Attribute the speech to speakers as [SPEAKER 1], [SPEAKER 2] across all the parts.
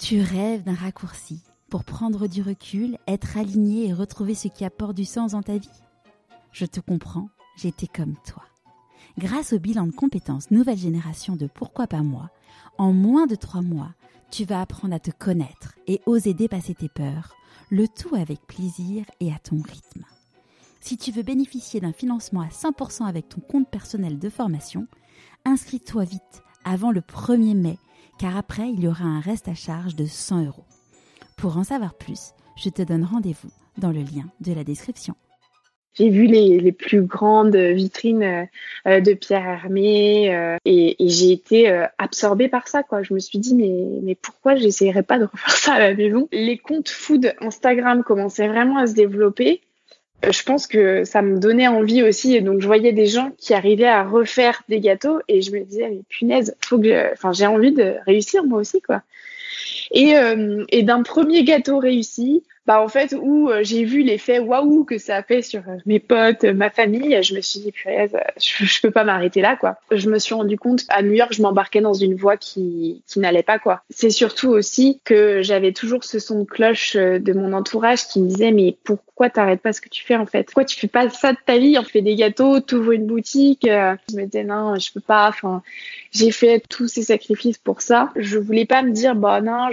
[SPEAKER 1] Tu rêves d'un raccourci pour prendre du recul, être aligné et retrouver ce qui apporte du sens dans ta vie? Je te comprends, j'étais comme toi. Grâce au bilan de compétences nouvelle génération de Pourquoi pas moi, en moins de 3 mois, tu vas apprendre à te connaître et oser dépasser tes peurs, le tout avec plaisir et à ton rythme. Si tu veux bénéficier d'un financement à 100% avec ton compte personnel de formation, inscris-toi vite avant le 1er mai, car après, il y aura un reste à charge de 100 €. Pour en savoir plus, je te donne rendez-vous dans le lien de la description.
[SPEAKER 2] J'ai vu les plus grandes vitrines de Pierre Hermé et j'ai été absorbée par ça, quoi. Je me suis dit mais pourquoi j'essayerais pas de refaire ça à la maison? Les comptes food Instagram commençaient vraiment à se développer. Je pense que ça me donnait envie aussi, et donc je voyais des gens qui arrivaient à refaire des gâteaux et je me disais mais punaise, j'ai envie de réussir moi aussi, quoi. Et d'un premier gâteau réussi, en fait, où j'ai vu l'effet waouh que ça a fait sur mes potes, ma famille, je me suis dit punaise, je peux pas m'arrêter là, quoi. Je me suis rendu compte à New York, je m'embarquais dans une voie qui n'allait pas, quoi. C'est surtout aussi que j'avais toujours ce son de cloche de mon entourage qui me disait mais pourquoi t'arrêtes pas ce que tu fais, en fait? Pourquoi tu fais pas ça de ta vie? On fait des gâteaux, t'ouvres une boutique. Je me disais non, je peux pas. Enfin, j'ai fait tous ces sacrifices pour ça. Je voulais pas me dire non,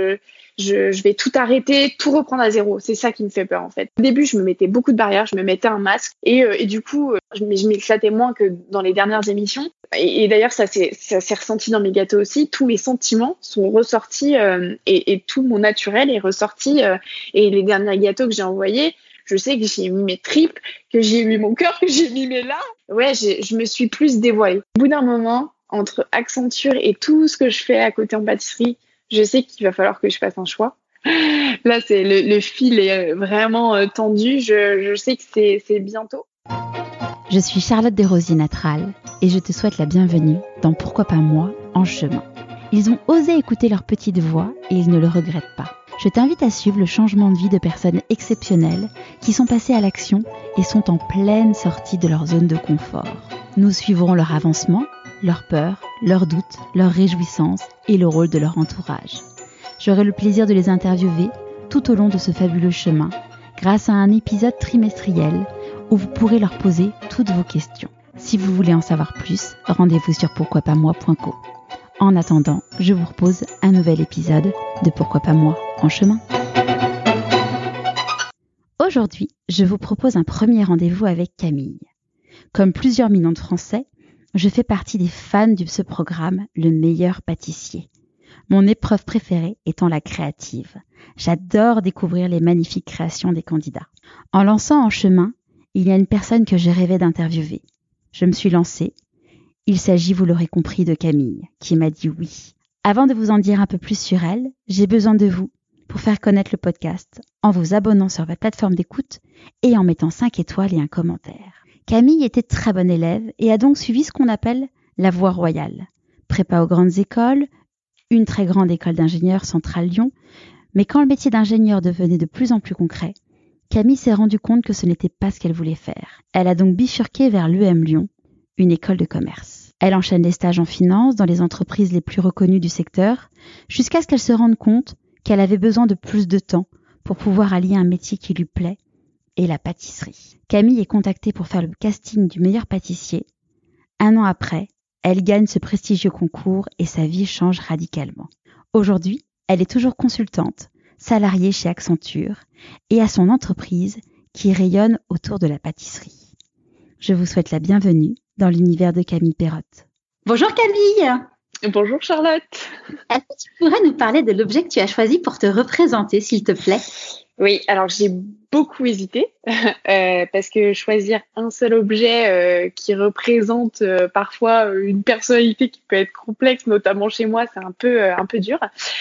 [SPEAKER 2] je vais tout arrêter, tout reprendre à zéro. C'est ça qui me fait peur, en fait. Au début, je me mettais beaucoup de barrières, je me mettais un masque et du coup, je m'éclatais moins que dans les dernières émissions. Et d'ailleurs, ça s'est ressenti dans mes gâteaux aussi. Tous mes sentiments sont ressortis et tout mon naturel est ressorti. Et les derniers gâteaux que j'ai envoyés, je sais que j'ai mis mes tripes, que j'ai mis mon cœur, que j'ai mis mes larmes. Ouais, je me suis plus dévoilée. Au bout d'un moment, entre Accenture et tout ce que je fais à côté en pâtisserie, je sais qu'il va falloir que je fasse un choix. Là, c'est le fil est vraiment tendu. Je sais que c'est bientôt.
[SPEAKER 1] Je suis Charlotte Desrosiers Natral et je te souhaite la bienvenue dans Pourquoi pas moi en chemin. Ils ont osé écouter leur petite voix et ils ne le regrettent pas. Je t'invite à suivre le changement de vie de personnes exceptionnelles qui sont passées à l'action et sont en pleine sortie de leur zone de confort. Nous suivrons leur avancement, leurs peurs, leurs doutes, leurs réjouissances et le rôle de leur entourage. J'aurai le plaisir de les interviewer tout au long de ce fabuleux chemin grâce à un épisode trimestriel où vous pourrez leur poser toutes vos questions. Si vous voulez en savoir plus, rendez-vous sur pourquoipasmoi.co. En attendant, je vous propose un nouvel épisode de Pourquoi pas moi en chemin. Aujourd'hui, je vous propose un premier rendez-vous avec Camille. Comme plusieurs millions de Français, je fais partie des fans de ce programme Le meilleur pâtissier. Mon épreuve préférée étant la créative. J'adore découvrir les magnifiques créations des candidats. En lançant En chemin, il y a une personne que je rêvais d'interviewer. Je me suis lancée. Il s'agit, vous l'aurez compris, de Camille, qui m'a dit oui. Avant de vous en dire un peu plus sur elle, j'ai besoin de vous pour faire connaître le podcast en vous abonnant sur votre plateforme d'écoute et en mettant 5 étoiles et un commentaire. Camille était très bonne élève et a donc suivi ce qu'on appelle la voie royale. Prépa aux grandes écoles, une très grande école d'ingénieurs Centrale Lyon, mais quand le métier d'ingénieur devenait de plus en plus concret, Camille s'est rendue compte que ce n'était pas ce qu'elle voulait faire. Elle a donc bifurqué vers l'EM Lyon, une école de commerce. Elle enchaîne les stages en finance dans les entreprises les plus reconnues du secteur, jusqu'à ce qu'elle se rende compte qu'elle avait besoin de plus de temps pour pouvoir allier un métier qui lui plaît et la pâtisserie. Camille est contactée pour faire le casting du meilleur pâtissier. 1 an après, elle gagne ce prestigieux concours et sa vie change radicalement. Aujourd'hui, elle est toujours consultante, salariée chez Accenture et a son entreprise qui rayonne autour de la pâtisserie. Je vous souhaite la bienvenue dans l'univers de Camille Perrotte.
[SPEAKER 3] Bonjour Camille.
[SPEAKER 2] Bonjour Charlotte.
[SPEAKER 3] Est-ce que tu pourrais nous parler de l'objet que tu as choisi pour te représenter, s'il te plaît?
[SPEAKER 2] Oui, alors j'ai beaucoup hésité parce que choisir un seul objet qui représente parfois une personnalité qui peut être complexe, notamment chez moi, c'est un peu dur.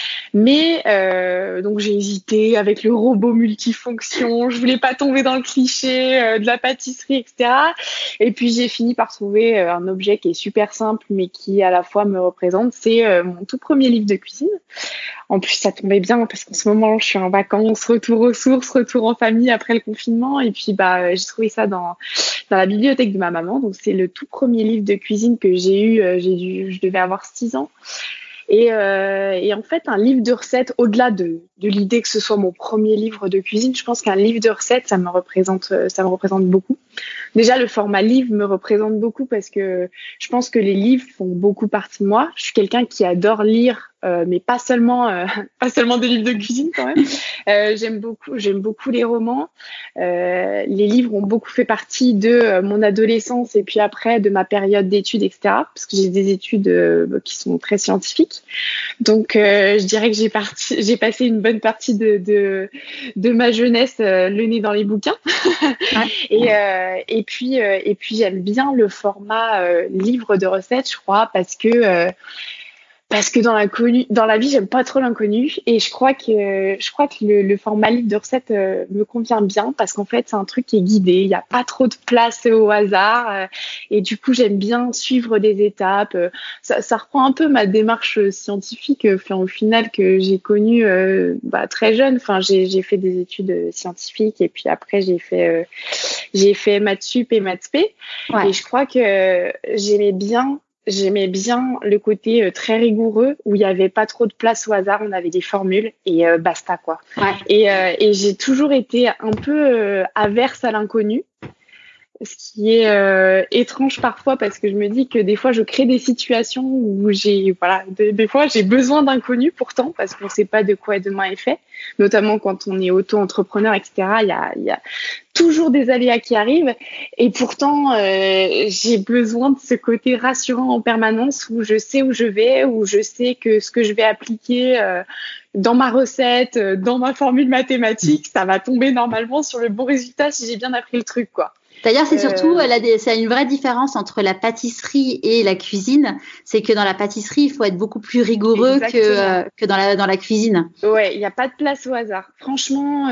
[SPEAKER 2] Mais donc j'ai hésité avec le robot multifonction, je voulais pas tomber dans le cliché de la pâtisserie, etc. Et puis j'ai fini par trouver un objet qui est super simple mais qui à la fois me représente. C'est mon tout premier livre de cuisine. En plus, ça tombait bien parce qu'en ce moment, je suis en vacances, retour aux sources, retour en famille après le confinement. Et puis, j'ai trouvé ça dans la bibliothèque de ma maman. Donc, c'est le tout premier livre de cuisine que j'ai eu. Je devais avoir 6 ans. Et en fait, un livre de recettes, au-delà de l'idée que ce soit mon premier livre de cuisine, je pense qu'un livre de recettes, ça me représente beaucoup. Déjà, le format livre me représente beaucoup parce que je pense que les livres font beaucoup partie de moi. Je suis quelqu'un qui adore lire, mais pas seulement des livres de cuisine quand même. J'aime beaucoup les romans. Les livres ont beaucoup fait partie de mon adolescence et puis après de ma période d'études, etc. Parce que j'ai des études qui sont très scientifiques. Donc, je dirais que j'ai passé une bonne partie de ma jeunesse le nez dans les bouquins. Ouais. Et puis j'aime bien le format livre de recettes, je crois, parce que dans la vie, j'aime pas trop l'inconnu et je crois que le format livre de recettes me convient bien parce qu'en fait, c'est un truc qui est guidé. Il n'y a pas trop de place au hasard et du coup, j'aime bien suivre des étapes. Ça reprend un peu ma démarche scientifique, au final que j'ai connue très jeune. Enfin, j'ai fait des études scientifiques et puis après, j'ai fait maths sup et maths spé. Ouais. Et je crois que j'aimais bien le côté très rigoureux où il n'y avait pas trop de place au hasard, on avait des formules et basta quoi. Ouais. Et j'ai toujours été un peu averse à l'inconnu, ce qui est étrange parfois parce que je me dis que des fois je crée des situations où des fois j'ai besoin d'inconnu pourtant parce qu'on ne sait pas de quoi demain est fait, notamment quand on est auto-entrepreneur, etc. Il y a toujours des aléas qui arrivent et pourtant j'ai besoin de ce côté rassurant en permanence où je sais où je vais, où je sais que ce que je vais appliquer dans ma recette, dans ma formule mathématique, ça va tomber normalement sur le bon résultat si j'ai bien appris le truc, quoi.
[SPEAKER 3] D'ailleurs, c'est surtout, c'est une vraie différence entre la pâtisserie et la cuisine. C'est que dans la pâtisserie, il faut être beaucoup plus rigoureux que dans la cuisine.
[SPEAKER 2] Ouais, il n'y a pas de place au hasard. Franchement,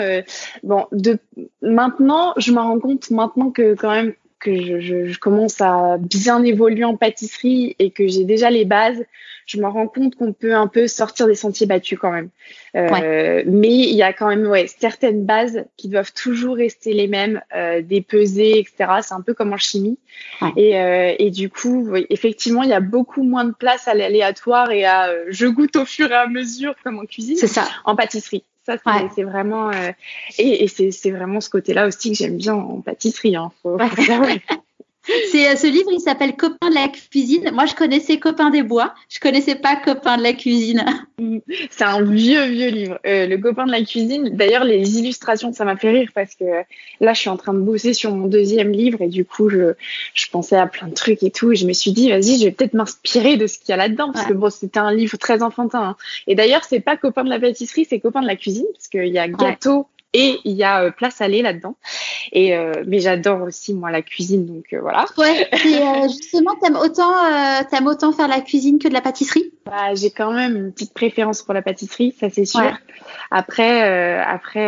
[SPEAKER 2] maintenant, je me rends compte maintenant que quand même que je commence à bien évoluer en pâtisserie et que j'ai déjà les bases, je me rends compte qu'on peut un peu sortir des sentiers battus quand même. Ouais. Mais il y a quand même certaines bases qui doivent toujours rester les mêmes, des pesées, etc. C'est un peu comme en chimie. Ouais. Et du coup, effectivement, il y a beaucoup moins de place à l'aléatoire et à je goûte au fur et à mesure comme en cuisine.
[SPEAKER 3] C'est ça.
[SPEAKER 2] En pâtisserie. Ça, c'est vraiment et c'est vraiment ce côté-là aussi que j'aime bien en pâtisserie. Hein. Faut dire, ouais.
[SPEAKER 3] C'est ce livre, il s'appelle Copains de la cuisine. Moi, je connaissais Copains des bois. Je connaissais pas Copains de la cuisine.
[SPEAKER 2] C'est un vieux livre. Le Copain de la cuisine. D'ailleurs, les illustrations, ça m'a fait rire parce que là, je suis en train de bosser sur mon deuxième livre et du coup, je pensais à plein de trucs et tout. Et je me suis dit, vas-y, je vais peut-être m'inspirer de ce qu'il y a là-dedans parce que bon, c'était un livre très enfantin. Hein. Et d'ailleurs, c'est pas Copain de la pâtisserie, c'est Copain de la cuisine parce qu'il y a gâteau. Et il y a plat salé là-dedans. Et mais j'adore aussi moi la cuisine, donc voilà.
[SPEAKER 3] Ouais. Et justement, t'aimes autant faire la cuisine que de la pâtisserie?
[SPEAKER 2] Bah, j'ai quand même une petite préférence pour la pâtisserie, ça c'est sûr. Ouais. Après,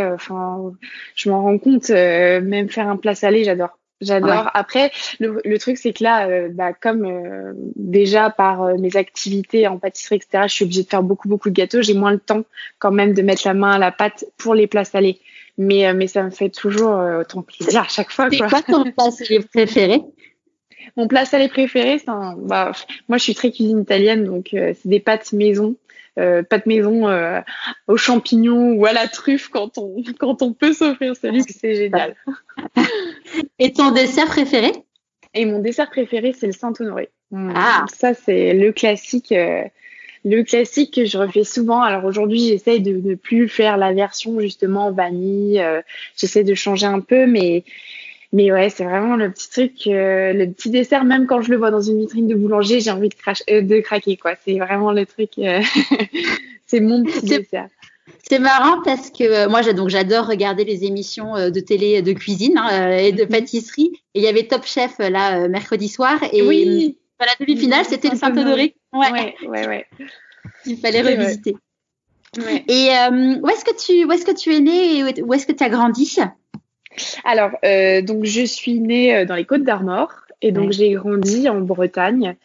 [SPEAKER 2] je m'en rends compte. Même faire un plat salé, j'adore. Ouais. Après, le truc, c'est que là, comme déjà par mes activités en pâtisserie, etc., je suis obligée de faire beaucoup de gâteaux. J'ai moins le temps quand même de mettre la main à la pâte pour les plats salés. Mais ça me fait toujours autant plaisir à chaque fois.
[SPEAKER 3] C'est quoi ton plat salé préféré?
[SPEAKER 2] Mon plat salé préféré, moi, je suis très cuisine italienne, donc c'est des pâtes maison. Pâtes maison aux champignons ou à la truffe quand on peut s'offrir ce luxe, c'est génial.
[SPEAKER 3] Et ton dessert préféré?
[SPEAKER 2] Et mon dessert préféré, c'est le Saint-Honoré. Ah. Ça, c'est le classique. Le classique que je refais souvent. Alors aujourd'hui, j'essaye de ne plus faire la version justement vanille. J'essaie de changer un peu, mais ouais, c'est vraiment le petit truc, le petit dessert. Même quand je le vois dans une vitrine de boulanger, j'ai envie de craquer, quoi. C'est vraiment le truc. C'est mon petit dessert.
[SPEAKER 3] C'est marrant parce que moi, j'adore regarder les émissions de télé de cuisine et de pâtisserie. Et il y avait Top Chef là mercredi soir et
[SPEAKER 2] oui.
[SPEAKER 3] La demi-finale, c'était le Saint-Honoré.
[SPEAKER 2] Ouais.
[SPEAKER 3] Il fallait revisiter. Ouais. Et où est-ce que tu es née et où est-ce que tu as grandi?
[SPEAKER 2] Alors, donc je suis née dans les Côtes-d'Armor et donc j'ai grandi en Bretagne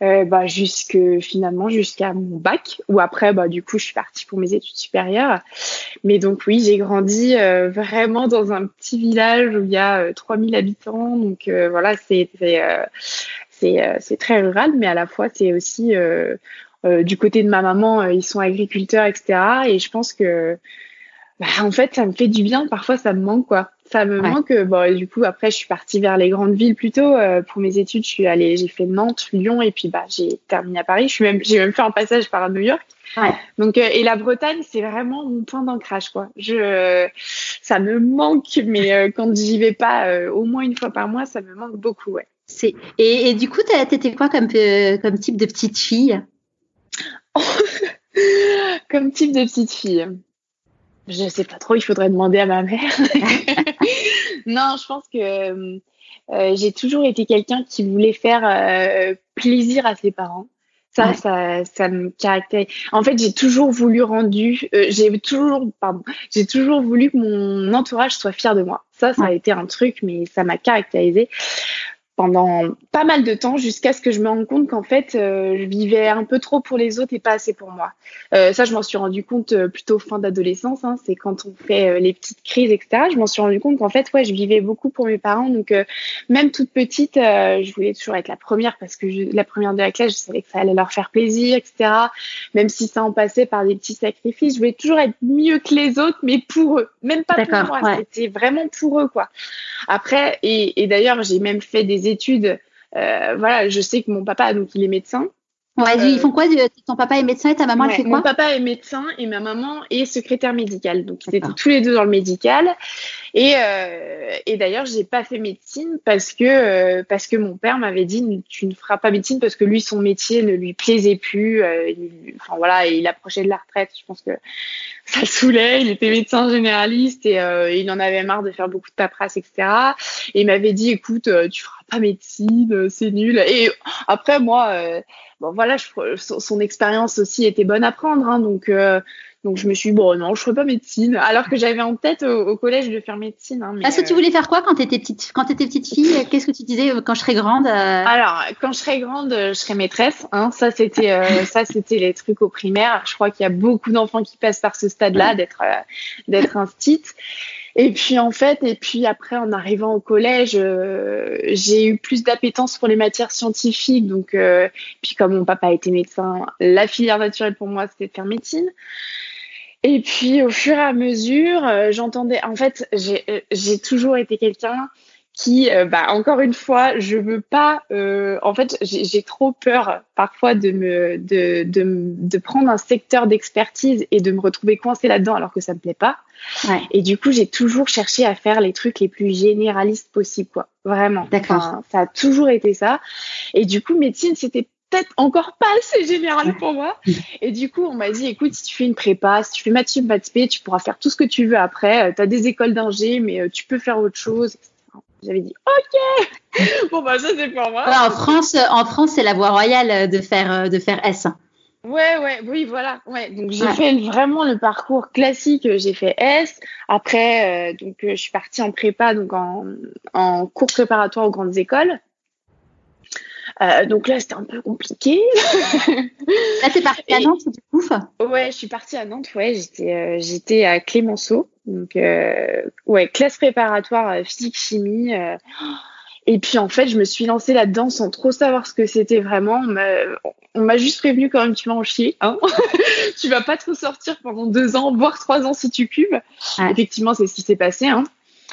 [SPEAKER 2] jusqu'à mon bac où après du coup je suis partie pour mes études supérieures. Mais donc oui, j'ai grandi vraiment dans un petit village où il y a 3000 habitants. Donc voilà, c'est très rural, mais à la fois c'est aussi du côté de ma maman, ils sont agriculteurs, etc. Et je pense que, en fait, ça me fait du bien. Parfois, ça me manque, quoi. Ça me manque. Bon, du coup, après, je suis partie vers les grandes villes plutôt. Pour mes études, j'ai fait Nantes, Lyon, et puis j'ai terminé à Paris. J'ai même fait un passage par New York.
[SPEAKER 3] Ouais.
[SPEAKER 2] Donc, et la Bretagne, c'est vraiment mon point d'ancrage, quoi. Ça me manque, mais quand j'y vais pas au moins une fois par mois, ça me manque beaucoup, ouais.
[SPEAKER 3] Et du coup, t'étais quoi comme type de petite fille?
[SPEAKER 2] Comme type de petite fille. Je sais pas trop, il faudrait demander à ma mère. Non, je pense que j'ai toujours été quelqu'un qui voulait faire plaisir à ses parents. Ça me caractérise. En fait, j'ai toujours voulu que mon entourage soit fier de moi. Ça a été un truc, mais ça m'a caractérisée pendant pas mal de temps, jusqu'à ce que je me rende compte qu'en fait, je vivais un peu trop pour les autres et pas assez pour moi. Ça, je m'en suis rendu compte plutôt fin d'adolescence. C'est quand on fait les petites crises, etc. Je m'en suis rendu compte qu'en fait, je vivais beaucoup pour mes parents. Donc, même toute petite, je voulais toujours être la première parce que la première de la classe, je savais que ça allait leur faire plaisir, etc. Même si ça en passait par des petits sacrifices, je voulais toujours être mieux que les autres, mais pour eux. Même pas pour moi, c'était vraiment pour eux, quoi. Après, et d'ailleurs, j'ai même fait des études. Je sais que mon papa, donc il est médecin.
[SPEAKER 3] Ouais, ils font quoi? Ton papa est médecin et ta maman, elle fait quoi?
[SPEAKER 2] Mon papa est médecin et ma maman est secrétaire médicale. Donc, ils étaient tous les deux dans le médical. Et d'ailleurs, j'ai pas fait médecine parce que mon père m'avait dit tu ne feras pas médecine parce que lui, son métier ne lui plaisait plus. Il approchait de la retraite. Je pense que ça le saoulait. Il était médecin généraliste et il en avait marre de faire beaucoup de paperasse, etc. Et il m'avait dit écoute, tu feras pas médecine, c'est nul. Et après, moi, son expérience aussi était bonne à prendre, hein, donc je me suis dit, non, je ferai pas médecine, alors que j'avais en tête au collège de faire médecine. Hein,
[SPEAKER 3] Est-ce que tu voulais faire quoi quand t'étais petite fille? Qu'est-ce que tu disais quand je serai grande?
[SPEAKER 2] Alors, quand je serai grande, je serai maîtresse. Hein, ça, c'était les trucs au primaire. Je crois qu'il y a beaucoup d'enfants qui passent par ce stade-là, d'être instite. Et puis après, en arrivant au collège, j'ai eu plus d'appétence pour les matières scientifiques. Donc, puis comme mon papa était médecin, la filière naturelle pour moi, c'était de faire médecine. Et puis, au fur et à mesure, j'entendais. En fait, j'ai toujours été quelqu'un qui, encore une fois, je veux pas. En fait, j'ai trop peur parfois de prendre un secteur d'expertise et de me retrouver coincée là-dedans alors que ça me plaît pas.
[SPEAKER 3] Ouais.
[SPEAKER 2] Et du coup, j'ai toujours cherché à faire les trucs les plus généralistes possibles, quoi. Vraiment.
[SPEAKER 3] D'accord.
[SPEAKER 2] Enfin, ça a toujours été ça. Et du coup, médecine, c'était peut-être encore pas assez général pour moi. Et du coup, on m'a dit, écoute, si tu fais une prépa, si tu fais maths sup, maths spé, tu pourras faire tout ce que tu veux après. Tu as des écoles d'ingé, mais tu peux faire autre chose, etc. J'avais dit, OK. Bon, ça, c'est pour moi.
[SPEAKER 3] Ouais, en France, c'est la voie royale de faire S.
[SPEAKER 2] Oui, voilà. Ouais. Donc, j'ai fait vraiment le parcours classique. J'ai fait S. Après, je suis partie en prépa, donc en cours préparatoire aux grandes écoles. Donc là, c'était un peu compliqué.
[SPEAKER 3] Là, t'es partie à Nantes, du coup?
[SPEAKER 2] Ouais, je suis partie à Nantes. Ouais, j'étais à Clémenceau. Donc, classe préparatoire physique-chimie. Et puis, en fait, je me suis lancée là-dedans sans trop savoir ce que c'était vraiment. On m'a juste prévenu quand même, tu vas en chier. Hein. Tu vas pas trop sortir pendant 2 ans, voire 3 ans si tu cubes. Ouais. Effectivement, c'est ce qui s'est passé. Hein.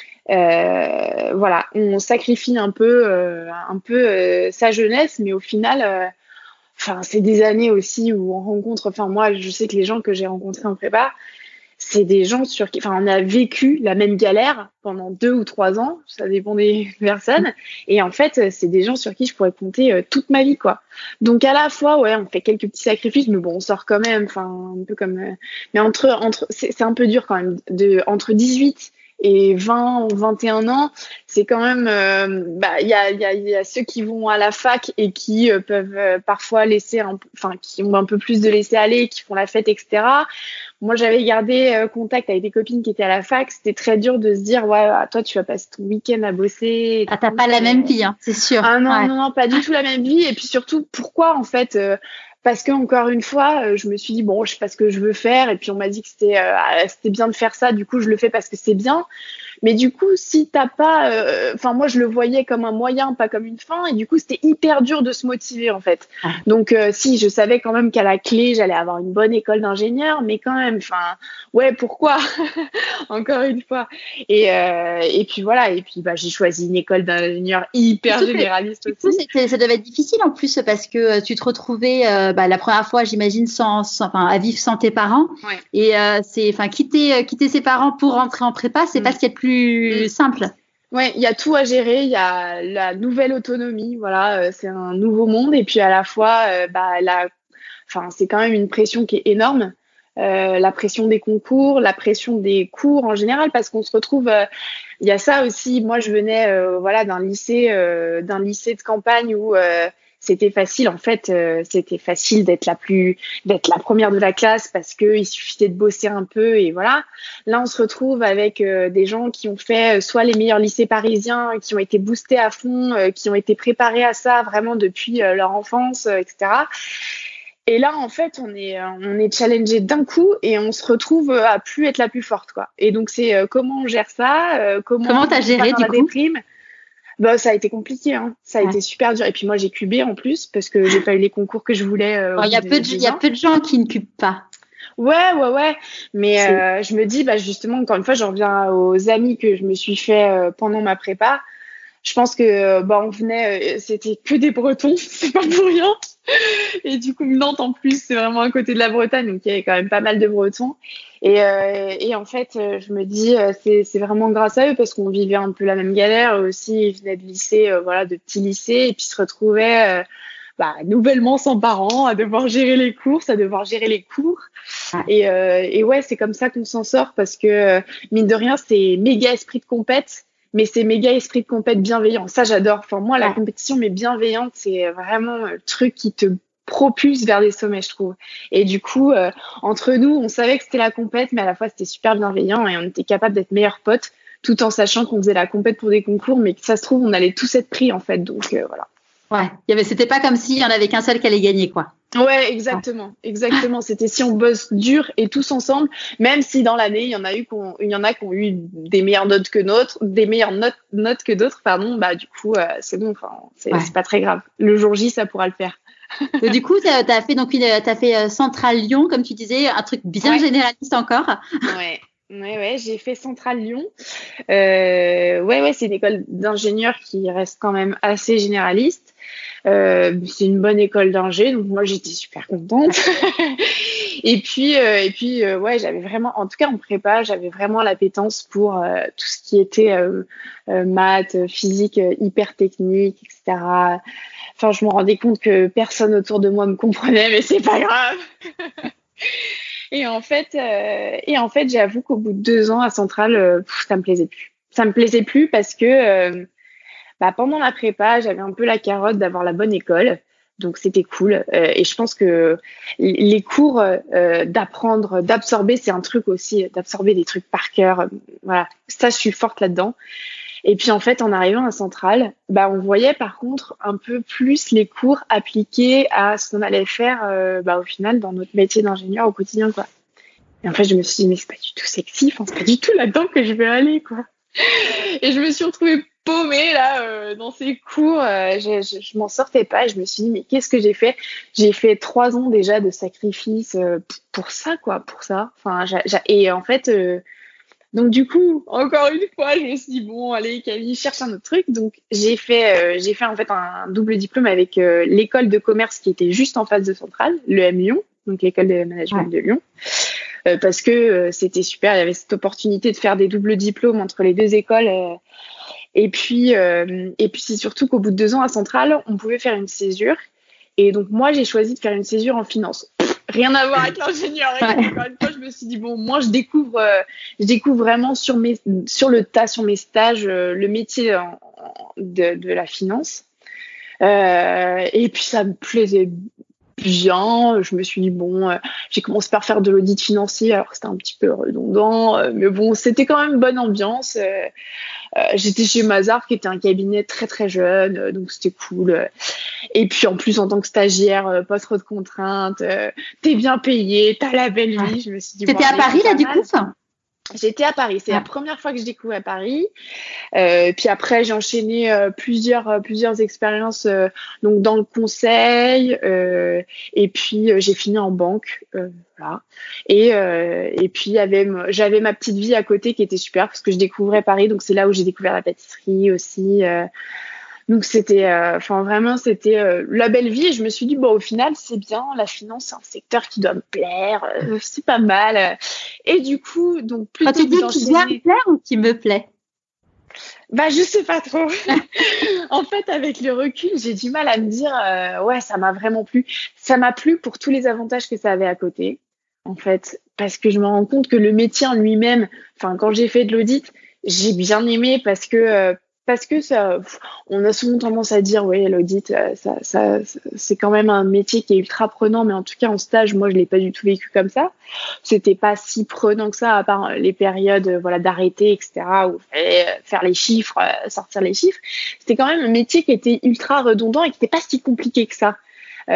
[SPEAKER 2] On sacrifie un peu sa jeunesse, mais au final, c'est des années aussi où on rencontre. Moi, je sais que les gens que j'ai rencontrés en prépa, c'est des gens sur qui, on a vécu la même galère pendant 2 ou 3 ans, ça dépend des personnes. Et en fait, c'est des gens sur qui je pourrais compter toute ma vie, quoi. Donc à la fois, on fait quelques petits sacrifices, mais bon, on sort quand même. Un peu comme. Mais c'est un peu dur quand même. Entre 18 et 20 ou 21 ans, c'est quand même, il y a ceux qui vont à la fac et qui peuvent parfois qui ont un peu plus de laisser aller, qui font la fête, etc. Moi, j'avais gardé contact avec des copines qui étaient à la fac. C'était très dur de se dire, toi, tu vas passer ton week-end à bosser.
[SPEAKER 3] T'as pas la même vie, hein, c'est sûr.
[SPEAKER 2] Ah non, pas du tout la même vie. Et puis surtout, pourquoi, en fait, Parce que encore une fois, je me suis dit bon, je sais pas ce que je veux faire, et puis on m'a dit que c'était bien de faire ça, du coup je le fais parce que c'est bien. Mais du coup, si t'as pas, enfin moi je le voyais comme un moyen, pas comme une fin, et du coup c'était hyper dur de se motiver en fait. Donc si je savais quand même qu'à la clé j'allais avoir une bonne école d'ingénieur, mais quand même, enfin ouais pourquoi encore une fois. Et puis voilà, et puis j'ai choisi une école d'ingénieur hyper généraliste aussi.
[SPEAKER 3] Du coup, ça devait être difficile en plus parce que tu te retrouvais la première fois, j'imagine, à vivre sans tes parents.
[SPEAKER 2] Ouais.
[SPEAKER 3] Et quitter ses parents pour rentrer en prépa, c'est pas ce qui est le plus simple.
[SPEAKER 2] Ouais, il y a tout à gérer, il y a la nouvelle autonomie, voilà, c'est un nouveau monde, et puis à la fois, c'est quand même une pression qui est énorme, la pression des concours, la pression des cours en général, parce qu'on se retrouve, il y a ça aussi. Moi, je venais, d'un lycée de campagne où c'était facile, en fait, c'était facile d'être la première de la classe parce que il suffisait de bosser un peu et voilà. Là, on se retrouve avec des gens qui ont fait soit les meilleurs lycées parisiens, qui ont été boostés à fond, qui ont été préparés à ça vraiment depuis leur enfance, etc. Et là, en fait, on est challengé d'un coup et on se retrouve à plus être la plus forte, quoi. Et donc, c'est comment on gère ça,
[SPEAKER 3] comment t'as géré du coup?
[SPEAKER 2] Déprime. Ça a été compliqué, hein. Ça a été super dur. Et puis moi, j'ai cubé en plus parce que j'ai pas eu les concours que je voulais.
[SPEAKER 3] Il y a peu de gens qui ne cubent pas.
[SPEAKER 2] Ouais. Mais je me dis, justement, encore une fois, je reviens aux amis que je me suis fait pendant ma prépa. Je pense que on venait, c'était que des Bretons, c'est pas pour rien. Et du coup, Nantes en plus, c'est vraiment à côté de la Bretagne, donc il y avait quand même pas mal de Bretons. Et en fait, je me dis, c'est vraiment grâce à eux parce qu'on vivait un peu la même galère. Eux aussi, ils venaient de lycée, de petits lycées, et puis se retrouvaient nouvellement sans parents, à devoir gérer les courses, à devoir gérer les cours. Et ouais, c'est comme ça qu'on s'en sort parce que mine de rien, c'est méga esprit de compète. Mais c'est méga esprit de compète bienveillant. Ça, j'adore. Enfin, moi, la compétition, mais bienveillante, c'est vraiment le truc qui te propulse vers des sommets, je trouve. Et du coup, entre nous, on savait que c'était la compète, mais à la fois, c'était super bienveillant et on était capable d'être meilleurs potes, tout en sachant qu'on faisait la compète pour des concours, mais que ça se trouve, on allait tous être pris, en fait. Donc, voilà.
[SPEAKER 3] Ouais. C'était pas comme s'il y en avait qu'un seul qui allait gagner, quoi.
[SPEAKER 2] Ouais, exactement. C'était si on bosse dur et tous ensemble, même si dans l'année, il y en a qui ont eu des meilleures notes que d'autres, pardon, du coup, c'est bon, c'est pas très grave. Le jour J, ça pourra le faire.
[SPEAKER 3] Du coup, t'as fait Centrale Lyon, comme tu disais, un truc bien généraliste encore.
[SPEAKER 2] Ouais, j'ai fait Centrale Lyon. C'est une école d'ingénieur qui reste quand même assez généraliste. C'est une bonne école d'ingé, donc moi j'étais super contente. et puis j'avais vraiment, en tout cas en prépa, j'avais vraiment l'appétence pour tout ce qui était maths, physique, hyper technique, etc. Enfin, je me rendais compte que personne autour de moi me comprenait, mais c'est pas grave. Et en fait, j'avoue qu'au bout de 2 ans à Centrale, ça me plaisait plus. Ça me plaisait plus parce que pendant la prépa, j'avais un peu la carotte d'avoir la bonne école. Donc, c'était cool. Et je pense que les cours d'apprendre, d'absorber, c'est un truc aussi, d'absorber des trucs par cœur. Voilà, ça, je suis forte là-dedans. Et puis, en fait, en arrivant à Centrale, on voyait par contre un peu plus les cours appliqués à ce qu'on allait faire au final dans notre métier d'ingénieur au quotidien, quoi. Et en fait, je me suis dit, mais c'est pas du tout sexy. Enfin, c'est pas du tout là-dedans que je vais aller, quoi. Et je me suis retrouvée paumée là dans ces cours, je m'en sortais pas et je me suis dit mais qu'est-ce que j'ai fait? J'ai fait 3 ans déjà de sacrifice pour ça, quoi, pour ça. Enfin, et en fait, donc du coup, encore une fois, je me suis dit bon allez Camille, cherche un autre truc. Donc j'ai fait en fait un double diplôme avec l'école de commerce qui était juste en face de Centrale, l'EM Lyon, donc l'école de management de Lyon. Parce que c'était super, il y avait cette opportunité de faire des doubles diplômes entre les deux écoles. Et puis c'est surtout qu'au bout de 2 ans à Centrale, on pouvait faire une césure. Et donc moi, j'ai choisi de faire une césure en finance. Rien à voir avec l'ingénierie. Encore une fois, je me suis dit bon, moi je découvre vraiment sur le tas, sur mes stages, le métier de la finance. Et puis ça me plaisait bien. Je me suis dit bon, j'ai commencé par faire de l'audit financier, alors c'était un petit peu redondant, mais bon, c'était quand même une bonne ambiance. J'étais chez Mazars, qui était un cabinet très très jeune, donc c'était cool. Et puis en plus, en tant que stagiaire, pas trop de contraintes, t'es bien payé, t'as la belle vie. Je me suis dit,
[SPEAKER 3] T'étais à Paris là du coup?
[SPEAKER 2] J'étais à Paris. C'est la première fois que je découvrais Paris. Puis après, j'ai enchaîné plusieurs expériences donc dans le conseil. Et puis j'ai fini en banque. Voilà. Et puis j'avais ma petite vie à côté qui était super parce que je découvrais Paris. Donc c'est là où j'ai découvert la pâtisserie aussi. Donc c'était, vraiment c'était la belle vie. Et je me suis dit bon, au final c'est bien. La finance c'est un secteur qui doit me plaire. C'est pas mal. Et du coup donc plutôt
[SPEAKER 3] quand tu dis qui doit me plaire ou qui me plaît?
[SPEAKER 2] Bah je sais pas trop. En fait avec le recul j'ai du mal à me dire ouais ça m'a vraiment plu. Ça m'a plu pour tous les avantages que ça avait à côté. En fait parce que je me rends compte que le métier en lui-même, quand j'ai fait de l'audit j'ai bien aimé parce que ça, on a souvent tendance à dire, oui, l'audit, ça, c'est quand même un métier qui est ultra prenant, mais en tout cas, en stage, moi, je l'ai pas du tout vécu comme ça. C'était pas si prenant que ça, à part les périodes, d'arrêter, etc., où il fallait faire les chiffres, sortir les chiffres. C'était quand même un métier qui était ultra redondant et qui n'était pas si compliqué que ça.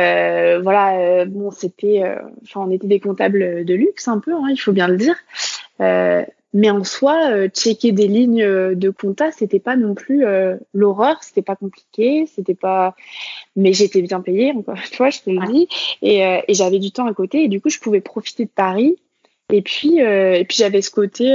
[SPEAKER 2] Bon, c'était, on était des comptables de luxe un peu, hein, il faut bien le dire. Mais en soi, checker des lignes de compta, c'était pas non plus l'horreur, c'était pas compliqué, c'était pas. Mais j'étais bien payée, encore une fois, je te le dis, et j'avais du temps à côté, et du coup, je pouvais profiter de Paris. Et puis j'avais ce côté,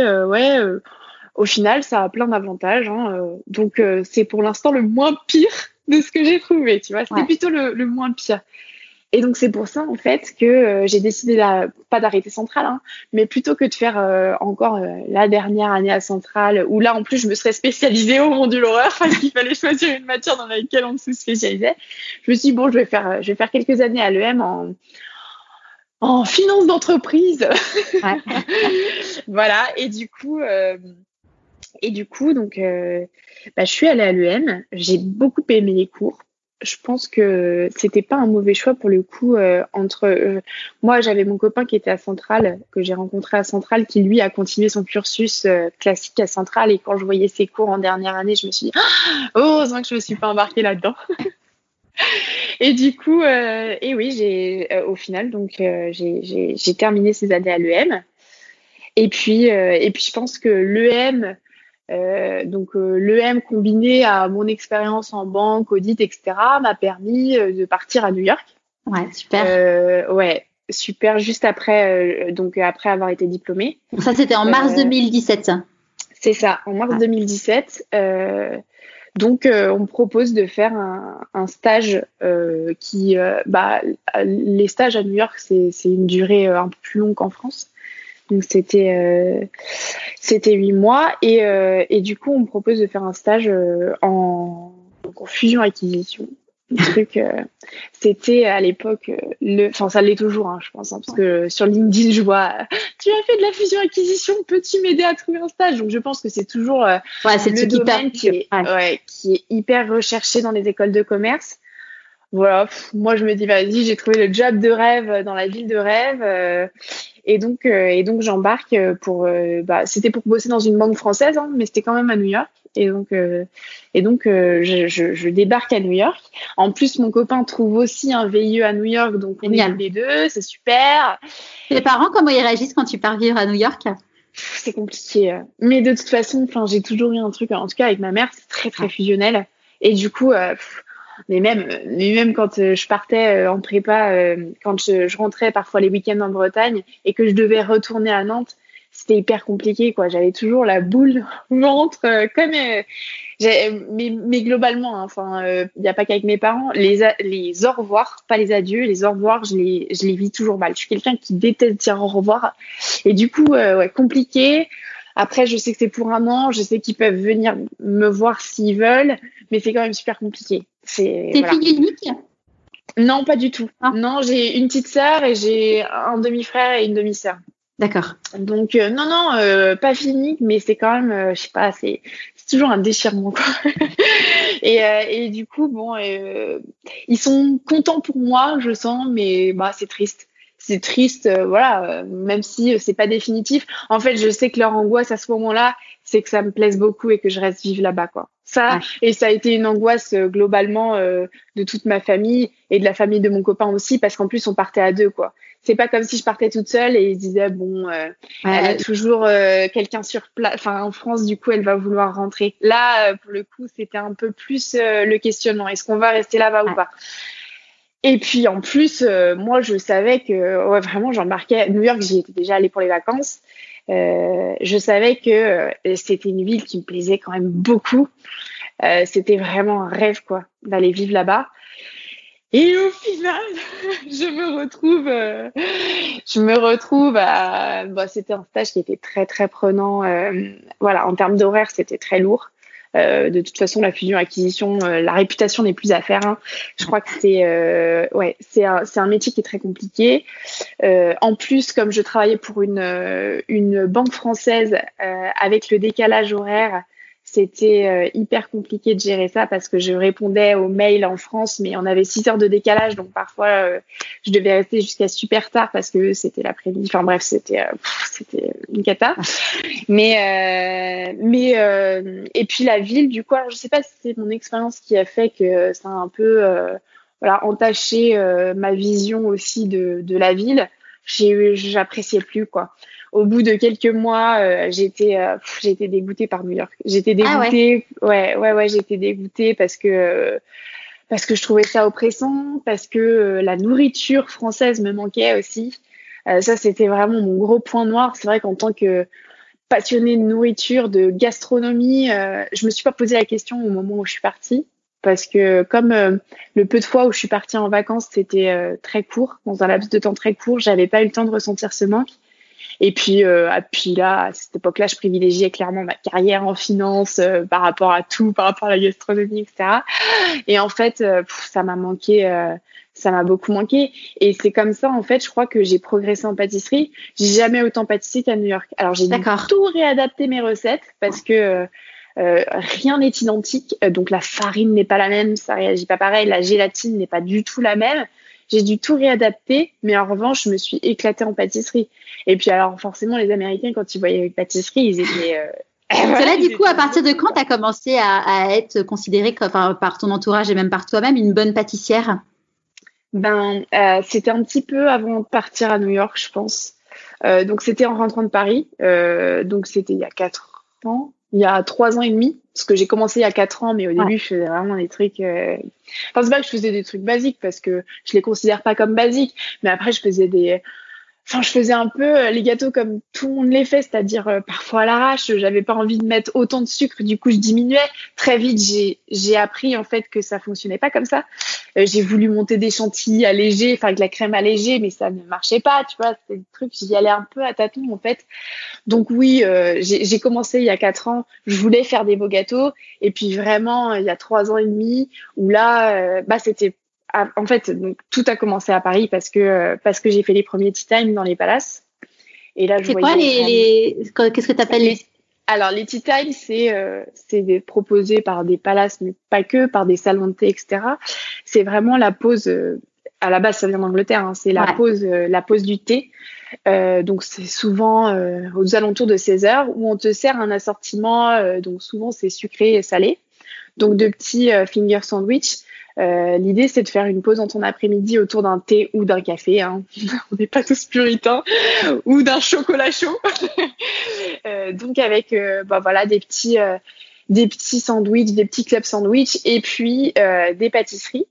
[SPEAKER 2] au final, ça a plein d'avantages, hein, donc c'est pour l'instant le moins pire de ce que j'ai trouvé, tu vois. C'était plutôt le moins pire. Et donc c'est pour ça en fait que j'ai décidé pas d'arrêter Centrale, hein, mais plutôt que de faire encore la dernière année à Centrale, où là en plus je me serais spécialisée au monde de l'horreur parce qu'il fallait choisir une matière dans laquelle on se spécialisait. Je me suis dit bon, je vais faire quelques années à l'EM en finance d'entreprise. Ouais. Voilà. Et du coup donc je suis allée à l'EM. J'ai beaucoup aimé les cours. Je pense que c'était pas un mauvais choix pour le coup moi j'avais mon copain qui était à Centrale, que j'ai rencontré à Centrale, qui lui a continué son cursus classique à Centrale, et quand je voyais ses cours en dernière année je me suis dit heureusement que je me suis pas embarquée là-dedans. Et du coup et oui j'ai au final donc j'ai terminé ces années à l'EM, et puis je pense que l'EM l'EM combiné à mon expérience en banque, audit, etc. m'a permis de partir à New York.
[SPEAKER 3] Ouais, super.
[SPEAKER 2] Ouais, super, juste après, après avoir été diplômée.
[SPEAKER 3] Ça, c'était en mars 2017.
[SPEAKER 2] C'est ça, en mars 2017. On me propose de faire un stage les stages à New York, c'est une durée un peu plus longue qu'en France. Donc c'était 8 mois, et du coup on me propose de faire un stage en fusion-acquisition. Le truc, c'était à l'époque ça l'est toujours, hein, je pense, hein, parce que sur LinkedIn je vois tu as fait de la fusion-acquisition, peux-tu m'aider à trouver un stage? Donc je pense que c'est toujours
[SPEAKER 3] c'est le domaine
[SPEAKER 2] qui est hyper recherché dans les écoles de commerce. Voilà, moi je me dis vas-y, j'ai trouvé le job de rêve dans la ville de rêve. Et donc j'embarque pour c'était pour bosser dans une banque française, hein, mais c'était quand même à New York. Et donc je débarque à New York. En plus mon copain trouve aussi un VIE à New York, donc on est les deux, c'est super.
[SPEAKER 3] Tes parents, comment ils réagissent quand tu pars vivre à New York?
[SPEAKER 2] C'est compliqué, mais de toute façon, j'ai toujours eu un truc, en tout cas avec ma mère, c'est très très fusionnel. Et du coup mais même quand je partais en prépa, quand je rentrais parfois les week-ends en Bretagne et que je devais retourner à Nantes, c'était hyper compliqué, quoi. J'avais toujours la boule au ventre, mais globalement, il n'y a pas qu'avec mes parents. Les au revoir, pas les adieux, les au revoir, je les vis toujours mal. Je suis quelqu'un qui déteste dire au revoir, et du coup, compliqué. Après, je sais que c'est pour un an, je sais qu'ils peuvent venir me voir s'ils veulent, mais c'est quand même super compliqué.
[SPEAKER 3] T'es fille unique?
[SPEAKER 2] Non, pas du tout. Ah. Non, j'ai une petite sœur et j'ai un demi-frère et une demi-sœur.
[SPEAKER 3] D'accord.
[SPEAKER 2] Donc non, pas fille unique, mais c'est quand même, je sais pas, c'est toujours un déchirement, quoi. et du coup, bon, ils sont contents pour moi, je sens, mais c'est triste. c'est triste, voilà, même si c'est pas définitif. En fait, je sais que leur angoisse à ce moment-là, c'est que ça me plaise beaucoup et que je reste vivre là-bas, quoi. Ça, et ça a été une angoisse globalement de toute ma famille et de la famille de mon copain aussi, parce qu'en plus on partait à deux, quoi. C'est pas comme si je partais toute seule et ils se disaient bon, elle a toujours quelqu'un sur place, enfin en France, du coup elle va vouloir rentrer. Là, pour le coup, c'était un peu plus le questionnement. Est-ce qu'on va rester là-bas ou pas? Et puis en plus, moi je savais que vraiment j'embarquais. New York, j'y étais déjà allée pour les vacances. Je savais que c'était une ville qui me plaisait quand même beaucoup. C'était vraiment un rêve, quoi, d'aller vivre là-bas. Et au final, je me retrouve à, c'était un stage qui était très, très prenant. Voilà, en termes d'horaire, c'était très lourd. De toute façon, la fusion-acquisition, la réputation n'est plus à faire. Hein. Je crois que c'est un métier qui est très compliqué. En plus, comme je travaillais pour une banque française avec le décalage horaire, c'était hyper compliqué de gérer ça parce que je répondais aux mails en France, mais on avait 6 heures de décalage, donc parfois je devais rester jusqu'à super tard parce que c'était l'après-midi. Enfin bref, c'était une cata. Mais et puis la ville, du coup, alors, je sais pas si c'est mon expérience qui a fait que ça a un peu entaché ma vision aussi de la ville. J'appréciais plus, quoi. Au bout de quelques mois, j'ai été dégoûtée par New York. J'étais dégoûtée. Ouais, j'étais dégoûtée parce que je trouvais ça oppressant, parce que la nourriture française me manquait aussi. Ça, c'était vraiment mon gros point noir. C'est vrai qu'en tant que passionnée de nourriture, de gastronomie, je me suis pas posé la question au moment où je suis partie. Parce que comme le peu de fois où je suis partie en vacances, c'était très court, dans un laps de temps très court, j'avais pas eu le temps de ressentir ce manque. Et puis là, à cette époque-là, je privilégiais clairement ma carrière en finance par rapport à tout, par rapport à la gastronomie, etc. Et en fait, ça m'a manqué, ça m'a beaucoup manqué. Et c'est comme ça, en fait, je crois que j'ai progressé en pâtisserie. J'ai jamais autant pâtissé qu'à New York. Alors, j'ai dû tout réadapter mes recettes parce que rien n'est identique. Donc, la farine n'est pas la même, ça réagit pas pareil. La gélatine n'est pas du tout la même. J'ai dû tout réadapter, mais en revanche, je me suis éclatée en pâtisserie. Et puis alors, forcément, les Américains, quand ils voyaient une pâtisserie, ils étaient...
[SPEAKER 3] Cela, du coup, à partir de quand tu as commencé à être considérée par ton entourage et même par toi-même une bonne pâtissière?
[SPEAKER 2] C'était un petit peu avant de partir à New York, je pense. Donc, c'était en rentrant de Paris. Donc, c'était il y a 4 ans. Il y a 3 ans et demi, parce que j'ai commencé il y a 4 ans, mais au début, je faisais vraiment des trucs... Enfin, c'est pas que je faisais des trucs basiques, parce que je les considère pas comme basiques, mais après, je faisais un peu les gâteaux comme tout le monde les fait, c'est-à-dire parfois à l'arrache. J'avais pas envie de mettre autant de sucre, du coup je diminuais. Très vite, j'ai appris en fait que ça fonctionnait pas comme ça. J'ai voulu monter des chantilly allégés, enfin avec la crème allégée, mais ça ne marchait pas, tu vois. C'était des trucs, j'y allais un peu à tâtons en fait. Donc oui, j'ai commencé il y a 4 ans. Je voulais faire des beaux gâteaux, et puis vraiment il y a 3 ans et demi où là, c'était en fait, donc, tout a commencé à Paris parce que j'ai fait les premiers tea time dans les palaces. Et là,
[SPEAKER 3] c'est quoi qu'est-ce que tu appelles
[SPEAKER 2] Alors, les tea time, c'est proposé par des palaces, mais pas que, par des salons de thé, etc. C'est vraiment la pause. À la base, ça vient d'Angleterre. Hein, c'est la pause du thé. Donc, c'est souvent aux alentours de 16 heures où on te sert un assortiment. Donc, souvent, c'est sucré et salé. Donc, de petits finger sandwich. L'idée, c'est de faire une pause dans ton après-midi autour d'un thé ou d'un café. Hein. On n'est pas tous puritains. Ou d'un chocolat chaud. Donc, avec des petits sandwichs, des petits club sandwich et puis des pâtisseries.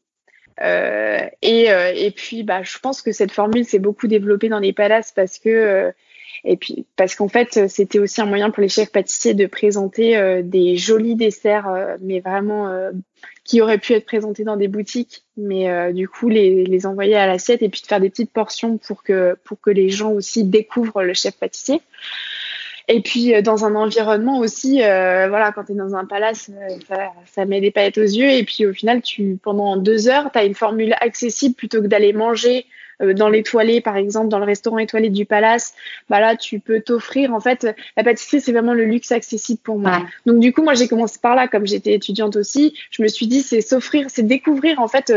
[SPEAKER 2] Et puis, je pense que cette formule s'est beaucoup développée dans les palaces parce qu'en fait, c'était aussi un moyen pour les chefs pâtissiers de présenter des jolis desserts, mais vraiment qui auraient pu être présentés dans des boutiques, mais du coup les envoyer à l'assiette et puis de faire des petites portions pour que les gens aussi découvrent le chef pâtissier. Et puis dans un environnement aussi, voilà, quand tu es dans un palace, ça met des paillettes aux yeux. Et puis au final, pendant 2 heures, tu as une formule accessible plutôt que d'aller manger dans l'étoilé, par exemple, dans le restaurant étoilé du palace. Bah là, tu peux t'offrir. En fait, la pâtisserie, c'est vraiment le luxe accessible pour moi.
[SPEAKER 3] Ouais.
[SPEAKER 2] Donc du coup, moi, j'ai commencé par là, comme j'étais étudiante aussi. Je me suis dit, c'est s'offrir, c'est découvrir en fait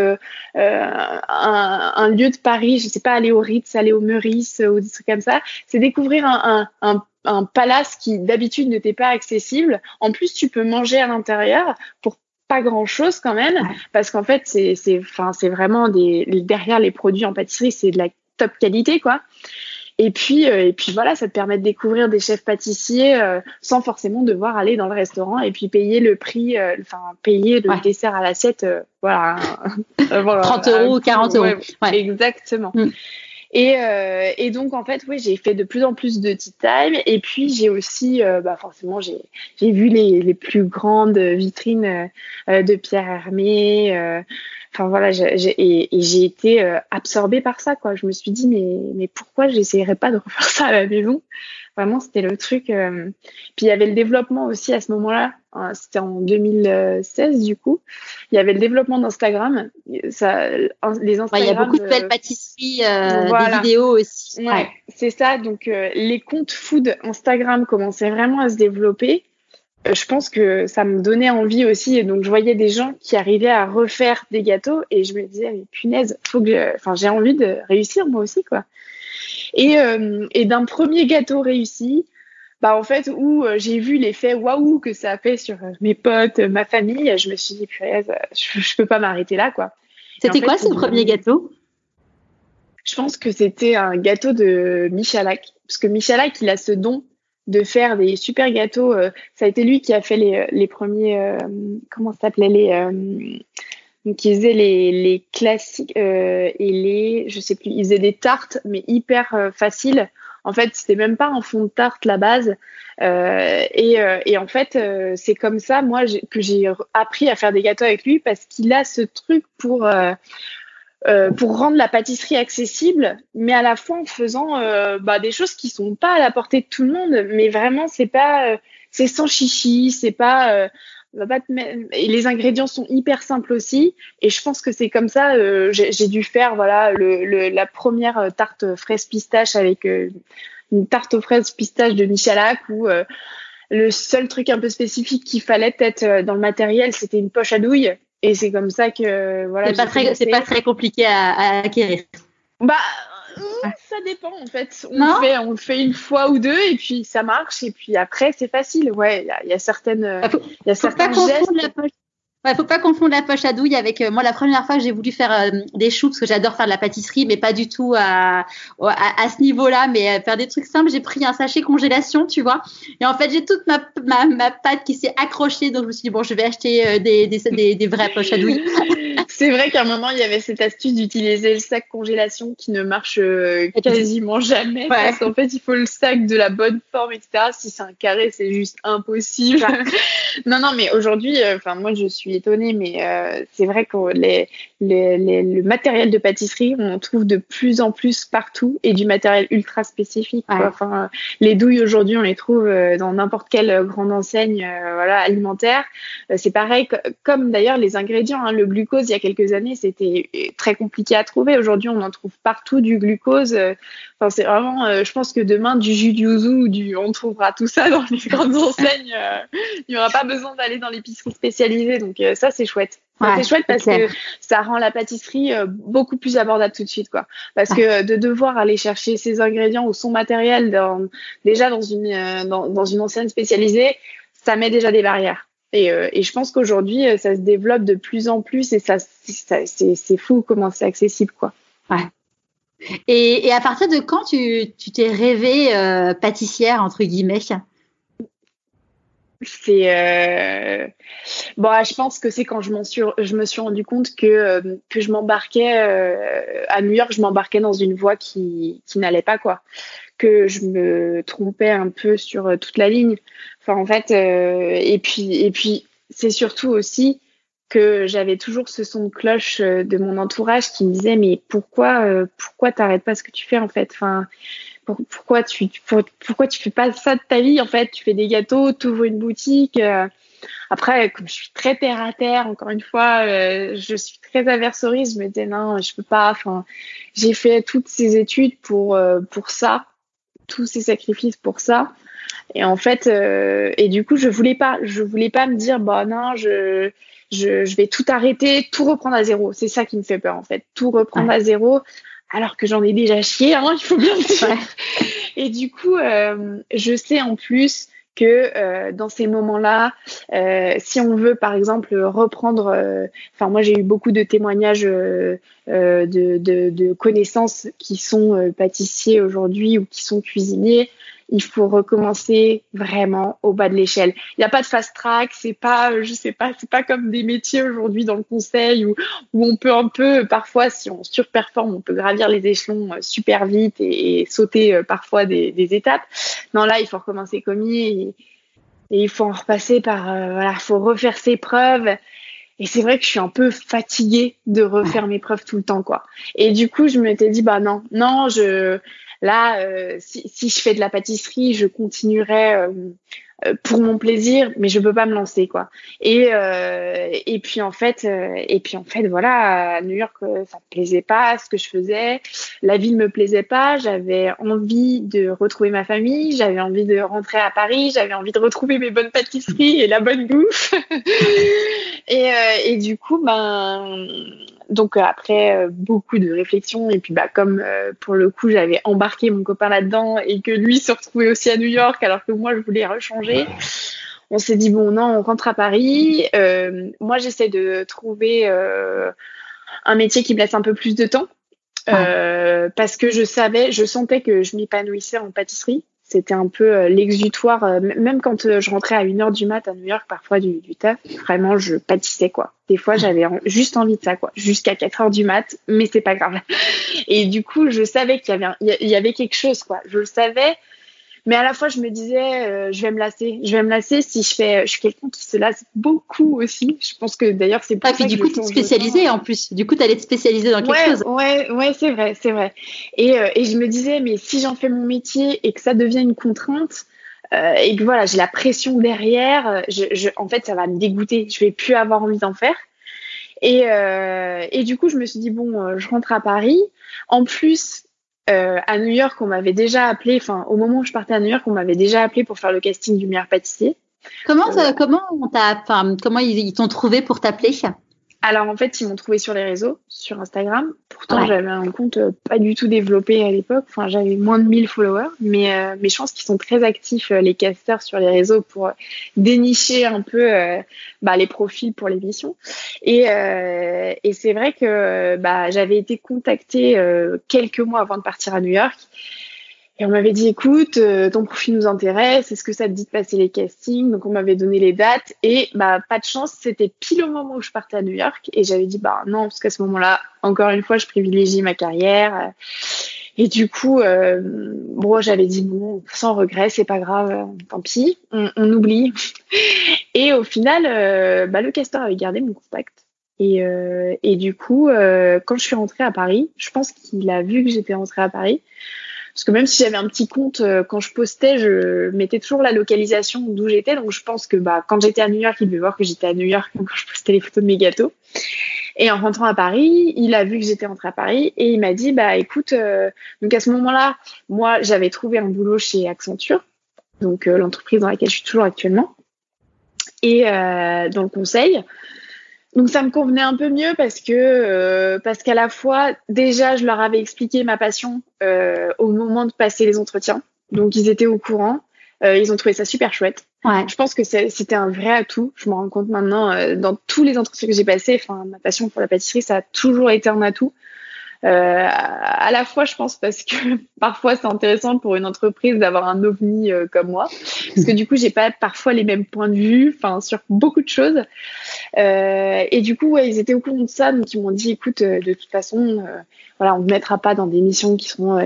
[SPEAKER 2] un lieu de Paris. Je sais pas, aller au Ritz, aller au Meurice ou des trucs comme ça. C'est découvrir un palace qui d'habitude ne t'est pas accessible. En plus, tu peux manger à l'intérieur pour pas grand chose quand même, parce qu'en fait, c'est vraiment derrière les produits en pâtisserie, c'est de la top qualité, quoi. Et puis voilà, ça te permet de découvrir des chefs pâtissiers sans forcément devoir aller dans le restaurant et puis payer le prix, payer le dessert à l'assiette, voilà.
[SPEAKER 3] 30 € ou 40 €.
[SPEAKER 2] Ouais. Exactement. Et donc, en fait, oui, j'ai fait de plus en plus de tea time. Et puis, j'ai aussi, forcément, j'ai vu les plus grandes vitrines de Pierre Hermé. Enfin, voilà, j'ai été absorbée par ça, quoi. Je me suis dit, mais pourquoi j'essayerais pas de refaire ça à la maison? Vraiment, c'était le truc. Puis, il y avait le développement aussi à ce moment-là. C'était en 2016, du coup. Il y avait le développement d'Instagram. Les Instagram,
[SPEAKER 3] il y a beaucoup de belles pâtisseries, des vidéos aussi.
[SPEAKER 2] Ouais, c'est ça. Donc, les comptes food Instagram commençaient vraiment à se développer. Je pense que ça me donnait envie aussi. Et donc, je voyais des gens qui arrivaient à refaire des gâteaux. Et je me disais, mais punaise, j'ai envie de réussir moi aussi, quoi. Et d'un premier gâteau réussi, en fait, où j'ai vu l'effet waouh que ça a fait sur mes potes, ma famille, je me suis dit, punaise, je peux pas m'arrêter là, quoi.
[SPEAKER 3] C'était quoi ce premier gâteau?
[SPEAKER 2] Je pense que c'était un gâteau de Michalak, parce que Michalak, il a ce don de faire des super gâteaux. Ça a été lui qui a fait les premiers, comment ça s'appelait, donc il faisait les classiques et je sais plus, il faisait des tartes mais hyper faciles. En fait, c'était même pas un fond de tarte la base. Et en fait, c'est comme ça moi que j'ai appris à faire des gâteaux avec lui, parce qu'il a ce truc pour rendre la pâtisserie accessible, mais à la fois en faisant des choses qui sont pas à la portée de tout le monde, mais vraiment c'est sans chichi, c'est pas et les ingrédients sont hyper simples aussi, et je pense que c'est comme ça. J'ai dû faire la première tarte fraise pistache avec une tarte aux fraises pistache de Michalak, où le seul truc un peu spécifique qu'il fallait peut-être dans le matériel, c'était une poche à douille. Et c'est comme ça que voilà.
[SPEAKER 3] C'est pas très compliqué à acquérir.
[SPEAKER 2] Ça dépend en fait. On le fait une fois ou deux et puis ça marche, et puis après c'est facile. Ouais, il y a certaines, certains gestes.
[SPEAKER 3] Faut pas confondre la poche à douille avec moi. La première fois que j'ai voulu faire des choux, parce que j'adore faire de la pâtisserie, mais pas du tout à ce niveau-là, mais faire des trucs simples, j'ai pris un sachet congélation, tu vois. Et en fait, j'ai toute ma pâte qui s'est accrochée, donc je me suis dit bon, je vais acheter des vraies poches à douille.
[SPEAKER 2] C'est vrai qu'à un moment, il y avait cette astuce d'utiliser le sac congélation qui ne marche quasiment jamais. Parce qu'en fait, il faut le sac de la bonne forme, etc. Si c'est un carré, c'est juste impossible. Non, mais aujourd'hui, moi, je suis étonnée, mais c'est vrai que le matériel de pâtisserie, on en trouve de plus en plus partout, et du matériel ultra spécifique. Ouais. Enfin, les douilles aujourd'hui, on les trouve dans n'importe quelle grande enseigne alimentaire. C'est pareil, comme d'ailleurs les ingrédients. Hein, le glucose, il y a quelques années, c'était très compliqué à trouver. Aujourd'hui, on en trouve partout du glucose. C'est vraiment, je pense que demain, du jus de yuzu, on trouvera tout ça dans les grandes enseignes. Il n'y aura pas besoin d'aller dans l'épicerie spécialisée. Donc ça, c'est chouette. C'est chouette parce que ça rend la pâtisserie beaucoup plus abordable tout de suite, quoi. Parce que de devoir aller chercher ses ingrédients ou son matériel déjà dans une enseigne spécialisée, ça met déjà des barrières. Et je pense qu'aujourd'hui, ça se développe de plus en plus, et c'est fou comment c'est accessible, quoi.
[SPEAKER 3] Ouais. Et à partir de quand tu t'es rêvée pâtissière, entre guillemets?
[SPEAKER 2] Je pense que c'est quand je me suis rendu compte que je m'embarquais à New York, je m'embarquais dans une voie qui n'allait pas, quoi. Que je me trompais un peu sur toute la ligne. Enfin, en fait, et puis c'est surtout aussi que j'avais toujours ce son de cloche de mon entourage qui me disait mais pourquoi t'arrêtes pas ce que tu fais, en fait. Enfin, pourquoi tu fais pas ça de ta vie, en fait, tu fais des gâteaux, tu ouvres une boutique. Après, comme je suis très terre à terre, encore une fois, je suis très aversoriste, je me disais non, je peux pas. Enfin, j'ai fait toutes ces études pour ça, tous ces sacrifices pour ça. Et en fait, et du coup, je voulais pas me dire bah non, je vais tout arrêter, tout reprendre à zéro. C'est ça qui me fait peur, en fait, tout reprendre à zéro, alors que j'en ai déjà chié, hein, il faut bien le dire. Et du coup, je sais en plus que dans ces moments-là, si on veut par exemple reprendre, enfin moi j'ai eu beaucoup de témoignages de connaissances qui sont pâtissiers aujourd'hui ou qui sont cuisiniers. Il faut recommencer vraiment au bas de l'échelle. Il n'y a pas de fast track, c'est pas, je sais pas, c'est pas comme des métiers aujourd'hui dans le conseil où on peut un peu, parfois, si on surperforme, on peut gravir les échelons super vite et sauter parfois des étapes. Non, là, il faut recommencer commis et il faut en repasser par, voilà, il faut refaire ses preuves. Et c'est vrai que je suis un peu fatiguée de refaire mes preuves tout le temps, quoi. Et du coup, je m'étais dit, bah non, là, si je fais de la pâtisserie, je continuerai pour mon plaisir, mais je peux pas me lancer, quoi. Et puis en fait, voilà, à New York, ça me plaisait pas ce que je faisais, la ville me plaisait pas, j'avais envie de retrouver ma famille, j'avais envie de rentrer à Paris, j'avais envie de retrouver mes bonnes pâtisseries et la bonne bouffe. Et du coup, donc après beaucoup de réflexions et puis comme pour le coup j'avais embarqué mon copain là-dedans et que lui se retrouvait aussi à New York alors que moi je voulais rechanger, on s'est dit bon non, on rentre à Paris. Moi j'essaie de trouver un métier qui me laisse un peu plus de temps parce que je sentais que je m'épanouissais en pâtisserie. C'était un peu l'exutoire, même quand je rentrais à 1h du mat à New York, parfois du taf, vraiment je pâtissais, quoi. Des fois j'avais juste envie de ça, quoi, jusqu'à 4h du mat, mais c'est pas grave. Et du coup je savais qu'il y avait quelque chose, quoi. Je le savais, mais à la fois je me disais je vais me lasser si je suis quelqu'un qui se lasse beaucoup aussi. Je pense que d'ailleurs c'est pour ça
[SPEAKER 3] puis du
[SPEAKER 2] que
[SPEAKER 3] coup tu es spécialisée en plus. Du coup tu allais te spécialiser dans quelque chose.
[SPEAKER 2] Ouais, c'est vrai. Et je me disais mais si j'en fais mon métier et que ça devient une contrainte et que voilà, j'ai la pression derrière, en fait ça va me dégoûter, je vais plus avoir envie d'en faire. Et du coup je me suis dit bon, je rentre à Paris. En plus à New York, on m'avait déjà appelé, enfin au moment où je partais à New York, on m'avait déjà appelé pour faire le casting du meilleur pâtissier.
[SPEAKER 3] Comment ils t'ont trouvé pour t'appeler?
[SPEAKER 2] Alors en fait, ils m'ont trouvé sur les réseaux, sur Instagram. Pourtant, j'avais un compte pas du tout développé à l'époque. Enfin, j'avais moins de 1000 followers, mais je pense qu'ils sont très actifs les casteurs sur les réseaux pour dénicher un peu les profils pour l'émission. Et c'est vrai que j'avais été contactée quelques mois avant de partir à New York. Et on m'avait dit, écoute, ton profil nous intéresse, est-ce que ça te dit de passer les castings? Donc on m'avait donné les dates et pas de chance, c'était pile au moment où je partais à New York et j'avais dit non, parce qu'à ce moment-là, encore une fois, je privilégie ma carrière. Et du coup, j'avais dit bon, sans regret, c'est pas grave, tant pis, on oublie. Et au final, le casteur avait gardé mon contact. Et du coup, quand je suis rentrée à Paris, je pense qu'il a vu que j'étais rentrée à Paris. Parce que même si j'avais un petit compte, quand je postais, je mettais toujours la localisation d'où j'étais. Donc, je pense que quand j'étais à New York, il devait voir que j'étais à New York quand je postais les photos de mes gâteaux. Et en rentrant à Paris, il a vu que j'étais rentrée à Paris et il m'a dit, écoute, donc à ce moment-là, moi, j'avais trouvé un boulot chez Accenture, donc l'entreprise dans laquelle je suis toujours actuellement, et dans le conseil. Donc ça me convenait un peu mieux parce qu'à la fois déjà je leur avais expliqué ma passion au moment de passer les entretiens, donc ils étaient au courant, ils ont trouvé ça super chouette.
[SPEAKER 3] Ouais.
[SPEAKER 2] Je pense que c'était un vrai atout. Je me rends compte maintenant dans tous les entretiens que j'ai passés, ma passion pour la pâtisserie ça a toujours été un atout. À la fois, je pense parce que parfois c'est intéressant pour une entreprise d'avoir un ovni comme moi, parce que du coup j'ai pas parfois les mêmes points de vue, sur beaucoup de choses. Et du coup, ils étaient au courant de ça, donc ils m'ont dit, écoute, de toute façon, on ne te mettra pas dans des missions qui seront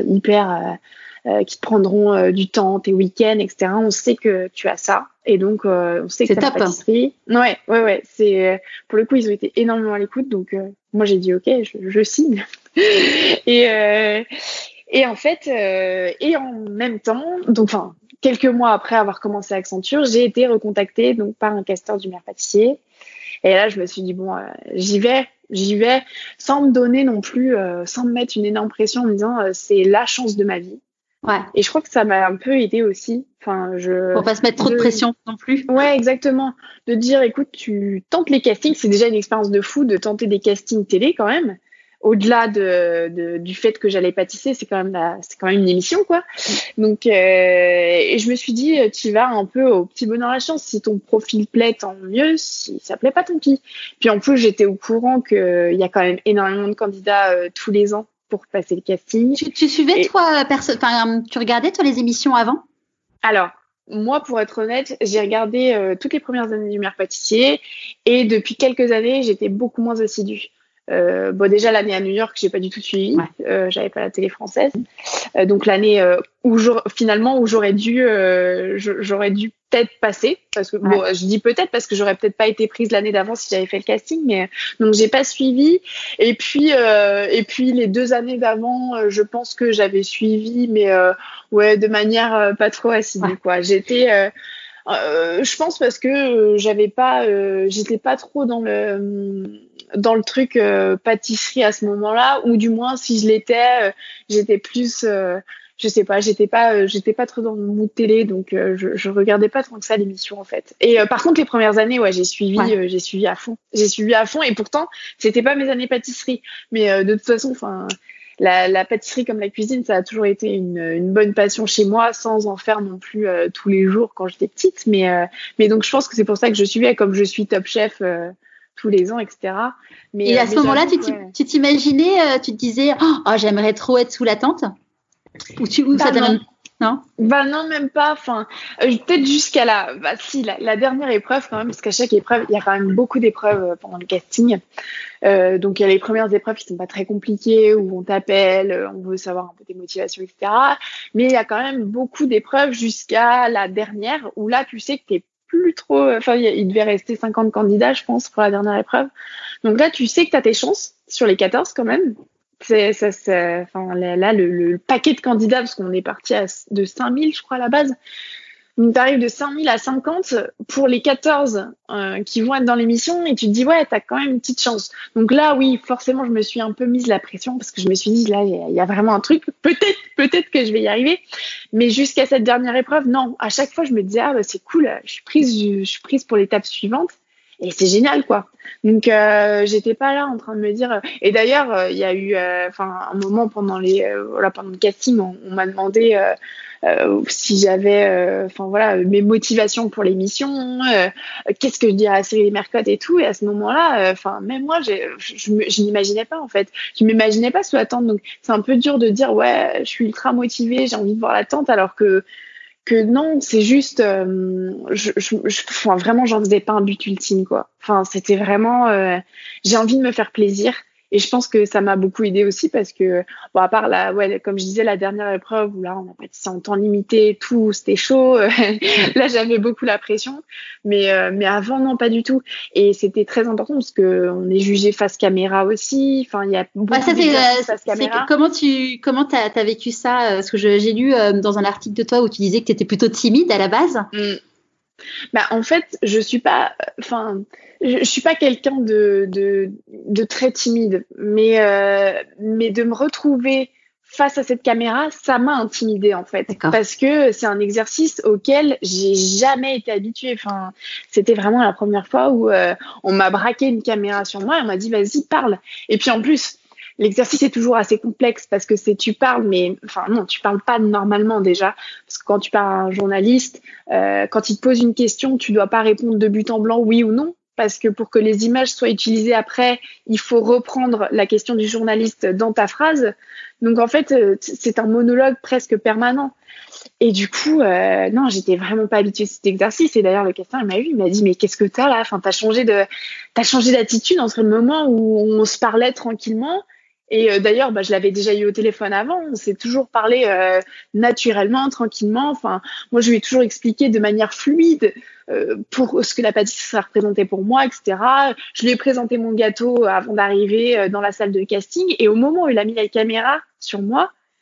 [SPEAKER 2] qui te prendront du temps, tes week-ends, etc. On sait que tu as ça, et donc on sait que tu as la pâtisserie. Ouais. C'est pour le coup, ils ont été énormément à l'écoute, donc moi j'ai dit ok, je signe. Et en fait, et en même temps, donc, enfin, quelques mois après avoir commencé Accenture, j'ai été recontactée donc par un casteur du Meilleur Pâtissier. Et là, je me suis dit bon, j'y vais, sans me donner non plus, sans me mettre une énorme pression en me disant c'est la chance de ma vie.
[SPEAKER 3] Ouais.
[SPEAKER 2] Et je crois que ça m'a un peu aidée aussi. Enfin,
[SPEAKER 3] Pour pas se mettre trop de pression non plus.
[SPEAKER 2] Ouais, exactement. De dire, écoute, tu tentes les castings, c'est déjà une expérience de fou de tenter des castings télé quand même. Au-delà du fait que j'allais pâtisser, c'est quand même une émission, quoi. Donc, et je me suis dit, tu vas un peu au petit bonheur à la chance. Si ton profil plaît, tant mieux. Si ça plaît pas, tant pis. Puis en plus, j'étais au courant qu'il y a quand même énormément de candidats tous les ans pour passer le casting.
[SPEAKER 3] Tu suivais, toi, tu regardais, toi, les émissions avant?
[SPEAKER 2] Alors, moi, pour être honnête, j'ai regardé toutes les premières années du Meilleur Pâtissier et depuis quelques années, j'étais beaucoup moins assidue. Bon, déjà l'année à New York, j'ai pas du tout suivi. Ouais. J'avais pas la télé française. Donc l'année où j'aurais dû peut-être passer, parce que bon, je dis peut-être parce que j'aurais peut-être pas été prise l'année d'avant si j'avais fait le casting, mais donc j'ai pas suivi. Et puis les 2 années d'avant, je pense que j'avais suivi, mais ouais, de manière pas trop assidue, quoi. J'étais je pense parce que j'étais pas trop dans le truc pâtisserie à ce moment-là, ou du moins si je l'étais, j'étais plus je sais pas, j'étais pas trop dans le mood télé, donc je regardais pas tant que ça l'émission en fait. Et par contre les premières années, ouais, j'ai suivi à fond. J'ai suivi à fond et pourtant c'était pas mes années pâtisserie, mais de toute façon, enfin la pâtisserie comme la cuisine, ça a toujours été une bonne passion chez moi, sans en faire non plus tous les jours quand j'étais petite. Mais donc, je pense que c'est pour ça que je suivais, comme je suis Top Chef tous les ans, etc.
[SPEAKER 3] Et à ce moment-là, tu t'imaginais, tu te disais, oh, j'aimerais trop être sous la tente? Ou ça t'a même... Non,
[SPEAKER 2] bah non, même pas. Enfin, peut-être jusqu'à la dernière épreuve quand même, parce qu'à chaque épreuve, il y a quand même beaucoup d'épreuves pendant le casting. Donc il y a les premières épreuves qui sont pas très compliquées, où on t'appelle, on veut savoir un peu tes motivations, etc. Mais il y a quand même beaucoup d'épreuves jusqu'à la dernière, où là tu sais que t'es plus trop. Enfin, il devait rester 50 candidats, je pense, pour la dernière épreuve. Donc là, tu sais que t'as tes chances sur les 14 quand même. Enfin, là, le paquet de candidats, parce qu'on est parti de 5000, je crois, à la base. Donc, t'arrives de 5000 à 50 pour les 14 qui vont être dans l'émission et tu te dis, ouais, t'as quand même une petite chance. Donc là, oui, forcément, je me suis un peu mise la pression parce que je me suis dit, là, il y a vraiment un truc. Peut-être que je vais y arriver. Mais jusqu'à cette dernière épreuve, non. À chaque fois, je me disais, ah, bah, c'est cool, je suis prise pour l'étape suivante. Et c'est génial, quoi. Donc, j'étais pas là en train de me dire. Et d'ailleurs, il y a eu, un moment pendant le casting, on m'a demandé si j'avais, mes motivations pour l'émission, qu'est-ce que je dirais à Cyril Mercotte et tout. Et à ce moment-là, même moi, je m'imaginais pas en fait. Je m'imaginais pas sous la tente. Donc, c'est un peu dur de dire ouais, je suis ultra motivée, j'ai envie de voir la tente, alors que non, c'est juste, vraiment, j'en faisais pas un but ultime, quoi. Enfin, c'était vraiment, j'ai envie de me faire plaisir. Et je pense que ça m'a beaucoup aidé aussi parce que, bon, à part comme je disais, la dernière épreuve où là, on a pâtissé en temps limité, tout, c'était chaud. Là, j'avais beaucoup la pression. Mais avant, non, pas du tout. Et c'était très important parce que on est jugé face caméra aussi. Enfin, il y a beaucoup de face caméra.
[SPEAKER 3] Comment t'as vécu ça? Parce que j'ai lu dans un article de toi où tu disais que t'étais plutôt timide à la base.
[SPEAKER 2] Bah, en fait, je suis pas quelqu'un de très timide, mais de me retrouver face à cette caméra, ça m'a intimidée en fait. D'accord. Parce que c'est un exercice auquel j'ai jamais été habituée. Enfin, c'était vraiment la première fois où on m'a braqué une caméra sur moi et on m'a dit vas-y, parle. Et puis en plus, l'exercice est toujours assez complexe parce que tu parles, mais non, tu parles pas normalement déjà. Parce que quand tu parles à un journaliste, quand il te pose une question, tu dois pas répondre de but en blanc oui ou non. Parce que pour que les images soient utilisées après, il faut reprendre la question du journaliste dans ta phrase. Donc en fait, c'est un monologue presque permanent. Et du coup, non, j'étais vraiment pas habituée à cet exercice. Et d'ailleurs, le casting il m'a dit mais qu'est-ce que t'as là? Enfin, t'as changé d'attitude entre le moment où on se parlait tranquillement. Et d'ailleurs, je l'avais déjà eu au téléphone avant. On s'est toujours parlé naturellement, tranquillement. Enfin, moi, je lui ai toujours expliqué de manière fluide pour ce que la pâtisserie représentait pour moi, etc. Je lui ai présenté mon gâteau avant d'arriver dans la salle de casting. Et au moment où il a mis la caméra sur moi,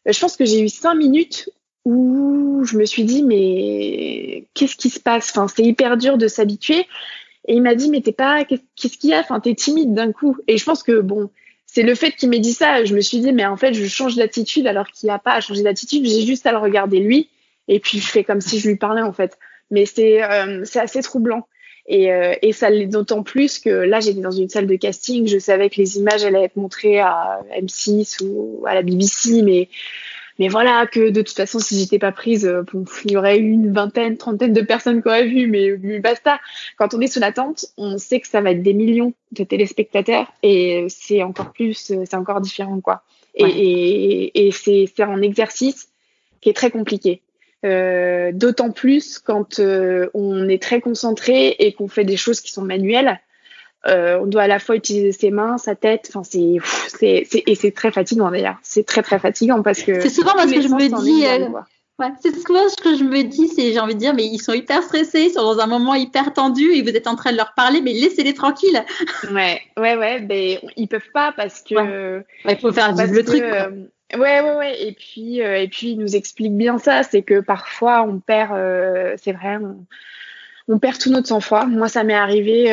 [SPEAKER 2] je pense que j'ai eu 5 minutes où je me suis dit, mais qu'est-ce qui se passe? Enfin, c'est hyper dur de s'habituer. Et il m'a dit, mais qu'est-ce qu'il y a? Enfin, t'es timide d'un coup. Et je pense que, bon, c'est le fait qu'il m'ait dit ça. Je me suis dit, mais en fait, je change d'attitude alors qu'il n'y a pas à changer d'attitude. J'ai juste à le regarder lui. Et puis, je fais comme si je lui parlais, en fait. Mais c'est assez troublant. Et ça l'est d'autant plus que là, j'étais dans une salle de casting. Je savais que les images allaient être montrées à M6 ou à la BBC, mais voilà, que de toute façon, si j'étais pas prise, bon, il y aurait eu une vingtaine, trentaine de personnes qui auraient vu, mais basta. Quand on est sous la tente, on sait que ça va être des millions de téléspectateurs et c'est encore différent, quoi. Ouais. Et c'est un exercice qui est très compliqué. D'autant plus quand on est très concentré et qu'on fait des choses qui sont manuelles. On doit à la fois utiliser ses mains, sa tête. Enfin, c'est très fatigant d'ailleurs. C'est très très fatigant parce que
[SPEAKER 3] c'est souvent moi ce que je me dis. C'est souvent ce que je me dis, c'est j'ai envie de dire, mais ils sont hyper stressés, ils sont dans un moment hyper tendu et vous êtes en train de leur parler, mais laissez-les tranquilles.
[SPEAKER 2] Ouais, mais ils peuvent pas parce que.
[SPEAKER 3] Il faut faire vivre le truc.
[SPEAKER 2] Ouais. Et puis ils nous expliquent bien ça, c'est que parfois on perd, c'est vrai. On perd tout notre sang-froid. Moi, ça m'est arrivé.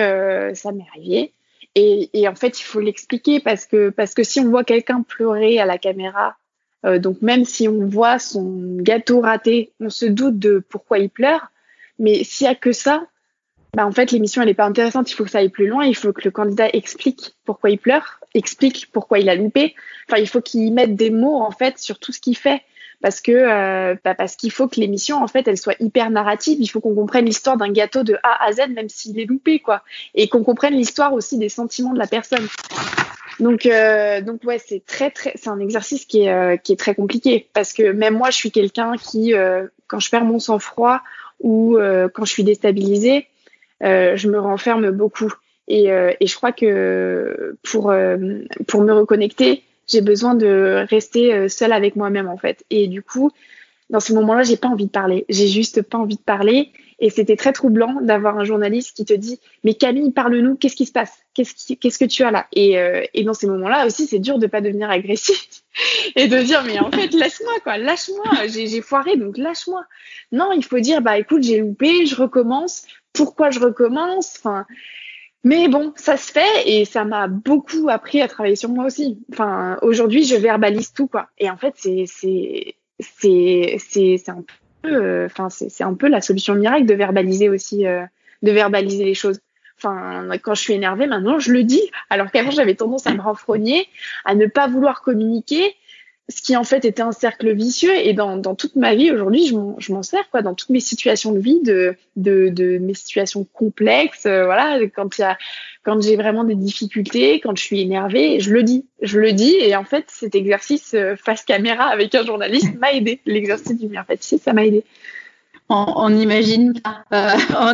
[SPEAKER 2] Et en fait, il faut l'expliquer parce que si on voit quelqu'un pleurer à la caméra, donc même si on voit son gâteau raté, on se doute de pourquoi il pleure. Mais s'il y a que ça, bah en fait, l'émission elle est pas intéressante. Il faut que ça aille plus loin. Il faut que le candidat explique pourquoi il pleure, explique pourquoi il a loupé. Enfin, il faut qu'il mette des mots en fait sur tout ce qu'il fait. Parce qu'il faut que l'émission en fait elle soit hyper narrative. Il faut qu'on comprenne l'histoire d'un gâteau de A à Z même s'il est loupé, quoi, et qu'on comprenne l'histoire aussi des sentiments de la personne. Donc ouais, c'est un exercice qui est très compliqué parce que même moi je suis quelqu'un qui quand je perds mon sang-froid ou quand je suis déstabilisée, je me renferme beaucoup et je crois que pour me reconnecter, j'ai besoin de rester seule avec moi-même, en fait. Et du coup, dans ces moments-là, j'ai pas envie de parler. J'ai juste pas envie de parler. Et c'était très troublant d'avoir un journaliste qui te dit « Mais Camille, parle-nous, qu'est-ce qui se passe? Qu'est-ce que tu as là ?» Et dans ces moments-là aussi, c'est dur de pas devenir agressif et de dire « Mais en fait, laisse-moi, quoi, lâche-moi. J'ai foiré, donc lâche-moi. » Non, il faut dire « Bah écoute, j'ai loupé, je recommence. Pourquoi je recommence ?» Enfin... Mais bon, ça se fait et ça m'a beaucoup appris à travailler sur moi aussi. Enfin, aujourd'hui, je verbalise tout, quoi. Et en fait, c'est un peu, c'est un peu la solution miracle de verbaliser aussi, de verbaliser les choses. Enfin, quand je suis énervée, maintenant, je le dis. Alors qu'avant, j'avais tendance à me renfrogner, à ne pas vouloir communiquer, ce qui en fait était un cercle vicieux. Et dans toute ma vie aujourd'hui, je m'en sers, quoi, dans toutes mes situations de vie, de mes situations complexes, voilà, quand j'ai vraiment des difficultés, quand je suis énervée, je le dis. Et en fait, cet exercice face caméra avec un journaliste m'a aidé. L'exercice du miroir pâtissier, ça m'a aidé.
[SPEAKER 3] On imagine pas.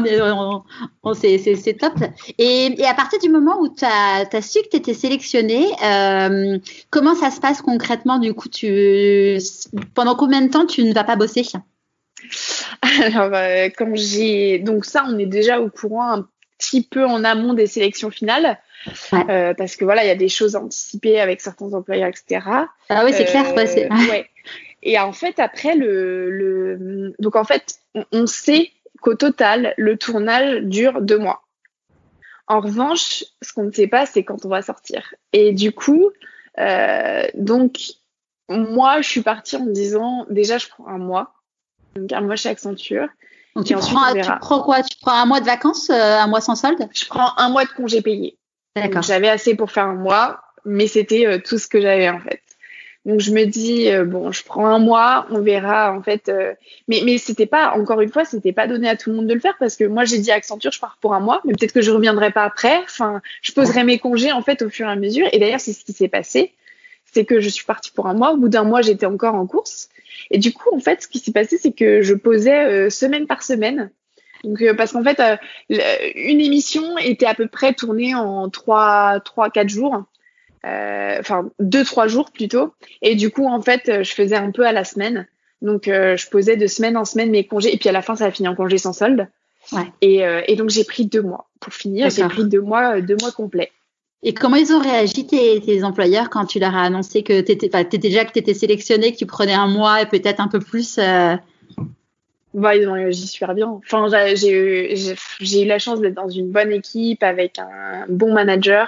[SPEAKER 3] C'est top. Et à partir du moment où tu as su que tu étais sélectionnée, comment ça se passe concrètement? Du coup, pendant combien de temps tu ne vas pas bosser?
[SPEAKER 2] Alors, donc ça, on est déjà au courant un petit peu en amont des sélections finales. Ouais. Parce que voilà, il y a des choses à anticiper avec certains employeurs, etc.
[SPEAKER 3] Ah oui, c'est clair.
[SPEAKER 2] Ouais. Et en fait, après donc en fait, on sait qu'au total, le tournage dure 2 mois. En revanche, ce qu'on ne sait pas, c'est quand on va sortir. Et du coup, donc moi, je suis partie en me disant, déjà, je prends 1 mois. Donc 1 mois chez Accenture.
[SPEAKER 3] Donc tu prends quoi? Tu prends 1 mois de vacances, 1 mois sans solde?
[SPEAKER 2] Je prends 1 mois de congé payé.
[SPEAKER 3] D'accord.
[SPEAKER 2] Donc, j'avais assez pour faire 1 mois, mais c'était tout ce que j'avais en fait. Donc je me dis bon, je prends 1 mois, on verra en fait. Mais c'était pas, encore une fois, c'était pas donné à tout le monde de le faire parce que moi j'ai dit à Accenture, je pars pour 1 mois, mais peut-être que je reviendrai pas après. Enfin, je poserai mes congés en fait au fur et à mesure. Et d'ailleurs, c'est ce qui s'est passé, c'est que je suis partie pour 1 mois. Au bout d'1 mois, j'étais encore en course. Et du coup, en fait, ce qui s'est passé, c'est que je posais semaine par semaine. Donc parce qu'en fait, une émission était à peu près tournée en 3-4 jours. Enfin 2-3 jours plutôt, et du coup en fait je faisais un peu à la semaine, donc je posais de semaine en semaine mes congés, et puis à la fin ça a fini en congé sans solde. Ouais. Et donc j'ai pris 2 mois pour finir. D'accord. J'ai pris 2 mois complets.
[SPEAKER 3] Et comment ils ont réagi tes employeurs quand tu leur as annoncé que t'étais sélectionnée, que tu prenais un mois et peut-être un peu plus
[SPEAKER 2] Bah, ils ont réagi super bien. Enfin, j'ai eu la chance d'être dans une bonne équipe avec un bon manager.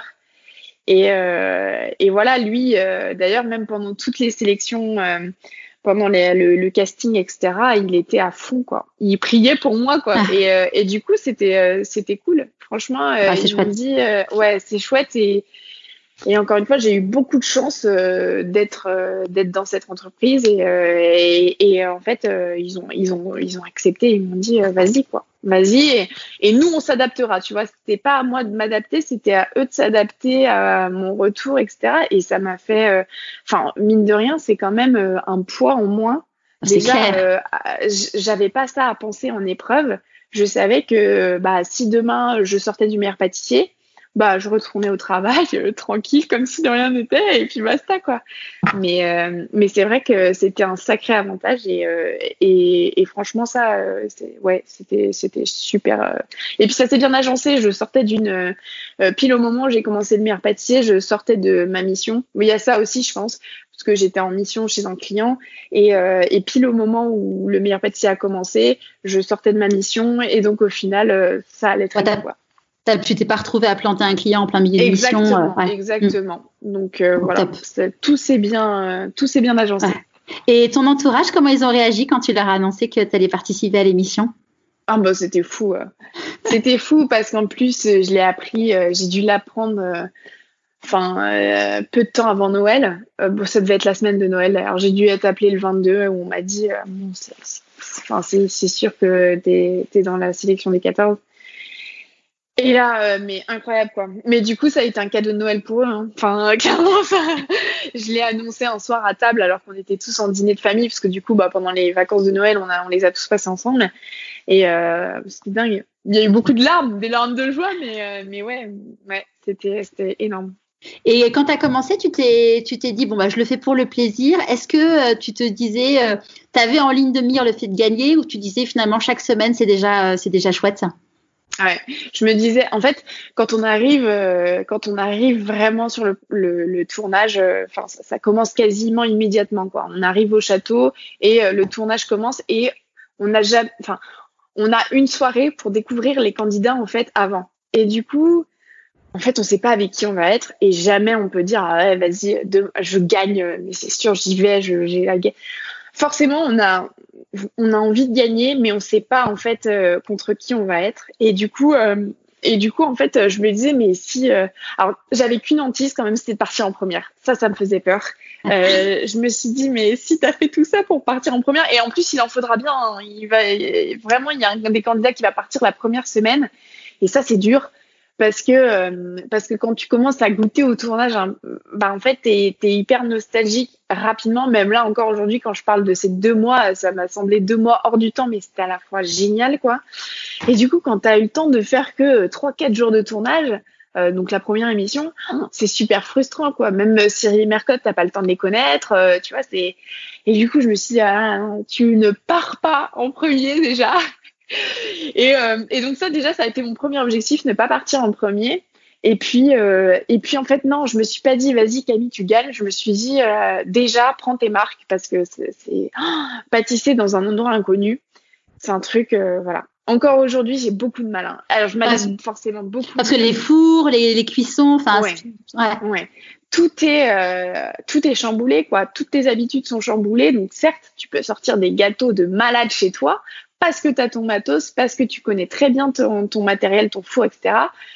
[SPEAKER 2] Et voilà, lui, d'ailleurs, même pendant toutes les sélections, pendant le casting, etc., il était à fond, quoi. Il priait pour moi, quoi. Et du coup, c'était cool. Franchement, ils m'ont dit, ouais, c'est chouette. Et encore une fois, j'ai eu beaucoup de chance d'être dans cette entreprise et en fait ils ont accepté, ils m'ont dit vas-y quoi, vas-y et nous on s'adaptera, tu vois, c'était pas à moi de m'adapter, c'était à eux de s'adapter à mon retour, etc. Et ça m'a fait, enfin mine de rien, c'est quand même un poids en moins. Déjà, j'avais pas ça à penser en épreuve. Je savais que bah si demain je sortais du meilleur pâtissier, bah je retournais au travail tranquille comme si de rien n'était et puis basta quoi. Mais c'est vrai que c'était un sacré avantage et franchement ça c'était super. Et puis ça s'est bien agencé. Je sortais d'une pile au moment où j'ai commencé le meilleur pâtissier, je sortais de ma mission. Mais il y a ça aussi je pense parce que j'étais en mission chez un client et pile au moment où le meilleur pâtissier a commencé, je sortais de ma mission et donc au final ça allait très bien quoi.
[SPEAKER 3] Tu t'es pas retrouvée à planter un client en plein milieu de mission.
[SPEAKER 2] Exactement. Donc voilà, tout s'est bien agencé.
[SPEAKER 3] Ouais. Et ton entourage, comment ils ont réagi quand tu leur as annoncé que tu allais participer à l'émission?
[SPEAKER 2] Ah bah c'était fou. C'était fou parce qu'en plus je l'ai appris, j'ai dû l'apprendre peu de temps avant Noël. Ça devait être la semaine de Noël. Alors j'ai dû être appelée le 22 où on m'a dit bon, c'est sûr que t'es dans la sélection des 14. Et là, mais incroyable quoi. Mais du coup, ça a été un cadeau de Noël pour eux. Hein. Enfin, clairement, je l'ai annoncé un soir à table alors qu'on était tous en dîner de famille parce que du coup, bah, pendant les vacances de Noël, on les a tous passés ensemble. Et c'était dingue. Il y a eu beaucoup de larmes, des larmes de joie, mais ouais, c'était énorme.
[SPEAKER 3] Et quand tu as commencé, tu t'es dit, bon, bah, je le fais pour le plaisir. Est-ce que tu te disais, tu avais en ligne de mire le fait de gagner ou tu disais finalement chaque semaine, c'est déjà chouette ça?
[SPEAKER 2] Ouais, je me disais, en fait, quand on arrive vraiment sur le tournage, ça commence quasiment immédiatement, quoi. On arrive au château et le tournage commence et on a une soirée pour découvrir les candidats, en fait, avant. Et du coup, en fait, on sait pas avec qui on va être et jamais on peut dire, ah ouais, vas-y, je gagne, mais c'est sûr, j'y vais, j'ai la gagne. Forcément, on a envie de gagner, mais on sait pas en fait contre qui on va être. Et du coup, en fait, je me disais, mais si, alors j'avais qu'une hantise quand même, c'était de partir en première. Ça me faisait peur. Je me suis dit, mais si t'as fait tout ça pour partir en première, et en plus il en faudra bien. Hein, il y a un des candidats qui va partir la première semaine, et ça c'est dur. Parce que quand tu commences à goûter au tournage, bah en fait t'es hyper nostalgique rapidement. Même là encore aujourd'hui, quand je parle de ces 2 mois, ça m'a semblé 2 mois hors du temps, mais c'était à la fois génial quoi. Et du coup, quand t'as eu le temps de faire que 3-4 jours de tournage, donc la première émission, c'est super frustrant quoi. Même Cyril et Mercotte, t'as pas le temps de les connaître, tu vois. Et du coup, je me suis dit, tu ne pars pas en premier déjà. Et donc ça déjà ça a été mon premier objectif, ne pas partir en premier. Et puis en fait non, je me suis pas dit vas-y Camille tu gagnes, je me suis dit déjà prends tes marques parce que c'est pâtisser dans un endroit inconnu, c'est un truc voilà. Encore aujourd'hui j'ai beaucoup de mal. Hein. Alors je m'adapte forcément beaucoup.
[SPEAKER 3] Parce que les fours, les cuissons, enfin
[SPEAKER 2] ouais. Tout est chamboulé quoi, toutes tes habitudes sont chamboulées. Donc certes tu peux sortir des gâteaux de malade chez toi parce que tu as ton matos, parce que tu connais très bien ton matériel, ton four, etc.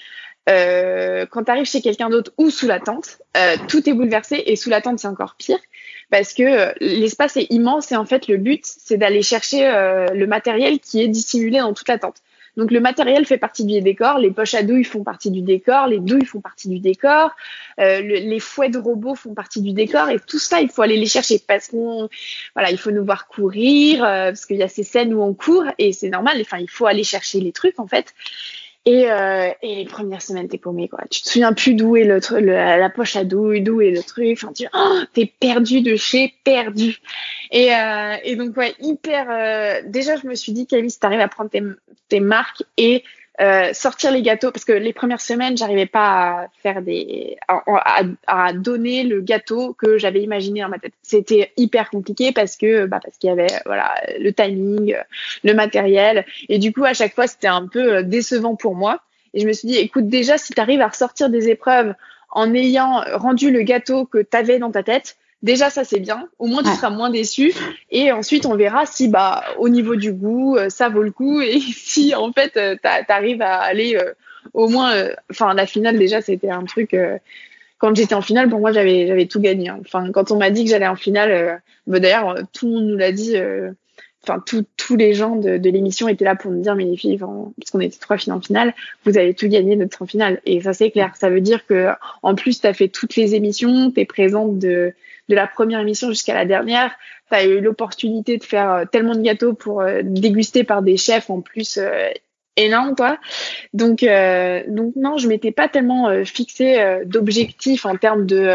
[SPEAKER 2] Quand tu arrives chez quelqu'un d'autre ou sous la tente, tout est bouleversé et sous la tente, c'est encore pire parce que l'espace est immense et en fait, le but, c'est d'aller chercher le matériel qui est dissimulé dans toute la tente. Donc, le matériel fait partie du décor, les poches à douilles font partie du décor, les douilles font partie du décor, les fouets de robots font partie du décor et tout ça, il faut aller les chercher parce qu'on, voilà, il faut nous voir courir parce qu'il y a ces scènes où on court et c'est normal. Enfin, il faut aller chercher les trucs en fait. Et les premières semaines, t'es paumé quoi. Tu te souviens plus d'où est la poche à douille, d'où est le truc. Enfin, t'es perdu de chez perdu. Et donc ouais, hyper. Déjà, je me suis dit, Camille, si t'arrives à prendre tes marques et sortir les gâteaux, parce que les premières semaines, j'arrivais pas à faire à donner le gâteau que j'avais imaginé dans ma tête. C'était hyper compliqué parce qu'il y avait, voilà, le timing, le matériel. Et du coup, à chaque fois, c'était un peu décevant pour moi. Et je me suis dit, écoute, déjà, si tu arrives à ressortir des épreuves en ayant rendu le gâteau que tu avais dans ta tête, déjà, ça, c'est bien. Au moins, tu seras moins déçu. Et ensuite, on verra si, au niveau du goût, ça vaut le coup. Et si, en fait, t'arrives à aller au moins... la finale, déjà, c'était un truc... quand j'étais en finale, pour moi, j'avais tout gagné. Hein. Enfin, quand on m'a dit que j'allais en finale, d'ailleurs, tout le monde nous l'a dit... tous les gens de l'émission étaient là pour nous dire, mais les filles, parce qu'on était 3 filles en finale, vous avez tout gagné d'être en finale. Et ça, c'est clair. Ça veut dire que, en plus, t'as fait toutes les émissions, t'es présente de la première émission jusqu'à la dernière. T'as eu l'opportunité de faire tellement de gâteaux pour déguster par des chefs en plus énormes, quoi. Donc non, je m'étais pas tellement fixée d'objectifs en termes de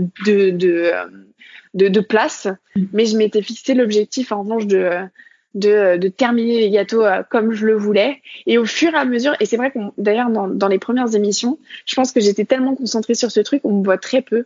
[SPEAKER 2] place, mais je m'étais fixé l'objectif en revanche de terminer les gâteaux comme je le voulais. Et au fur et à mesure, et c'est vrai que d'ailleurs dans les premières émissions, je pense que j'étais tellement concentrée sur ce truc, on me voit très peu.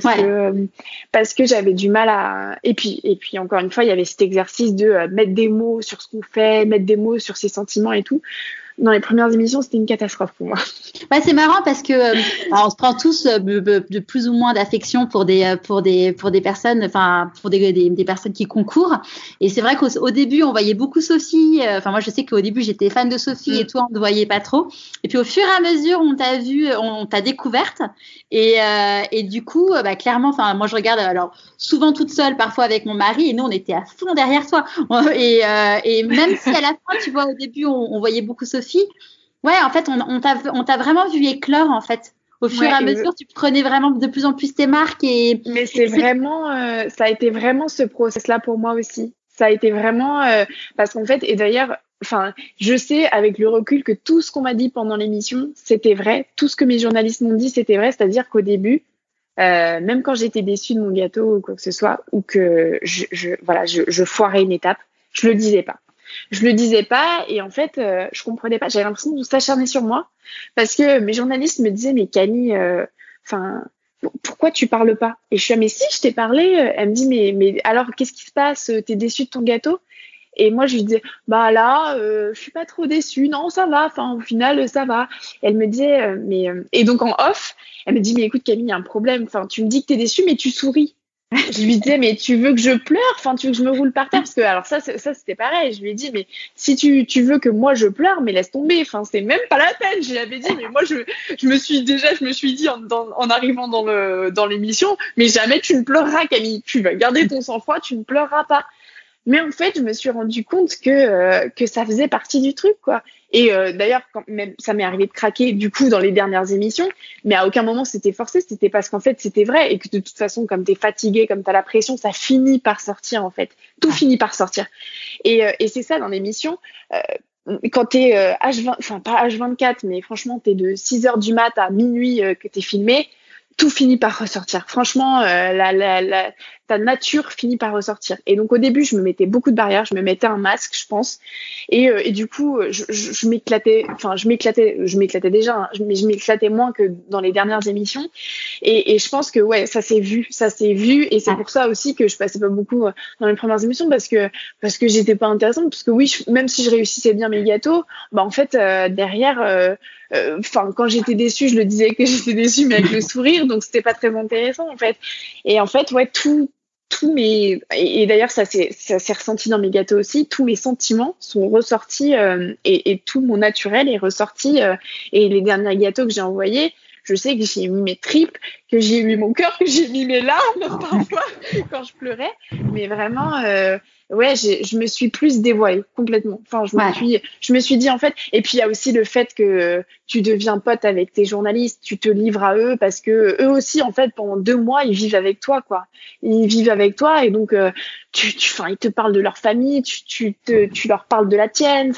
[SPEAKER 2] Parce que j'avais du mal à... Et puis encore une fois, il y avait cet exercice de mettre des mots sur ce qu'on fait, mettre des mots sur ses sentiments et tout. Dans les premières émissions, c'était une catastrophe pour moi.
[SPEAKER 3] Ouais, c'est marrant parce que on se prend tous de plus ou moins d'affection pour des personnes, enfin pour des personnes qui concourent. Et c'est vrai qu'au début, on voyait beaucoup Sophie. Moi, je sais qu'au début, j'étais fan de Sophie et toi, on ne te voyait pas trop. Et puis au fur et à mesure, on t'a vu, on t'a découverte. Et du coup, clairement, moi, je regarde alors souvent toute seule, parfois avec mon mari. Et nous, on était à fond derrière toi. Et même si à la fin, tu vois, au début, on voyait beaucoup Sophie. Ouais, en fait, on t'a vraiment vu éclore, en fait. Au fur et à mesure, tu prenais vraiment de plus en plus tes marques.
[SPEAKER 2] Mais c'est vraiment, ça a été vraiment ce process-là pour moi aussi. Ça a été vraiment, parce qu'en fait, et d'ailleurs, je sais avec le recul que tout ce qu'on m'a dit pendant l'émission, c'était vrai. Tout ce que mes journalistes m'ont dit, c'était vrai. C'est-à-dire qu'au début, même quand j'étais déçue de mon gâteau ou quoi que ce soit, ou que je foirais une étape, je le disais pas. Et en fait, je comprenais pas. J'avais l'impression de s'acharner sur moi parce que mes journalistes me disaient, mais Camille, pourquoi tu parles pas? Et je suis mais si, je t'ai parlé. Elle me dit, mais alors, qu'est-ce qui se passe? T'es déçue de ton gâteau? Et moi, je lui disais, je suis pas trop déçue. Non, ça va. Au final, ça va. Et elle me disait, et donc en off, elle me dit, mais écoute, Camille, il y a un problème. Tu me dis que t'es déçue, mais tu souris. Je lui disais, mais tu veux que je pleure? Tu veux que je me roule par terre? Parce que, alors ça, c'était pareil. Je lui ai dit, mais si tu veux que moi je pleure, mais laisse tomber. C'est même pas la peine. Je lui avais dit, mais moi, je me suis dit en arrivant dans l'émission, mais jamais tu ne pleureras, Camille. Tu vas garder ton sang-froid, tu ne pleureras pas. Mais en fait, je me suis rendu compte que ça faisait partie du truc, quoi. Et d'ailleurs, quand même, ça m'est arrivé de craquer du coup dans les dernières émissions, mais à aucun moment c'était forcé, c'était parce qu'en fait c'était vrai et que de toute façon, comme t'es fatigué, comme t'as la pression, ça finit par sortir en fait. Tout finit par sortir. Et c'est ça dans l'émission. Quand t'es H20, pas H24, mais franchement t'es de 6h du mat à minuit que t'es filmé, tout finit par ressortir. Franchement, ta nature finit par ressortir. Et donc, au début, je me mettais beaucoup de barrières. Je me mettais un masque, je pense. Et du coup, je m'éclatais. Je m'éclatais déjà, hein, mais je m'éclatais moins que dans les dernières émissions. Et je pense que, ouais, ça s'est vu. Et c'est pour ça aussi que je passais pas beaucoup dans les premières émissions parce que j'étais pas intéressante. Parce que oui, même si je réussissais bien mes gâteaux, en fait, derrière, quand j'étais déçue, je le disais que j'étais déçue, mais avec le sourire, donc c'était pas très intéressant en fait. Et en fait, ouais, et d'ailleurs ça s'est ressenti dans mes gâteaux aussi. Tous mes sentiments sont ressortis et tout mon naturel est ressorti. Et les derniers gâteaux que j'ai envoyés, je sais que j'ai mis mes tripes, que j'ai mis mon cœur, que j'ai mis mes larmes parfois quand je pleurais. Mais vraiment, je me suis plus dévoilée complètement. Je me suis dit en fait. Et puis il y a aussi le fait que tu deviens pote avec tes journalistes, tu te livres à eux parce que eux aussi en fait pendant 2 mois ils vivent avec toi quoi. Ils vivent avec toi et donc ils te parlent de leur famille, tu leur parles de la tienne.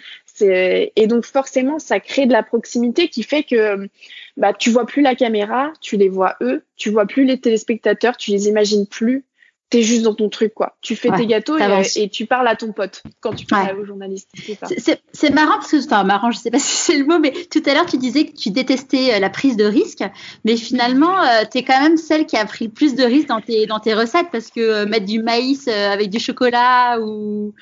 [SPEAKER 2] Et donc forcément ça crée de la proximité qui fait que tu vois plus la caméra, tu les vois eux, tu vois plus les téléspectateurs, tu les imagines plus, t'es juste dans ton truc, quoi. Tu fais tes gâteaux et tu parles à ton pote quand tu parles aux journalistes. C'est ça.
[SPEAKER 3] C'est marrant parce que, enfin, marrant, je sais pas si c'est le mot, mais tout à l'heure, tu disais que tu détestais la prise de risque, mais finalement, t'es quand même celle qui a pris le plus de risques dans tes recettes parce que mettre du maïs avec du chocolat ou.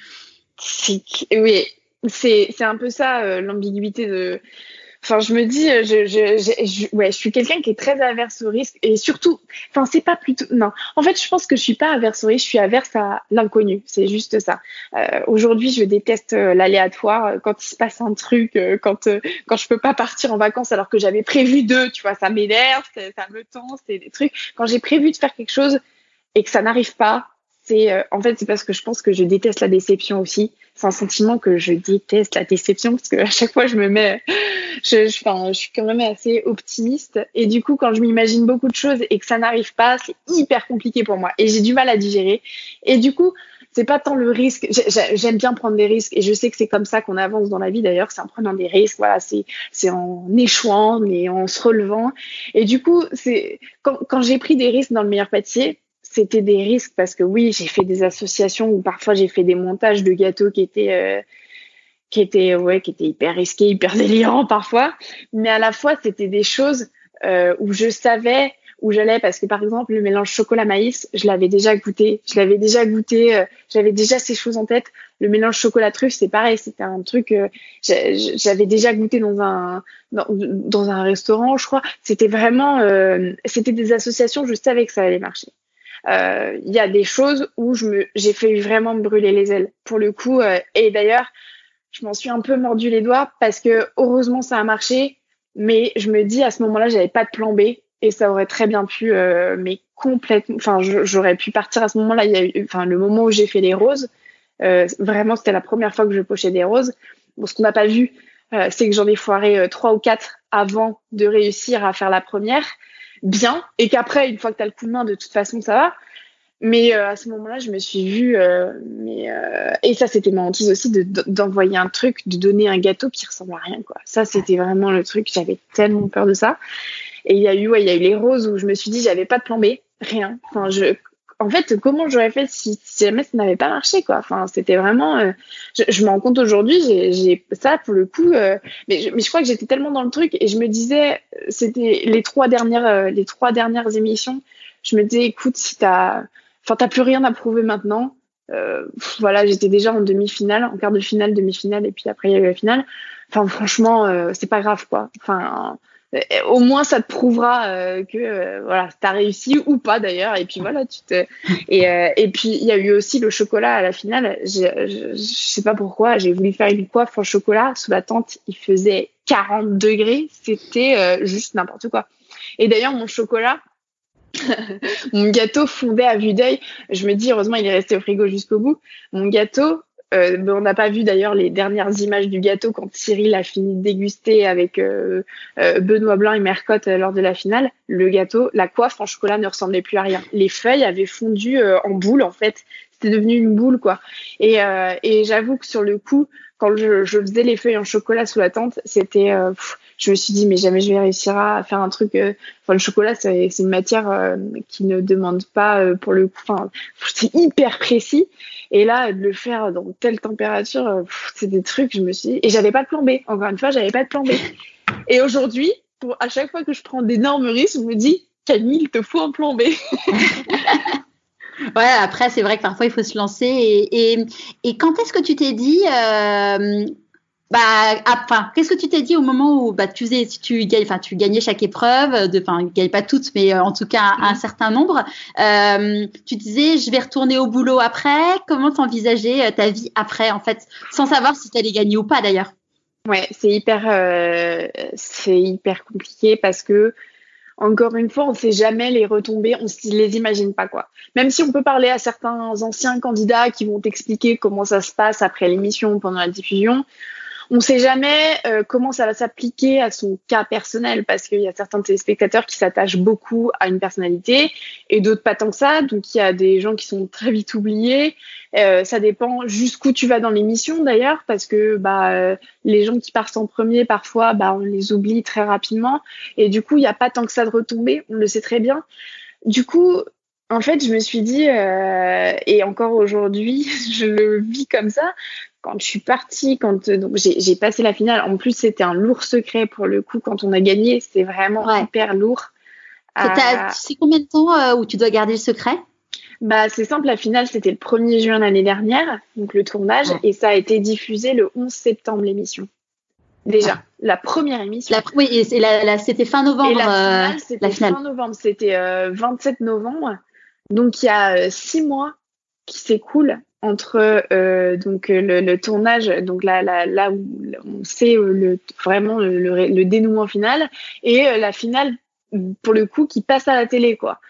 [SPEAKER 2] Oui, c'est un peu ça, l'ambiguïté de. Enfin, je me dis, je suis quelqu'un qui est très averse au risque et surtout, enfin, c'est pas plutôt, non. En fait, je pense que je suis pas averse au risque, je suis averse à l'inconnu. C'est juste ça. Aujourd'hui, je déteste l'aléatoire. Quand il se passe un truc, quand je peux pas partir en vacances alors que j'avais prévu tu vois, ça m'énerve, ça me tend, c'est des trucs. Quand j'ai prévu de faire quelque chose et que ça n'arrive pas, en fait, c'est parce que je pense que je déteste la déception aussi. C'est un sentiment que je déteste, la déception, parce que à chaque fois, je suis quand même assez optimiste. Et du coup, quand je m'imagine beaucoup de choses et que ça n'arrive pas, c'est hyper compliqué pour moi. Et j'ai du mal à digérer. Et du coup, c'est pas tant le risque. J'aime bien prendre des risques. Et je sais que c'est comme ça qu'on avance dans la vie, d'ailleurs. C'est en prenant des risques. Voilà, c'est en échouant, mais en se relevant. Et du coup, quand j'ai pris des risques dans le meilleur pâtissier, c'était des risques parce que oui, j'ai fait des associations où parfois j'ai fait des montages de gâteaux qui étaient hyper risqués, hyper délirants parfois, mais à la fois c'était des choses où je savais où j'allais parce que par exemple le mélange chocolat-maïs, je l'avais déjà goûté, j'avais déjà ces choses en tête. Le mélange chocolat-truffe, c'est pareil, c'était un truc j'avais déjà goûté dans un restaurant, je crois. C'était vraiment c'était des associations, je savais que ça allait marcher. Il y a des choses où j'ai failli vraiment me brûler les ailes pour le coup, et d'ailleurs je m'en suis un peu mordu les doigts parce que heureusement ça a marché, mais je me dis à ce moment-là j'avais pas de plan B et ça aurait très bien pu mais complètement, enfin j'aurais pu partir à ce moment-là. Il y a eu, enfin le moment où j'ai fait les roses, vraiment c'était la première fois que je pochais des roses. Bon, ce qu'on n'a pas vu, c'est que j'en ai foiré 3 ou 4 avant de réussir à faire la première bien, et qu'après une fois que tu as le coup de main de toute façon ça va. Mais à ce moment-là, je me suis vue, et ça c'était ma hantise aussi d'envoyer un truc, de donner un gâteau qui ressemble à rien, quoi. Ça c'était vraiment le truc, j'avais tellement peur de ça. Et il y a eu les roses où je me suis dit j'avais pas de plan B, rien. Enfin en fait, comment j'aurais fait si jamais ça n'avait pas marché, quoi. Enfin, c'était vraiment, je me rends compte aujourd'hui, j'ai ça pour le coup, mais je crois que j'étais tellement dans le truc et je me disais, c'était les trois dernières émissions, je me disais, écoute, si t'as plus rien à prouver maintenant. Voilà, j'étais déjà en demi-finale, en quart de finale, demi-finale, et puis après il y a eu la finale. Enfin, franchement, c'est pas grave, quoi. Enfin, au moins ça te prouvera que voilà, t'as réussi ou pas d'ailleurs. Et puis voilà, et puis il y a eu aussi le chocolat à la finale. Je sais pas pourquoi, j'ai voulu faire une coiffe en chocolat sous la tente. Il faisait 40 degrés, c'était juste n'importe quoi. Et d'ailleurs mon chocolat. Mon gâteau fondait à vue d'œil. Je me dis, heureusement, il est resté au frigo jusqu'au bout. Mon gâteau, on n'a pas vu d'ailleurs les dernières images du gâteau quand Cyril a fini de déguster avec Benoît Blanc et Mercotte lors de la finale. Le gâteau, la coiffe en chocolat ne ressemblait plus à rien. Les feuilles avaient fondu en boule, en fait. C'était devenu une boule, quoi. Et j'avoue que sur le coup, quand je faisais les feuilles en chocolat sous la tente, c'était... je me suis dit, mais jamais je vais réussir à faire un truc... Enfin, le chocolat, c'est une matière qui ne demande pas, pour le coup... Enfin, c'est hyper précis. Et là, de le faire dans telle température, c'est des trucs, je me suis dit... Et j'avais pas de plan B. Encore une fois, j'avais pas de plan B. Et aujourd'hui, à chaque fois que je prends d'énormes risques, je me dis, Camille, il te faut un plan B.
[SPEAKER 3] Ouais, après, c'est vrai que parfois, il faut se lancer. Et quand est-ce que tu t'es dit... qu'est-ce que tu t'es dit au moment où tu gagnais chaque épreuve, tu gagnais pas toutes, mais en tout cas un certain nombre. Tu disais, je vais retourner au boulot après. Comment t'envisageais ta vie après, en fait, sans savoir si t'allais gagner ou pas d'ailleurs?
[SPEAKER 2] Ouais, c'est hyper compliqué parce que encore une fois, on ne sait jamais les retombées, on ne les imagine pas, quoi. Même si on peut parler à certains anciens candidats qui vont t'expliquer comment ça se passe après l'émission, pendant la diffusion. On ne sait jamais comment ça va s'appliquer à son cas personnel parce qu'il y a certains téléspectateurs qui s'attachent beaucoup à une personnalité et d'autres pas tant que ça. Donc, il y a des gens qui sont très vite oubliés. Ça dépend jusqu'où tu vas dans l'émission d'ailleurs parce que les gens qui partent en premier, parfois, on les oublie très rapidement. Et du coup, il n'y a pas tant que ça de retombées. On le sait très bien. Du coup, En fait, je me suis dit, et encore aujourd'hui, je le vis comme ça. Quand je suis partie, donc j'ai passé la finale. En plus, c'était un lourd secret pour le coup. Quand on a gagné, c'était vraiment hyper lourd.
[SPEAKER 3] Tu sais combien de temps où tu dois garder le secret?
[SPEAKER 2] Bah, c'est simple. La finale, c'était le 1er juin l'année dernière, donc le tournage, et ça a été diffusé le 11 septembre l'émission. Déjà, la première émission.
[SPEAKER 3] Oui, et c'était fin novembre.
[SPEAKER 2] Et la finale, c'était fin novembre. C'était 27 novembre. Donc, il y a 6 mois qui s'écoulent entre donc le tournage, donc là où on sait vraiment le dénouement final, et la finale, pour le coup, qui passe à la télé, quoi.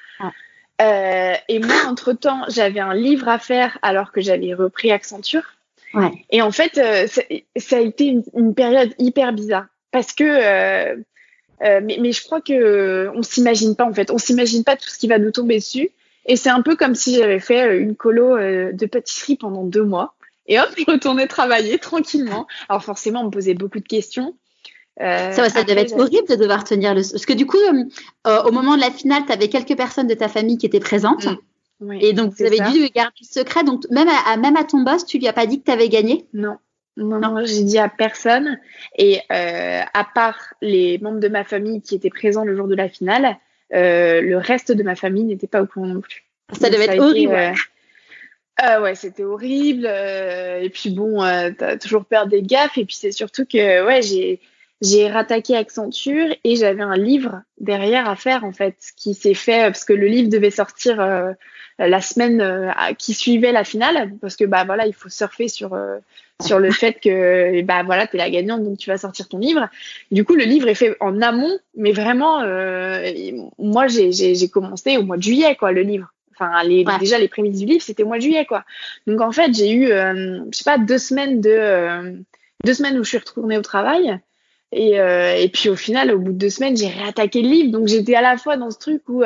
[SPEAKER 2] Et moi, entre-temps, j'avais un livre à faire alors que j'avais repris Accenture.
[SPEAKER 3] Ouais.
[SPEAKER 2] Et en fait, ça a été une période hyper bizarre parce que mais je crois que on s'imagine pas, en fait, on s'imagine pas tout ce qui va nous tomber dessus. Et c'est un peu comme si j'avais fait une colo de pâtisserie pendant 2 mois. Et hop, je retournais travailler tranquillement. Alors forcément, on me posait beaucoup de questions.
[SPEAKER 3] Ça devait être horrible de devoir tenir parce que du coup, au moment de la finale, tu avais quelques personnes de ta famille qui étaient présentes.
[SPEAKER 2] Oui,
[SPEAKER 3] et donc, vous avez dû garder le secret. Donc, même à ton boss, tu lui as pas dit que tu avais gagné?
[SPEAKER 2] Non, j'ai dit à personne. Et à part les membres de ma famille qui étaient présents le jour de la finale, le reste de ma famille n'était pas au courant non plus.
[SPEAKER 3] Ça devait être horrible.
[SPEAKER 2] Ouais, c'était horrible. Et puis bon, t'as toujours peur des gaffes. Et puis c'est surtout que j'ai rattaqué Accenture et j'avais un livre derrière à faire, en fait, qui s'est fait parce que le livre devait sortir la semaine qui suivait la finale, parce que bah voilà, il faut surfer sur le fait que bah voilà, t'es la gagnante, donc tu vas sortir ton livre. Du coup, le livre est fait en amont, mais vraiment, moi j'ai commencé au mois de juillet, quoi, le livre. Enfin, déjà les prémices du livre, c'était au mois de juillet, quoi. Donc en fait, j'ai eu, je sais pas, 2 semaines où je suis retournée au travail. Et puis au final, au bout de 2 semaines, j'ai réattaqué le livre. Donc j'étais à la fois dans ce truc où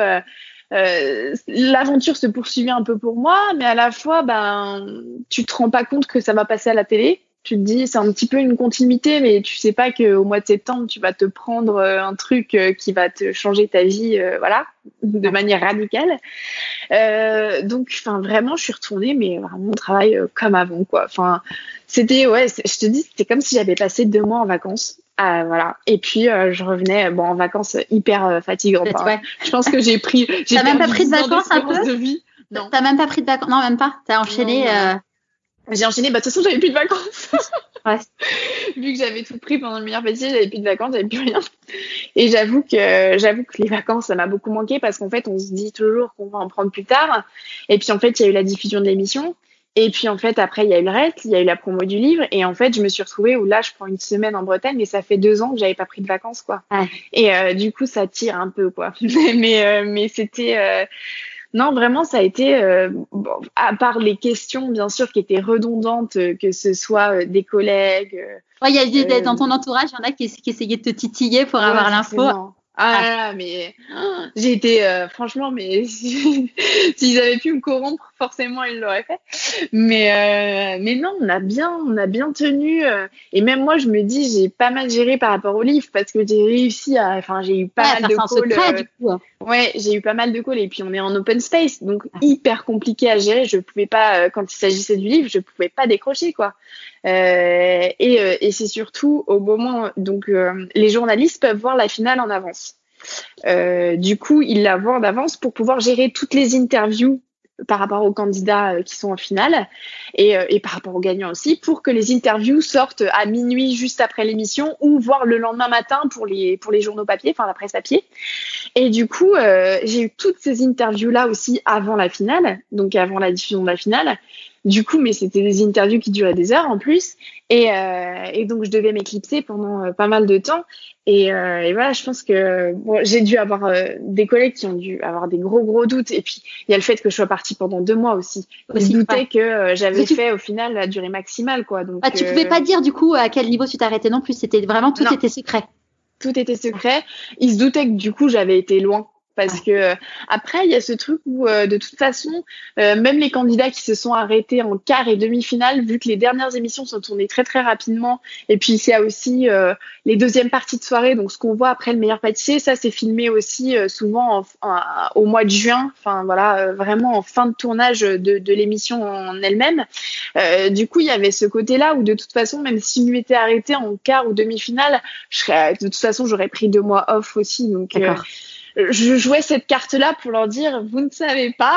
[SPEAKER 2] l'aventure se poursuivait un peu pour moi, mais à la fois, ben, tu te rends pas compte que ça va passer à la télé. Tu te dis, c'est un petit peu une continuité, mais tu sais pas qu'au mois de septembre, tu vas te prendre un truc qui va te changer ta vie, voilà, de manière radicale. Donc, enfin, vraiment, je suis retournée, mais vraiment au travail comme avant, quoi. Enfin, c'était, ouais, je te dis, c'était comme si j'avais passé 2 mois en vacances. Voilà. Et puis, je revenais en vacances hyper fatigante.
[SPEAKER 3] Ouais.
[SPEAKER 2] Je pense que j'ai
[SPEAKER 3] T'as même pas pris de vacances un peu?
[SPEAKER 2] Non.
[SPEAKER 3] T'as même pas pris de vacances? Non, même pas. T'as enchaîné.
[SPEAKER 2] Non. J'ai enchaîné. Bah, de toute façon, j'avais plus de vacances.
[SPEAKER 3] Ouais.
[SPEAKER 2] Vu que j'avais tout pris pendant le meilleur pâtissier, j'avais plus de vacances, j'avais plus rien. Et j'avoue que les vacances, ça m'a beaucoup manqué parce qu'en fait, on se dit toujours qu'on va en prendre plus tard. Et puis, en fait, il y a eu la diffusion de l'émission. Et puis, en fait, après, il y a eu le reste, il y a eu la promo du livre. Et en fait, je me suis retrouvée où là, je prends une semaine en Bretagne, mais ça fait 2 ans que j'avais pas pris de vacances, quoi.
[SPEAKER 3] Ouais.
[SPEAKER 2] Et du coup, ça tire un peu, quoi. mais c'était... Non, vraiment, ça a été, bon, à part les questions, bien sûr, qui étaient redondantes, que ce soit des collègues.
[SPEAKER 3] Ouais, il y a dans ton entourage, il y en a qui essayaient de te titiller pour avoir l'info.
[SPEAKER 2] Ah là là, mais j'ai été, franchement, mais s'ils avaient pu me corrompre, forcément, ils l'auraient fait. Mais non, on a bien tenu. Et même moi, je me dis, j'ai pas mal géré par rapport au livre parce que j'ai réussi j'ai eu pas mal de calls.
[SPEAKER 3] Secret, du coup.
[SPEAKER 2] Ouais, j'ai eu pas mal de calls et puis on est en open space, donc hyper compliqué à gérer. Je pouvais pas, quand il s'agissait du livre, je pouvais pas décrocher, quoi. Et c'est surtout au moment, donc les journalistes peuvent voir la finale en avance. Du coup, ils la voient en avance pour pouvoir gérer toutes les interviews par rapport aux candidats qui sont en finale et par rapport aux gagnants aussi, pour que les interviews sortent à minuit juste après l'émission ou voire le lendemain matin pour les journaux papier, enfin la presse papier. Et du coup, j'ai eu toutes ces interviews là aussi avant la finale, donc avant la diffusion de la finale. Du coup, mais c'était des interviews qui duraient des heures en plus. Et donc, je devais m'éclipser pendant pas mal de temps. Et voilà, je pense que j'ai dû avoir des collègues qui ont dû avoir des gros doutes. Et puis, il y a le fait que je sois partie pendant 2 mois aussi. Ils doutaient que j'avais fait au final la durée maximale, quoi. Donc,
[SPEAKER 3] tu pouvais pas dire du coup à quel niveau tu t'arrêtais non plus. C'était vraiment tout était secret.
[SPEAKER 2] Tout était secret. Ils se doutaient que du coup, j'avais été loin. Parce que après, il y a ce truc où, de toute façon, même les candidats qui se sont arrêtés en quart et demi-finale, vu que les dernières émissions sont tournées très très rapidement, et puis il y a aussi les deuxièmes parties de soirée, donc ce qu'on voit après le meilleur pâtissier, ça c'est filmé aussi souvent au mois de juin, enfin voilà, vraiment en fin de tournage de l'émission en elle-même. Du coup, il y avait ce côté-là où de toute façon, même si je m'étais arrêtée en quart ou demi-finale, de toute façon, j'aurais pris 2 mois off aussi, donc. Je jouais cette carte-là pour leur dire, vous ne savez pas.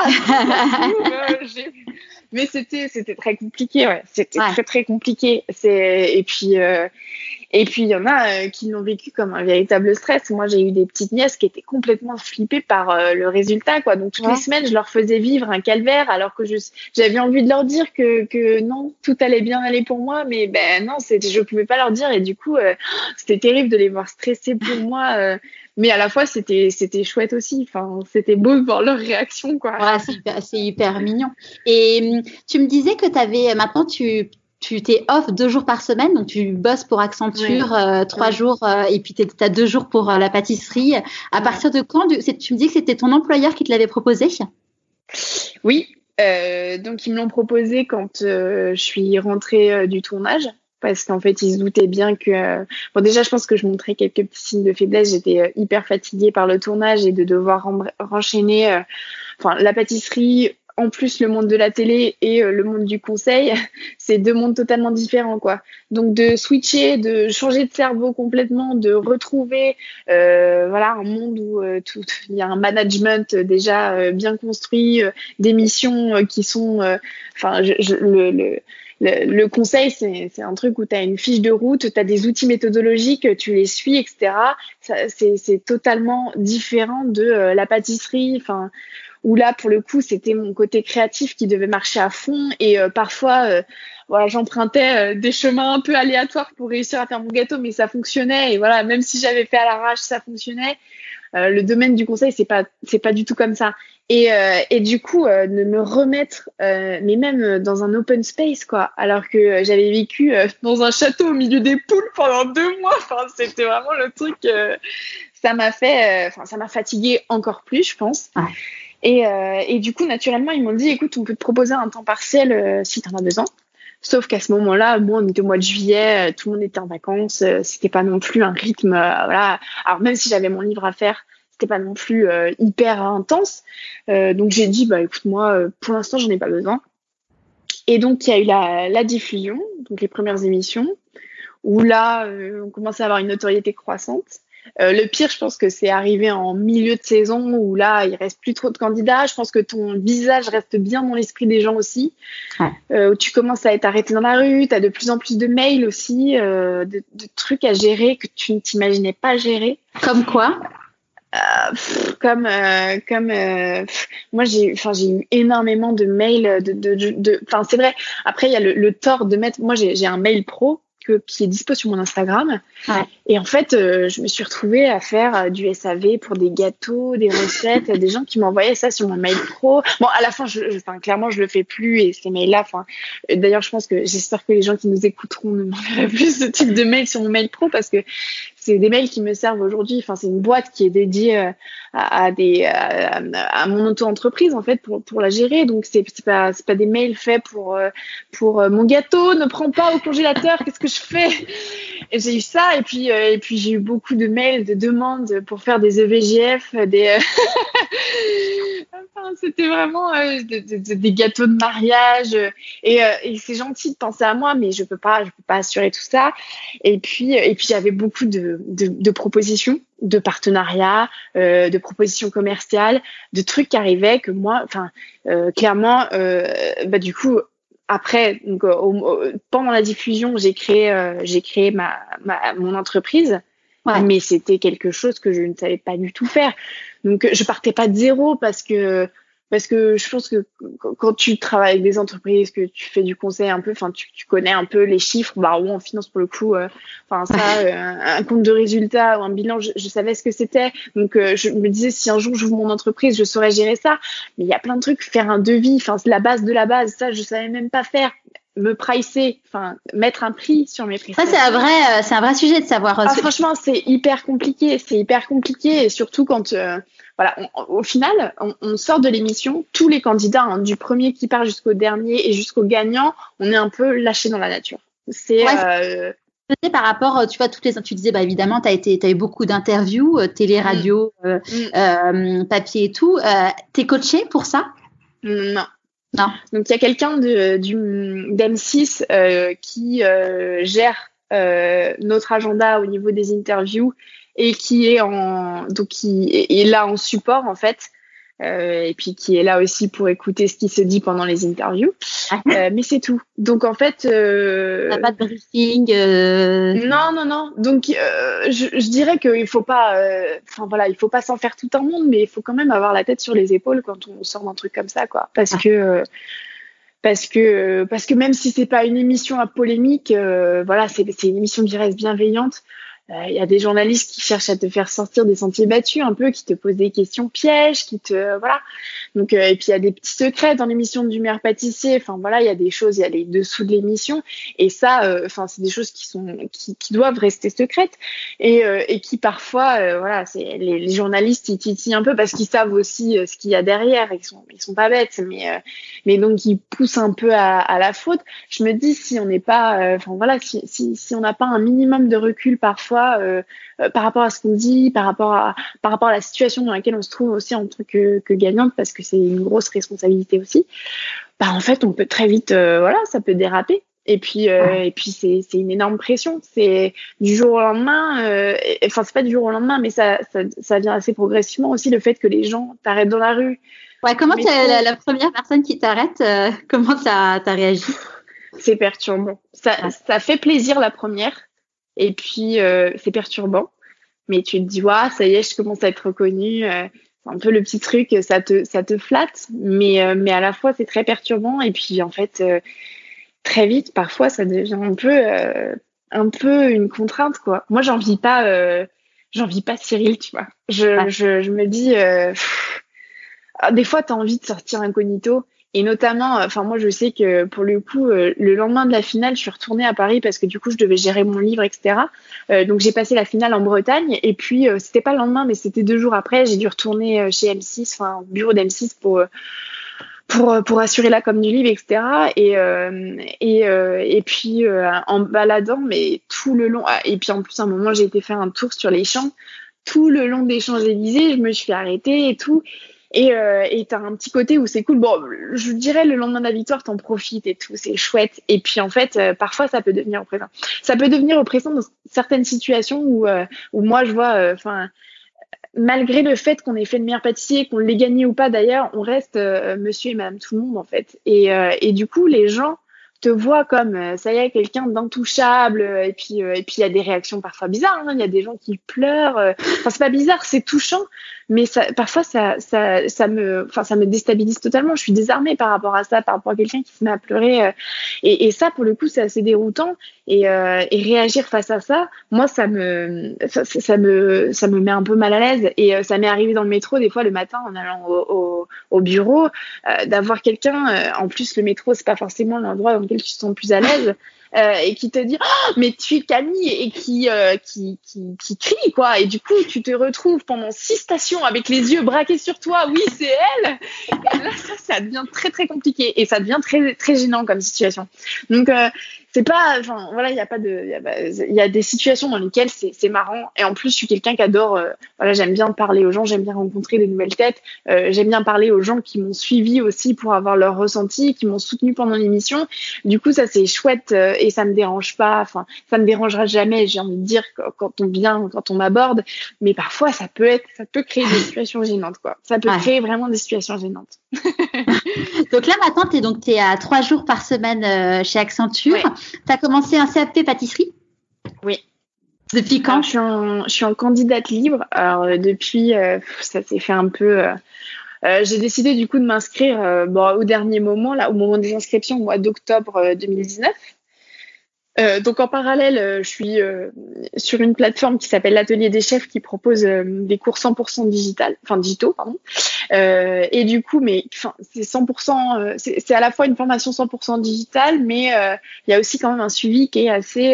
[SPEAKER 2] Mais c'était très compliqué, ouais. C'était très très compliqué. Et puis il y en a qui l'ont vécu comme un véritable stress. Moi, j'ai eu des petites nièces qui étaient complètement flippées par le résultat, quoi. Donc toutes les semaines, je leur faisais vivre un calvaire, alors que j'avais envie de leur dire que non, tout allait bien aller pour moi, mais non, je pouvais pas leur dire, et du coup, c'était terrible de les voir stresser pour moi. Mais à la fois, c'était chouette aussi. Enfin, c'était beau de voir leur réaction, quoi.
[SPEAKER 3] Ouais, c'est hyper mignon. Et tu me disais que maintenant, tu t'es off 2 jours par semaine, donc tu bosses pour Accenture 3 jours, et puis t'as 2 jours pour la pâtisserie. À partir de quand tu me dis que c'était ton employeur qui te l'avait proposé?
[SPEAKER 2] Oui. Donc, ils me l'ont proposé quand je suis rentrée du tournage. Parce qu'en fait, ils se doutaient bien que... Bon, déjà, je pense que je montrais quelques petits signes de faiblesse. J'étais hyper fatiguée par le tournage et de devoir renchaîner la pâtisserie, en plus le monde de la télé et le monde du conseil. C'est 2 mondes totalement différents, quoi. Donc, de switcher, de changer de cerveau complètement, de retrouver un monde où il y a un management déjà bien construit, des missions qui sont... Le conseil, c'est un truc où tu as une fiche de route, tu as des outils méthodologiques, tu les suis, etc. C'est totalement différent de la pâtisserie, où là, pour le coup, c'était mon côté créatif qui devait marcher à fond. Et parfois, j'empruntais des chemins un peu aléatoires pour réussir à faire mon gâteau, mais ça fonctionnait. Et voilà, même si j'avais fait à l'arrache, ça fonctionnait. Le domaine du conseil, c'est pas du tout comme ça. Et du coup, de me remettre, mais même dans un open space, quoi, alors que j'avais vécu dans un château au milieu des poules pendant 2 mois. Enfin, c'était vraiment le truc. Ça m'a fatiguée encore plus, je pense. Ouais. Et du coup, naturellement, ils m'ont dit, écoute, on peut te proposer un temps partiel si t'en as besoin. Sauf qu'à ce moment-là, moi, on était au mois de juillet, tout le monde était en vacances, c'était pas non plus un rythme, voilà. Alors même si j'avais mon livre à faire, c'était pas non plus hyper intense. Donc j'ai dit, écoute, moi, pour l'instant, j'en ai pas besoin. Et donc il y a eu la diffusion, donc les premières émissions, où là, on commençait à avoir une notoriété croissante. Le pire, je pense que c'est arrivé en milieu de saison où là, il reste plus trop de candidats. Je pense que ton visage reste bien dans l'esprit des gens aussi. Ouais. Où tu commences à être arrêté dans la rue, tu as de plus en plus de mails aussi, de trucs à gérer que tu ne t'imaginais pas gérer.
[SPEAKER 3] Comme quoi?
[SPEAKER 2] Moi j'ai eu énormément de mails c'est vrai. Après il y a le tort de mettre, moi j'ai un mail pro qui est dispo sur mon Instagram. Ouais. Et en fait, je me suis retrouvée à faire du SAV pour des gâteaux, des recettes, des gens qui m'envoyaient ça sur mon mail pro. Bon, à la fin, clairement, je le fais plus, et ces mails-là, d'ailleurs, j'espère que les gens qui nous écouteront ne m'enverraient plus ce type de mail sur mon mail pro, parce que c'est des mails qui me servent aujourd'hui. Enfin, c'est une boîte qui est dédiée à mon auto-entreprise, en fait, pour la gérer. Donc, c'est pas des mails faits pour mon gâteau ne prend pas au congélateur, qu'est-ce que je fais? Et j'ai eu ça, et puis j'ai eu beaucoup de mails, de demandes pour faire des EVGF, c'était vraiment des gâteaux de mariage, et c'est gentil de penser à moi, mais je peux pas assurer tout ça. Et puis j'avais beaucoup de propositions, de partenariats, de propositions commerciales, de trucs qui arrivaient que moi, clairement, du coup, après, donc, pendant la diffusion, j'ai créé mon entreprise. Ouais. Mais c'était quelque chose que je ne savais pas du tout faire. Donc, je partais pas de zéro, parce que je pense que quand tu travailles avec des entreprises, que tu fais du conseil un peu, tu connais un peu les chiffres, ou en finance pour le coup, un compte de résultat ou un bilan, je savais ce que c'était. Donc, je me disais, si un jour j'ouvre mon entreprise, je saurais gérer ça. Mais il y a plein de trucs, faire un devis, c'est la base de la base, ça, je savais même pas faire. me pricer, enfin mettre un prix sur mes prestations.
[SPEAKER 3] Ça, c'est un vrai sujet de savoir.
[SPEAKER 2] Franchement, c'est hyper compliqué et surtout quand voilà, au final, on sort de l'émission, tous les candidats, hein, du premier qui part jusqu'au dernier et jusqu'au gagnant, on est un peu lâchés dans la nature. C'est
[SPEAKER 3] par rapport, tu vois, tu disais, bah évidemment, t'as eu beaucoup d'interviews, télé, radio, papier et tout. T'es coachée pour ça?
[SPEAKER 2] Non.
[SPEAKER 3] Non.
[SPEAKER 2] Donc il y a quelqu'un d'M6 qui gère notre agenda au niveau des interviews et qui est là en support en fait. Et puis qui est là aussi pour écouter ce qui se dit pendant les interviews. Mais c'est tout. Donc en fait,
[SPEAKER 3] t'as pas de briefing.
[SPEAKER 2] Non. Donc je dirais qu'il faut pas, il faut pas s'en faire tout un monde, mais il faut quand même avoir la tête sur les épaules quand on sort d'un truc comme ça, quoi. Parce que même si c'est pas une émission à polémique, c'est une émission qui reste bienveillante. Il y a des journalistes qui cherchent à te faire sortir des sentiers battus un peu, qui te posent des questions pièges, voilà. Donc et puis il y a des petits secrets dans l'émission du meilleur pâtissier. Enfin voilà, il y a des choses, il y a les dessous de l'émission et ça, c'est des choses qui doivent rester secrètes et qui parfois, c'est les journalistes ils titillent un peu parce qu'ils savent aussi ce qu'il y a derrière. Ils sont pas bêtes, mais donc ils poussent un peu à la faute. Je me dis si on n'est pas, si on n'a pas un minimum de recul parfois. Par rapport à ce qu'on dit, par rapport à la situation dans laquelle on se trouve aussi en tant que gagnante, parce que c'est une grosse responsabilité aussi, en fait, on peut très vite, ça peut déraper. Et puis c'est une énorme pression. C'est du jour au lendemain. C'est pas du jour au lendemain, mais ça vient assez progressivement aussi, le fait que les gens t'arrêtent dans la rue.
[SPEAKER 3] Ouais, comment la première personne qui t'arrête, comment t'as réagi?
[SPEAKER 2] C'est perturbant. Ça fait plaisir la première. Et puis, c'est perturbant. Mais tu te dis, ça y est, je commence à être reconnue. C'est un peu le petit truc, ça te flatte. Mais à la fois, c'est très perturbant. Et puis, en fait, très vite, parfois, ça devient un peu une contrainte, quoi. Moi, j'envie pas Cyril, tu vois. Je me dis, des fois, t'as envie de sortir incognito. Et notamment, moi, je sais que pour le coup, le lendemain de la finale, je suis retournée à Paris parce que du coup, je devais gérer mon livre, etc. Donc, j'ai passé la finale en Bretagne. Et puis, c'était pas le lendemain, mais c'était 2 jours après. J'ai dû retourner chez M6, au bureau d'M6 pour assurer la com du livre, etc. Et puis, en baladant, mais tout le long. Et puis, en plus, à un moment, j'ai été faire un tour sur les champs. Tout le long des Champs-Élysées, je me suis arrêtée et tout. Et t'as un petit côté où c'est cool. Bon, je dirais le lendemain de la victoire, t'en profites et tout, c'est chouette. Et puis en fait, parfois ça peut devenir oppressant. Ça peut devenir oppressant dans certaines situations où moi je vois, malgré le fait qu'on ait fait le meilleur pâtissier, qu'on l'ait gagné ou pas d'ailleurs, on reste monsieur et madame tout le monde en fait. Et du coup, les gens te voient comme ça y est, quelqu'un d'intouchable. Et puis il y a des réactions parfois bizarres. Il y a des gens qui pleurent. C'est pas bizarre, c'est touchant. Mais parfois, ça me déstabilise totalement. Je suis désarmée par rapport à ça, par rapport à quelqu'un qui se met à pleurer. Et ça, pour le coup, c'est assez déroutant. Et réagir face à ça, moi, ça me met un peu mal à l'aise. Et ça m'est arrivé dans le métro, des fois, le matin, en allant au bureau, d'avoir quelqu'un, en plus, le métro, c'est pas forcément l'endroit dans lequel tu te sens le plus à l'aise. Et qui te dit mais tu es Camille et qui crie quoi, et du coup tu te retrouves pendant 6 stations avec les yeux braqués sur toi, oui c'est elle, et là ça devient très très compliqué et ça devient très très gênant comme situation. Donc c'est pas, il y a des situations dans lesquelles c'est marrant, et en plus je suis quelqu'un qui adore, j'aime bien parler aux gens, j'aime bien rencontrer des nouvelles têtes, j'aime bien parler aux gens qui m'ont suivi aussi pour avoir leur ressenti, qui m'ont soutenu pendant l'émission. Du coup ça c'est chouette, et ça me dérange pas, ça me dérangera jamais, j'ai envie de dire, quand on vient, quand on m'aborde, mais parfois ça peut créer des situations gênantes, quoi. Ça peut créer vraiment des situations gênantes.
[SPEAKER 3] Donc là maintenant t'es à 3 jours par semaine chez Accenture. Ouais. Tu as commencé un CAP pâtisserie?
[SPEAKER 2] Oui.
[SPEAKER 3] Depuis quand?
[SPEAKER 2] Je suis en candidate libre. Alors depuis, ça s'est fait un peu. J'ai décidé du coup de m'inscrire au dernier moment, là, au moment des inscriptions, au mois d'octobre 2019. Donc en parallèle, je suis sur une plateforme qui s'appelle l'Atelier des chefs qui propose des cours 100% digitaux, pardon. Et du coup, c'est 100%, c'est à la fois une formation 100% digitale, mais il y a aussi quand même un suivi qui est assez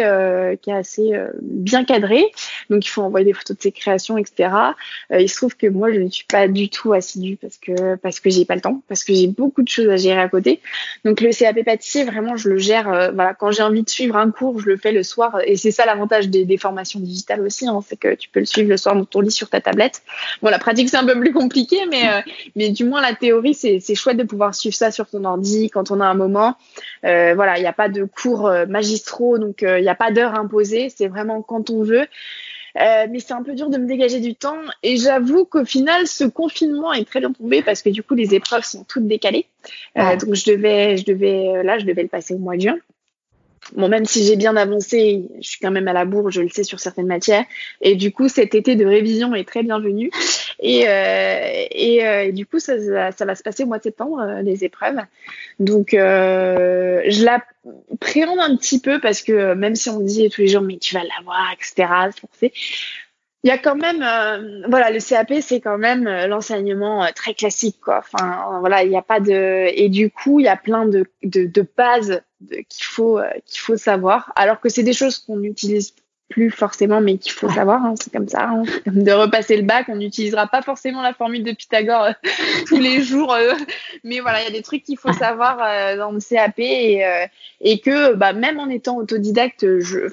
[SPEAKER 2] bien cadré. Donc il faut envoyer des photos de ses créations, etc. Il se trouve que moi, je ne suis pas du tout assidue parce que j'ai pas le temps, parce que j'ai beaucoup de choses à gérer à côté. Donc le CAP pâtissier, vraiment, je le gère. Voilà, quand j'ai envie de suivre un cours, je le fais le soir. Et c'est ça l'avantage des formations digitales aussi, hein, c'est que tu peux le suivre le soir dans ton lit sur ta tablette. Bon, la pratique, c'est un peu plus compliqué, mais du moins, la théorie, c'est chouette de pouvoir suivre ça sur ton ordi quand on a un moment. Voilà, il n'y a pas de cours magistraux, donc il n'y a pas d'heure imposée. C'est vraiment quand on veut. Mais c'est un peu dur de me dégager du temps. Et j'avoue qu'au final, ce confinement est très bien tombé parce que du coup, les épreuves sont toutes décalées. Donc, je devais le passer au mois de juin. Bon, même si j'ai bien avancé, je suis quand même à la bourre, je le sais, sur certaines matières. Et du coup, cet été de révision est très bienvenu. Et du coup, ça va se passer au mois de septembre, les épreuves. Donc, je l'appréhende un petit peu parce que même si on me dit tous les jours, mais tu vas l'avoir, etc., forcé. Il y a quand même, voilà, le CAP, c'est quand même l'enseignement très classique, quoi. Enfin, voilà, il n'y a pas de, et du coup, il y a plein de bases qu'il faut savoir, alors que c'est des choses qu'on n'utilise plus forcément, mais qu'il faut savoir, hein, c'est comme ça, hein. C'est comme de repasser le bac, on n'utilisera pas forcément la formule de Pythagore tous les jours, mais voilà, il y a des trucs qu'il faut savoir dans le CAP et que même en étant autodidacte,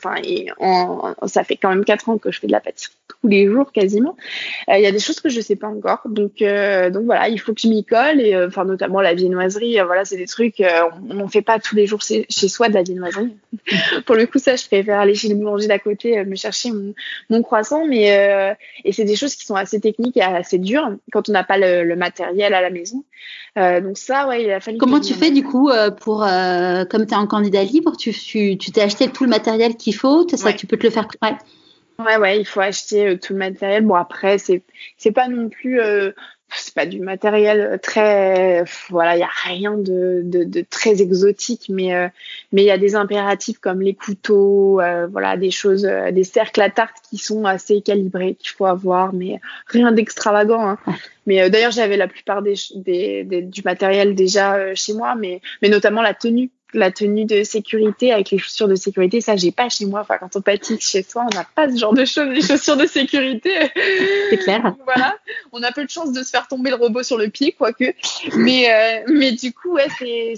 [SPEAKER 2] ça fait quand même 4 ans que je fais de la pâtisserie tous les jours quasiment. Il y a des choses que je sais pas encore, donc voilà, il faut que je m'y colle et notamment la viennoiserie, voilà, c'est des trucs on n'en fait pas tous les jours chez soi de la viennoiserie. Pour le coup, ça, je préfère aller chez le boulanger d'à côté me chercher mon croissant, mais et c'est des choses qui sont assez techniques et assez dures quand on n'a pas le matériel à la maison. Donc ça, ouais, il a fallu.
[SPEAKER 3] Comment tu fais du coup pour comme tu es en candidat libre, tu t'es acheté tout le matériel qu'il faut, ça,
[SPEAKER 2] ouais.
[SPEAKER 3] Tu peux te le faire.
[SPEAKER 2] Ouais, il faut acheter tout le matériel. Bon, après, c'est pas non plus, c'est pas du matériel très, voilà, il y a rien de très exotique, mais il y a des impératifs comme les couteaux, voilà, des choses, des cercles à tarte qui sont assez calibrés qu'il faut avoir, mais rien d'extravagant, hein. Mais d'ailleurs, j'avais la plupart du matériel déjà chez moi, mais notamment la tenue de sécurité avec les chaussures de sécurité, ça j'ai pas chez moi. Enfin, quand on pâtisse chez soi, on n'a pas ce genre de choses, les chaussures de sécurité.
[SPEAKER 3] C'est clair.
[SPEAKER 2] Voilà, on a peu de chance de se faire tomber le robot sur le pied, quoique. Mais du coup, ouais,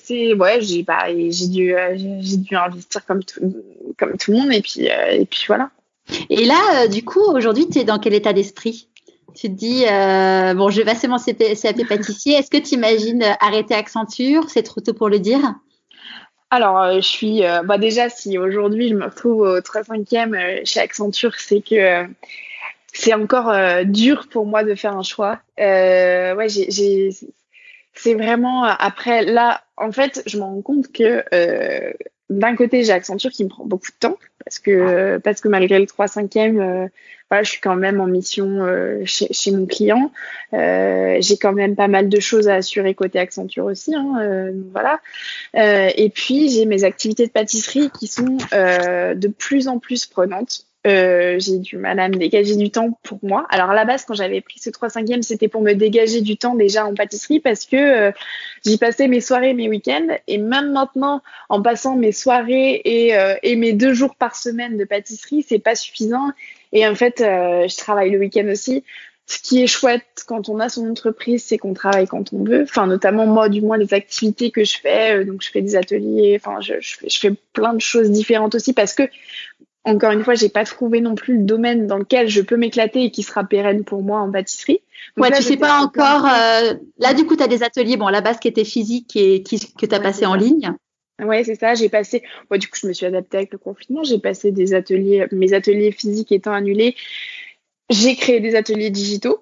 [SPEAKER 2] j'ai dû investir comme tout le monde et puis voilà.
[SPEAKER 3] Et là, du coup, aujourd'hui, tu es dans quel état d'esprit? Tu te dis, bon, je vais passer mon CAP pâtissier. Est-ce que tu imagines arrêter Accenture? C'est trop tôt pour le dire.
[SPEAKER 2] Alors, je suis déjà, si aujourd'hui je me retrouve au 3/5e chez Accenture, c'est que c'est encore dur pour moi de faire un choix. Ouais, c'est vraiment après là, en fait, je me rends compte que d'un côté, j'ai Accenture qui me prend beaucoup de temps parce que malgré le 3/5e, voilà, je suis quand même en mission chez mon client. J'ai quand même pas mal de choses à assurer côté Accenture aussi, hein, voilà. Et puis j'ai mes activités de pâtisserie qui sont de plus en plus prenantes. J'ai du mal à me dégager du temps pour moi. Alors à la base, quand j'avais pris ce 3/5e, c'était pour me dégager du temps déjà en pâtisserie parce que j'y passais mes soirées, mes week-ends. Et même maintenant, en passant mes soirées et mes 2 jours par semaine de pâtisserie, c'est pas suffisant. Et en fait, je travaille le week-end aussi. Ce qui est chouette quand on a son entreprise, c'est qu'on travaille quand on veut. Enfin, notamment moi, du moins les activités que je fais. Donc, je fais des ateliers. Enfin, je fais plein de choses différentes aussi parce que encore une fois, j'ai pas trouvé non plus le domaine dans lequel je peux m'éclater et qui sera pérenne pour moi en pâtisserie.
[SPEAKER 3] Donc là, tu sais pas encore. Là, du coup, tu as des ateliers, bon, à la base qui étaient physiques et que tu as passé en ligne.
[SPEAKER 2] Ouais, c'est ça. J'ai passé. Bon, du coup, je me suis adaptée avec le confinement. J'ai passé des ateliers, mes ateliers physiques étant annulés. J'ai créé des ateliers digitaux.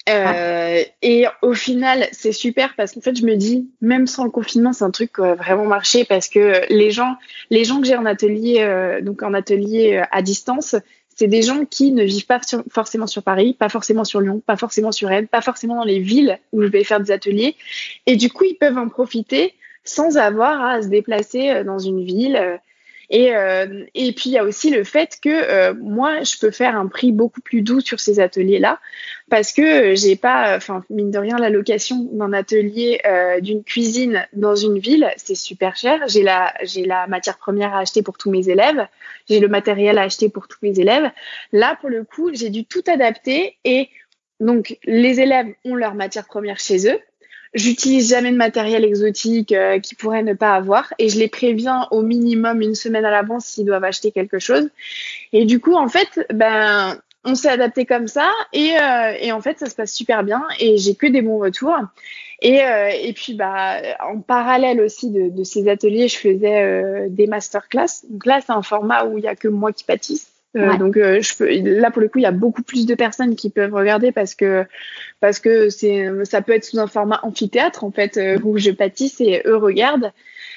[SPEAKER 2] Et au final, c'est super parce qu'en fait, je me dis, même sans le confinement, c'est un truc qui a vraiment marché parce que les gens que j'ai en atelier, donc en atelier à distance, c'est des gens qui ne vivent pas forcément sur Paris, pas forcément sur Lyon, pas forcément sur Rennes, pas forcément dans les villes où je vais faire des ateliers. Et du coup, ils peuvent en profiter sans avoir à se déplacer dans une ville. Et puis il y a aussi le fait que moi je peux faire un prix beaucoup plus doux sur ces ateliers-là parce que j'ai pas, enfin mine de rien, la location d'un atelier, d'une cuisine dans une ville, c'est super cher. J'ai la matière première à acheter pour tous mes élèves, j'ai le matériel à acheter pour tous mes élèves. Là pour le coup j'ai dû tout adapter et donc les élèves ont leur matière première chez eux. J'utilise jamais de matériel exotique qu'ils pourraient ne pas avoir et je les préviens au minimum une semaine à l'avance s'ils doivent acheter quelque chose. Et du coup, en fait, ben, on s'est adapté comme ça et en fait, ça se passe super bien et j'ai que des bons retours. Et puis, bah, en parallèle aussi de ces ateliers, je faisais des masterclass. Donc là, c'est un format où il y a que moi qui pâtisse. Donc là pour le coup il y a beaucoup plus de personnes qui peuvent regarder parce que ça peut être sous un format amphithéâtre en fait où je pâtisse et eux regardent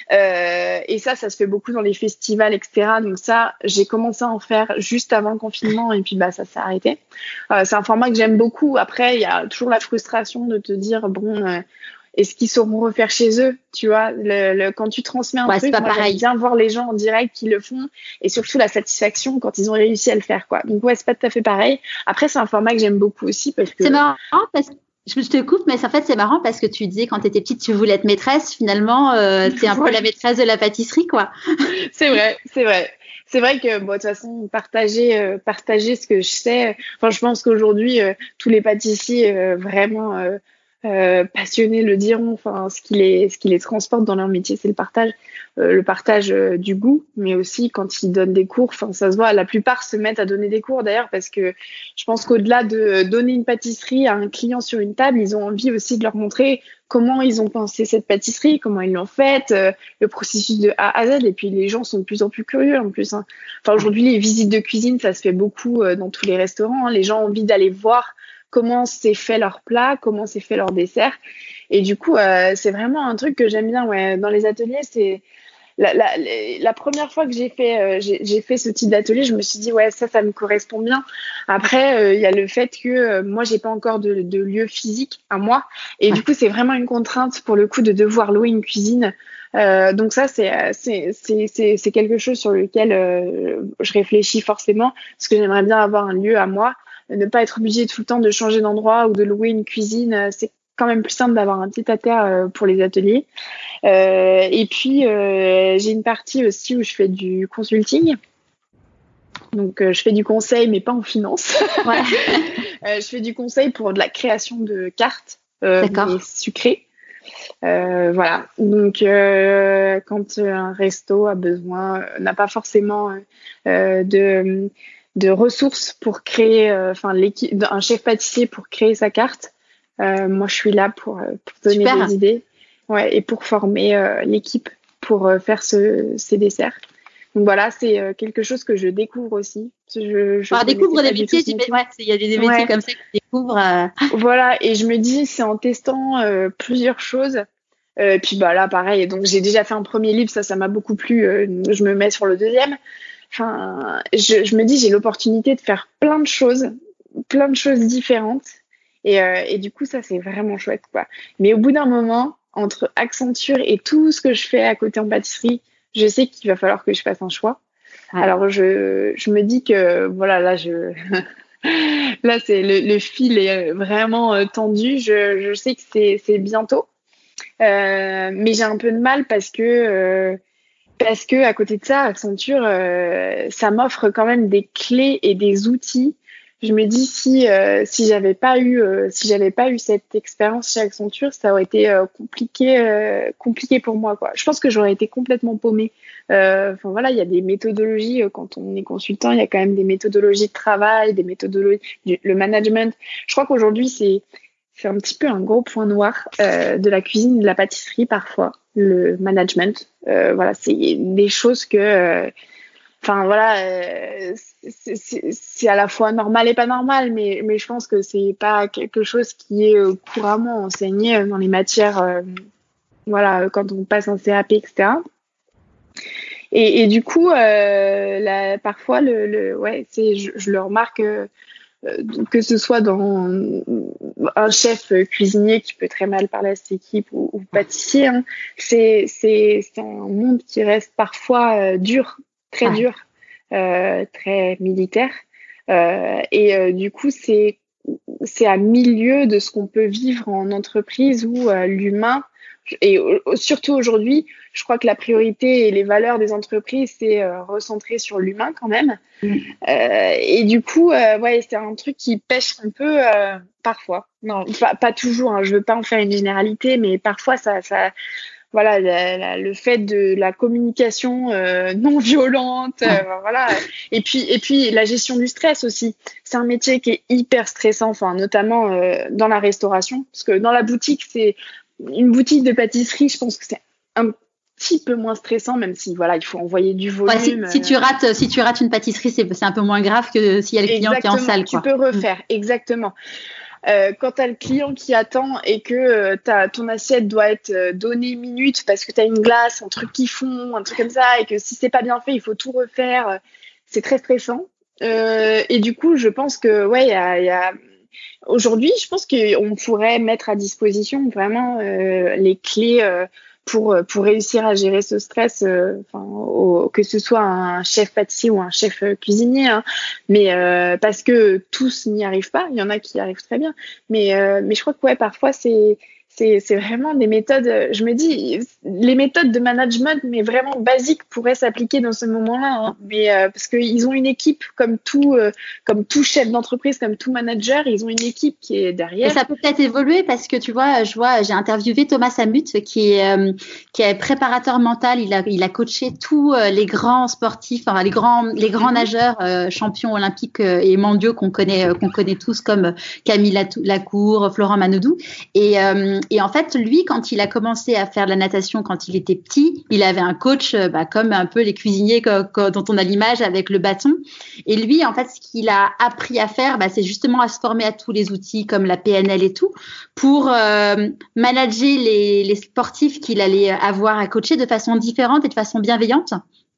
[SPEAKER 2] et ça se fait beaucoup dans les festivals etc. Donc ça j'ai commencé à en faire juste avant le confinement et puis bah ça s'est arrêté. C'est un format que j'aime beaucoup. Après il y a toujours la frustration de te dire bon est-ce qu'ils sauront refaire chez eux, tu vois, quand tu transmets un truc, moi j'aime bien voir les gens en direct qui le font et surtout la satisfaction quand ils ont réussi à le faire, quoi. Donc ouais, c'est pas tout à fait pareil. Après, c'est un format que j'aime beaucoup aussi parce que...
[SPEAKER 3] C'est marrant parce que je te coupe, mais en fait, c'est marrant parce que tu disais quand tu étais petite, tu voulais être maîtresse. Finalement, t'es un peu la maîtresse de la pâtisserie, quoi.
[SPEAKER 2] C'est vrai, c'est vrai. C'est vrai que, bon, de toute façon, partager ce que je sais. Enfin, je pense qu'aujourd'hui, tous les pâtissiers vraiment passionnés le diront. Enfin, ce qui les transporte dans leur métier, c'est le partage du goût, mais aussi quand ils donnent des cours. Enfin, ça se voit. La plupart se mettent à donner des cours d'ailleurs parce que je pense qu'au-delà de donner une pâtisserie à un client sur une table, ils ont envie aussi de leur montrer comment ils ont pensé cette pâtisserie, comment ils l'ont faite, le processus de A à Z. Et puis les gens sont de plus en plus curieux en plus. Hein. Enfin, aujourd'hui, les visites de cuisine, ça se fait beaucoup dans tous les restaurants. Hein. Les gens ont envie d'aller voir comment c'est fait leur plat, comment c'est fait leur dessert. Et du coup, c'est vraiment un truc que j'aime bien. Ouais, dans les ateliers, c'est la première fois que j'ai fait ce type d'atelier, je me suis dit ouais ça me correspond bien. Après il y a le fait que moi j'ai pas encore de lieu physique à moi et du coup c'est vraiment une contrainte pour le coup de devoir louer une cuisine. Donc ça c'est quelque chose sur lequel je réfléchis forcément parce que j'aimerais bien avoir un lieu à moi, ne pas être obligée tout le temps de changer d'endroit ou de louer une cuisine. C'est quand même plus simple d'avoir un petit à terre pour les ateliers. Et puis j'ai une partie aussi où je fais du consulting. Donc je fais du conseil mais pas en finance.
[SPEAKER 3] Ouais.
[SPEAKER 2] Je fais du conseil pour de la création de cartes mais sucrées. Voilà. Donc quand un resto a besoin, n'a pas forcément de ressources pour créer, un chef pâtissier pour créer sa carte. Moi, je suis là pour donner des idées, ouais, et pour former l'équipe pour faire ces desserts. Donc voilà, c'est quelque chose que je découvre aussi.
[SPEAKER 3] Je découvre des métiers, il y a des métiers comme ça que je découvre.
[SPEAKER 2] Voilà, et je me dis, c'est en testant plusieurs choses. Puis bah là, pareil. Donc j'ai déjà fait un premier livre, ça m'a beaucoup plu. Je me mets sur le deuxième. Enfin, je me dis, j'ai l'opportunité de faire plein de choses différentes. Et du coup, ça, c'est vraiment chouette, quoi. Mais au bout d'un moment, entre Accenture et tout ce que je fais à côté en pâtisserie, je sais qu'il va falloir que je fasse un choix. Ouais. Alors, je me dis que, voilà, là, là, c'est le fil est vraiment tendu. Je sais que c'est bientôt. Mais j'ai un peu de mal parce que à côté de ça, Accenture, ça m'offre quand même des clés et des outils. Je me dis si j'avais pas eu cette expérience chez Accenture, ça aurait été compliqué pour moi, quoi. Je pense que j'aurais été complètement paumée. Enfin voilà, il y a des méthodologies quand on est consultant, il y a quand même des méthodologies de travail, des méthodologies le management. Je crois qu'aujourd'hui c'est un petit peu un gros point noir de la cuisine et de la pâtisserie parfois, le management. Voilà, c'est des choses que enfin voilà, c'est à la fois normal et pas normal, mais je pense que c'est pas quelque chose qui est couramment enseigné dans les matières, voilà, quand on passe un CAP, etc. Et du coup, parfois je le remarque. Que ce soit dans un chef cuisinier qui peut très mal parler à ses équipes ou pâtissier, hein, c'est un monde qui reste parfois dur très dur, très militaire. Et du coup, c'est à milieu de ce qu'on peut vivre en entreprise où l'humain, et surtout aujourd'hui, je crois que la priorité et les valeurs des entreprises, c'est recentré sur l'humain quand même. Et du coup, ouais, c'est un truc qui pêche un peu parfois. Non, pas toujours, hein, je veux pas en faire une généralité, mais parfois ça voilà, le fait de la communication non violente, voilà. Et puis la gestion du stress aussi. C'est un métier qui est hyper stressant, enfin notamment dans la restauration, parce que dans la boutique, c'est une boutique de pâtisserie, je pense que c'est un petit peu moins stressant, même si voilà, il faut envoyer du volume.
[SPEAKER 3] Si tu rates une pâtisserie, c'est un peu moins grave que s'il y a le client qui est en salle, quoi.
[SPEAKER 2] Tu peux refaire, exactement. Quand tu as le client qui attend et que ton assiette doit être donnée minute parce que tu as une glace, un truc qui fond, un truc comme ça, et que si c'est pas bien fait, il faut tout refaire, c'est très stressant. Et du coup, je pense que ouais, aujourd'hui, je pense qu'on pourrait mettre à disposition vraiment les clés pour réussir à gérer ce stress, que ce soit un chef pâtissier ou un chef cuisinier, hein. Mais parce que tous n'y arrivent pas, il y en a qui y arrivent très bien. Mais je crois que ouais, parfois c'est vraiment des méthodes. Je me dis, les méthodes de management, mais vraiment basiques, pourraient s'appliquer dans ce moment-là. Hein. Mais parce qu'ils ont une équipe, comme tout chef d'entreprise, comme tout manager, ils ont une équipe qui est derrière.
[SPEAKER 3] Et ça peut peut-être évoluer parce que tu vois, j'ai interviewé Thomas Samut qui est préparateur mental. Il a coaché tous les grands sportifs, enfin les grands nageurs, champions olympiques et mondiaux qu'on connaît tous comme Camille Lacour, Florent Manodou. Et en fait, lui, quand il a commencé à faire de la natation quand il était petit, il avait un coach, comme un peu les cuisiniers dont on a l'image avec le bâton. Et lui, en fait, ce qu'il a appris à faire, c'est justement à se former à tous les outils comme la PNL et tout, pour manager les sportifs qu'il allait avoir à coacher de façon différente et de façon bienveillante.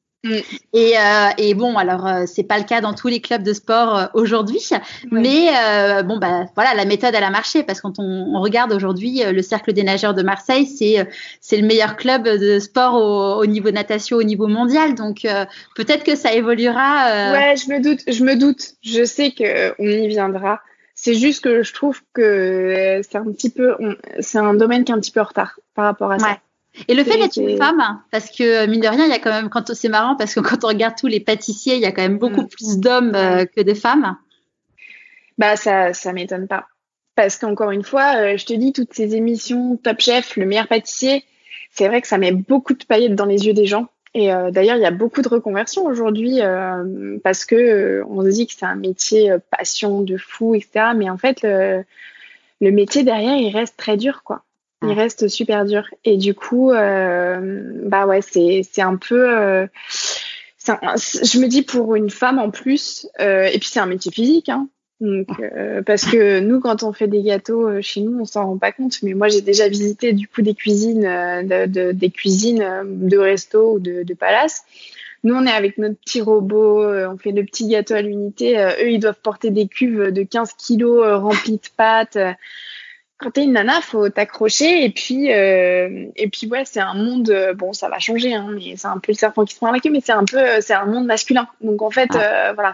[SPEAKER 3] Et bon, alors c'est pas le cas dans tous les clubs de sport aujourd'hui, mais voilà, la méthode elle a marché parce que quand on regarde aujourd'hui le Cercle des nageurs de Marseille, c'est le meilleur club de sport au niveau natation, au niveau mondial, donc peut-être que ça évoluera.
[SPEAKER 2] Ouais, je me doute. Je sais que on y viendra. C'est juste que je trouve que c'est un domaine qui est un petit peu en retard par rapport à ça.
[SPEAKER 3] Et le fait d'être une femme, parce que mine de rien, il y a quand même, c'est marrant parce que quand on regarde tous les pâtissiers, il y a quand même beaucoup plus d'hommes que de femmes.
[SPEAKER 2] Ça m'étonne pas. Parce qu'encore une fois, je te dis, toutes ces émissions Top Chef, le meilleur pâtissier, c'est vrai que ça met beaucoup de paillettes dans les yeux des gens. Et d'ailleurs, il y a beaucoup de reconversions aujourd'hui parce que on se dit que c'est un métier passion de fou, etc. Mais en fait, le métier derrière, il reste très dur, quoi. Il reste super dur. Et du coup, ouais, c'est un peu... je me dis pour une femme en plus, et puis c'est un métier physique, hein. Donc, parce que nous, quand on fait des gâteaux chez nous, on s'en rend pas compte. Mais moi, j'ai déjà visité du coup des cuisines, des cuisines de resto ou de palace. Nous, on est avec notre petit robot, on fait de petits gâteaux à l'unité. Eux, ils doivent porter des cuves de 15 kilos remplies de pâtes. Quand t'es une nana, faut t'accrocher et puis ouais, c'est un monde, bon, ça va changer, hein, mais c'est un peu le serpent qui se prend la queue, mais c'est un monde masculin. Donc en fait, voilà,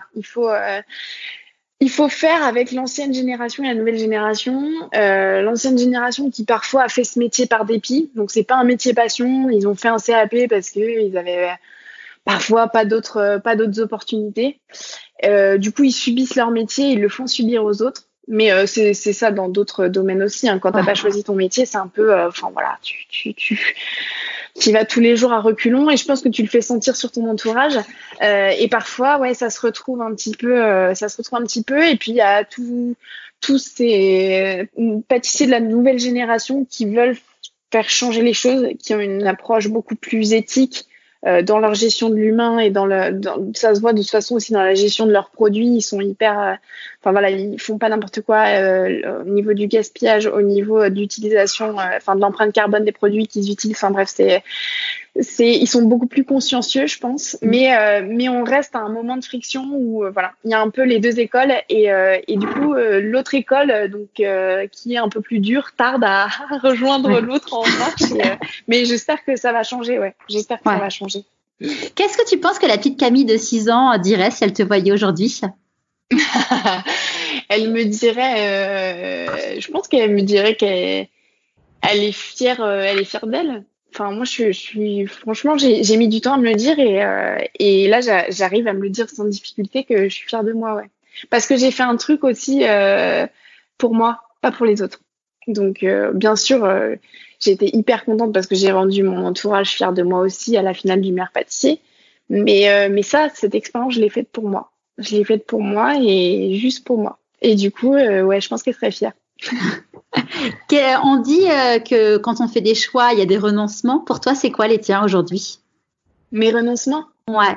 [SPEAKER 2] il faut faire avec l'ancienne génération et la nouvelle génération. L'ancienne génération qui parfois a fait ce métier par dépit, donc c'est pas un métier passion. Ils ont fait un CAP parce que ils avaient parfois pas d'autres opportunités. Du coup, ils subissent leur métier, ils le font subir aux autres. Mais c'est ça dans d'autres domaines aussi. Hein. Quand t'as pas choisi ton métier, c'est un peu, voilà, tu vas tous les jours à reculons et je pense que tu le fais sentir sur ton entourage. Et parfois, ouais, ça se retrouve un petit peu. Et puis il y a tous ces pâtissiers de la nouvelle génération qui veulent faire changer les choses, qui ont une approche beaucoup plus éthique dans leur gestion de l'humain et ça se voit de toute façon aussi dans la gestion de leurs produits. Ils sont hyper, ils font pas n'importe quoi au niveau du gaspillage, au niveau d'utilisation, de l'empreinte carbone des produits qu'ils utilisent. Enfin bref, ils sont beaucoup plus consciencieux, je pense. Mais on reste à un moment de friction où il y a un peu les deux écoles et du coup l'autre école qui est un peu plus dure tarde à rejoindre l'autre en marche. Mais j'espère que ça va changer. Ouais, j'espère que ça va changer.
[SPEAKER 3] Qu'est-ce que tu penses que la petite Camille de 6 ans dirait si elle te voyait aujourd'hui?
[SPEAKER 2] Elle me dirait, je pense qu'elle me dirait qu'elle est fière d'elle. Enfin, moi, je suis, franchement, j'ai mis du temps à me le dire et là, j'arrive à me le dire sans difficulté que je suis fière de moi, ouais. Parce que j'ai fait un truc aussi pour moi, pas pour les autres. Donc, bien sûr, j'ai été hyper contente parce que j'ai rendu mon entourage fier de moi aussi à la finale du meilleur pâtissier. Mais ça, cette expérience, je l'ai faite pour moi. Je l'ai faite pour moi et juste pour moi. Et du coup, ouais, je pense qu'elle serait fière.
[SPEAKER 3] On dit que quand on fait des choix, il y a des renoncements. Pour toi, c'est quoi les tiens aujourd'hui?
[SPEAKER 2] Mes renoncements?
[SPEAKER 3] Ouais.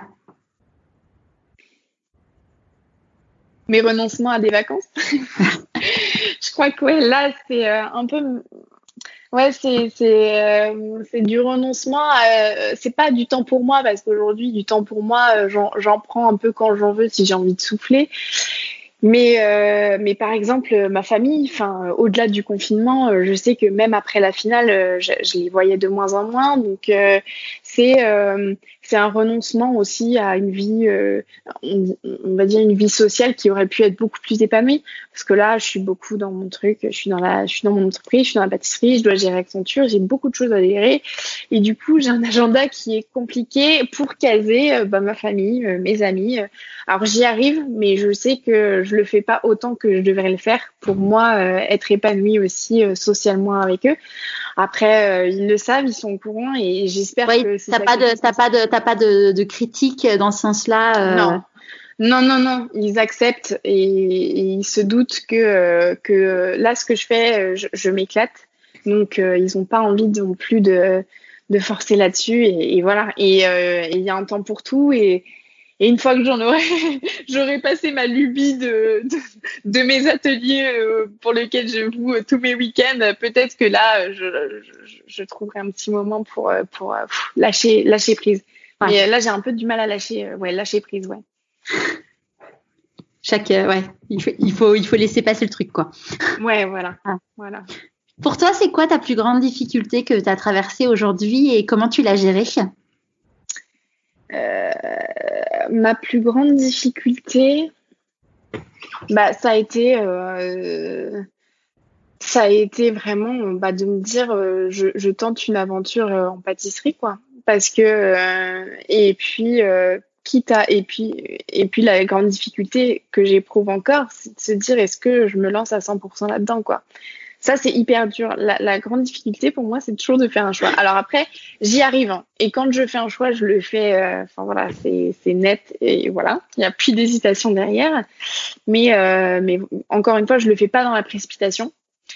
[SPEAKER 2] Mes renoncements à des vacances? Je crois que ouais, là, c'est un peu... Ouais, c'est du renoncement. C'est pas du temps pour moi parce qu'aujourd'hui, du temps pour moi, j'en prends un peu quand j'en veux si j'ai envie de souffler. Mais par exemple, ma famille, enfin, au-delà du confinement, je sais que même après la finale, je les voyais de moins en moins. Donc, c'est un renoncement aussi à une vie, on va dire une vie sociale qui aurait pu être beaucoup plus épanouie. Parce que là, je suis beaucoup dans mon truc, je suis dans mon entreprise, je suis dans la pâtisserie, je dois gérer Accenture, j'ai beaucoup de choses à gérer. Et du coup, j'ai un agenda qui est compliqué pour caser ma famille, mes amis. Alors j'y arrive, mais je sais que je le fais pas autant que je devrais le faire pour moi être épanouie aussi socialement avec eux. Après, ils le savent, ils sont au courant et j'espère que c'est
[SPEAKER 3] t'as pas de critique dans ce sens-là.
[SPEAKER 2] Non, ils acceptent et ils se doutent que là, ce que je fais, je m'éclate. Donc, ils ont pas envie non plus de forcer là-dessus et voilà. Et il y a un temps pour tout et une fois que j'aurai passé ma lubie de mes ateliers pour lesquels je voue tous mes week-ends, peut-être que là, je trouverai un petit moment pour lâcher prise. Ouais. Mais là, j'ai un peu du mal à lâcher prise, ouais.
[SPEAKER 3] Ouais, il faut laisser passer le truc, quoi.
[SPEAKER 2] Ouais, voilà. Voilà.
[SPEAKER 3] Pour toi, c'est quoi ta plus grande difficulté que tu as traversée aujourd'hui et comment tu l'as gérée?
[SPEAKER 2] Ma plus grande difficulté, ça a été vraiment de me dire je tente une aventure en pâtisserie, quoi, parce que et puis la grande difficulté que j'éprouve encore, c'est de se dire est-ce que je me lance à 100% là-dedans, quoi. Ça, c'est hyper dur. La grande difficulté pour moi, c'est toujours de faire un choix. Alors après, j'y arrive. Hein. Et quand je fais un choix, je le fais. Enfin voilà, c'est net et voilà. Il n'y a plus d'hésitation derrière. Mais encore une fois, je le fais pas dans la précipitation.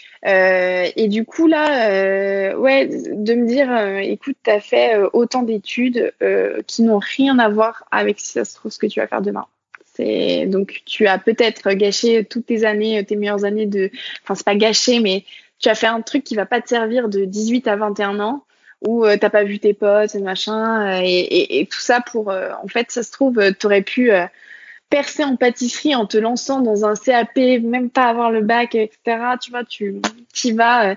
[SPEAKER 2] Et du coup là, ouais, de me dire, écoute, t'as fait autant d'études qui n'ont rien à voir avec si ça se trouve ce que tu vas faire demain. Donc tu as peut-être gâché toutes tes années, tes meilleures années enfin c'est pas gâché, mais tu as fait un truc qui va pas te servir de 18 à 21 ans où t'as pas vu tes potes, machin, et tout ça pour, en fait, ça se trouve, t'aurais pu percer en pâtisserie en te lançant dans un CAP, même pas avoir le bac, etc. Tu vois, tu y vas.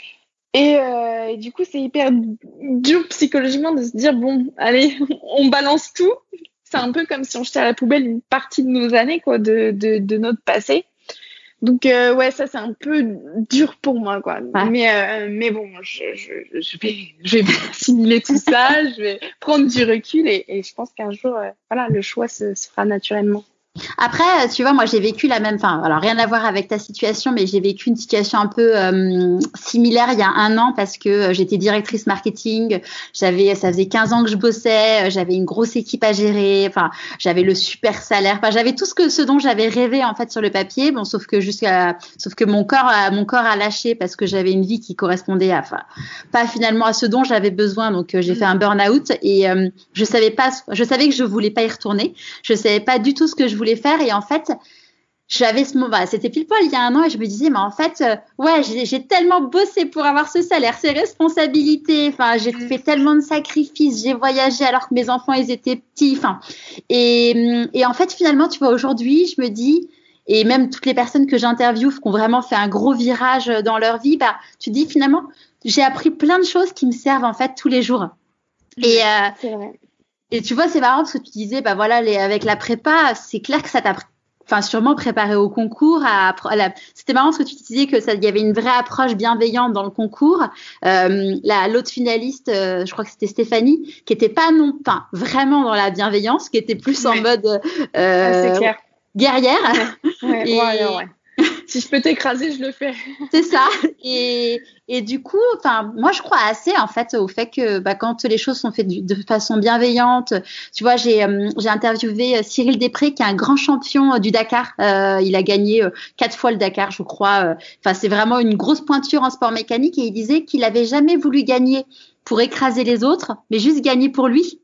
[SPEAKER 2] Et du coup, c'est hyper dur psychologiquement de se dire bon, allez, on balance tout. C'est un peu comme si on jetait à la poubelle une partie de nos années, quoi, de notre passé. Donc ouais, ça c'est un peu dur pour moi, quoi. Ouais. Mais bon, je vais assimiler tout ça, je vais prendre du recul et je pense qu'un jour, voilà, le choix se fera naturellement.
[SPEAKER 3] Après, tu vois, moi, j'ai vécu la même, enfin, alors rien à voir avec ta situation, mais j'ai vécu une situation un peu similaire il y a 1 an parce que j'étais directrice marketing. Ça faisait 15 ans que je bossais, j'avais une grosse équipe à gérer, enfin, j'avais le super salaire, enfin, j'avais tout ce dont j'avais rêvé en fait sur le papier. Bon, sauf que mon corps a lâché parce que j'avais une vie qui correspondait pas finalement à ce dont j'avais besoin. Donc, j'ai fait un burn-out et je savais que je voulais pas y retourner. Je savais pas du tout ce que je voulais faire et en fait j'avais c'était pile poil il y a 1 an et je me disais mais en fait ouais j'ai tellement bossé pour avoir ce salaire, ces responsabilités, enfin j'ai fait tellement de sacrifices, j'ai voyagé alors que mes enfants ils étaient petits, enfin et en fait finalement tu vois aujourd'hui je me dis, et même toutes les personnes que j'interviewe qui ont vraiment fait un gros virage dans leur vie, tu dis finalement j'ai appris plein de choses qui me servent en fait tous les jours. Et
[SPEAKER 2] c'est vrai.
[SPEAKER 3] Et tu vois, c'est marrant parce que tu disais, bah voilà, avec la prépa, c'est clair que ça t'a sûrement préparé au concours. C'était marrant parce que tu disais que il y avait une vraie approche bienveillante dans le concours. L'autre finaliste, je crois que c'était Stéphanie, qui était pas vraiment dans la bienveillance, qui était plus en mode
[SPEAKER 2] c'est clair.
[SPEAKER 3] Guerrière.
[SPEAKER 2] Ouais. Si je peux t'écraser, je le fais.
[SPEAKER 3] C'est ça. Et du coup, moi, je crois assez en fait au fait que quand les choses sont faites de façon bienveillante, tu vois, j'ai interviewé Cyril Després, qui est un grand champion du Dakar. Il a gagné 4 fois le Dakar, je crois. C'est vraiment une grosse pointure en sport mécanique. Et il disait qu'il avait jamais voulu gagner pour écraser les autres, mais juste gagner pour lui.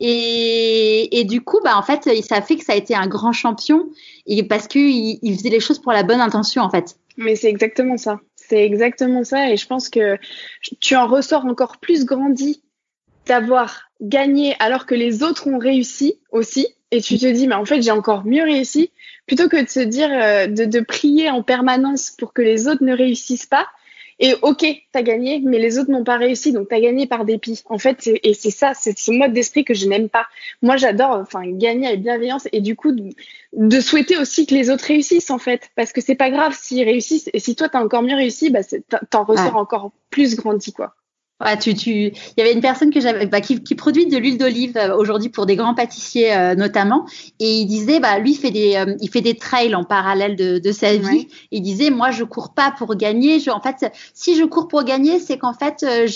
[SPEAKER 3] Et du coup, en fait, ça fait que ça a été un grand champion parce qu'il faisait les choses pour la bonne intention, en fait.
[SPEAKER 2] Mais c'est exactement ça. C'est exactement ça. Et je pense que tu en ressors encore plus grandi d'avoir gagné alors que les autres ont réussi aussi. Et tu te dis, mais en fait, j'ai encore mieux réussi. Plutôt que de se dire, de prier en permanence pour que les autres ne réussissent pas. Et ok, t'as gagné, mais les autres n'ont pas réussi, donc t'as gagné par dépit. En fait, c'est ça, c'est ce mode d'esprit que je n'aime pas. Moi, j'adore, gagner avec bienveillance et du coup, de souhaiter aussi que les autres réussissent, en fait. Parce que c'est pas grave s'ils réussissent. Et si toi, t'as encore mieux réussi, t'en ressors encore plus grandi, quoi.
[SPEAKER 3] Ouais, il y avait une personne que j'avais, qui produit de l'huile d'olive aujourd'hui pour des grands pâtissiers notamment, et il disait, lui il fait des trails en parallèle de sa vie. Ouais. Il disait, moi je cours pas pour gagner. En fait, si je cours pour gagner, c'est qu'en fait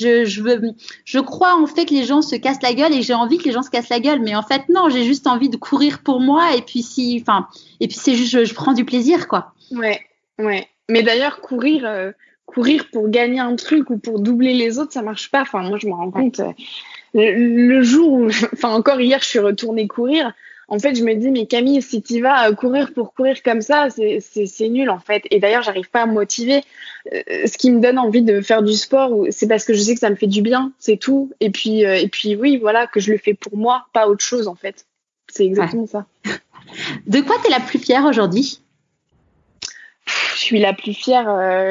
[SPEAKER 3] je crois en fait que les gens se cassent la gueule et j'ai envie que les gens se cassent la gueule, mais en fait non, j'ai juste envie de courir pour moi et puis c'est juste je prends du plaisir, quoi.
[SPEAKER 2] Ouais. Mais d'ailleurs courir pour gagner un truc ou pour doubler les autres, ça marche pas. Moi, je me rends compte, le jour où, encore hier, je suis retournée courir. En fait, je me dis, mais Camille, si tu vas courir pour courir comme ça, c'est nul, en fait. Et d'ailleurs, j'arrive pas à me motiver. Ce qui me donne envie de faire du sport, c'est parce que je sais que ça me fait du bien, c'est tout. Et puis, oui, voilà, que je le fais pour moi, pas autre chose, en fait. C'est exactement ça.
[SPEAKER 3] De quoi t'es la plus fière aujourd'hui?
[SPEAKER 2] Je suis la plus fière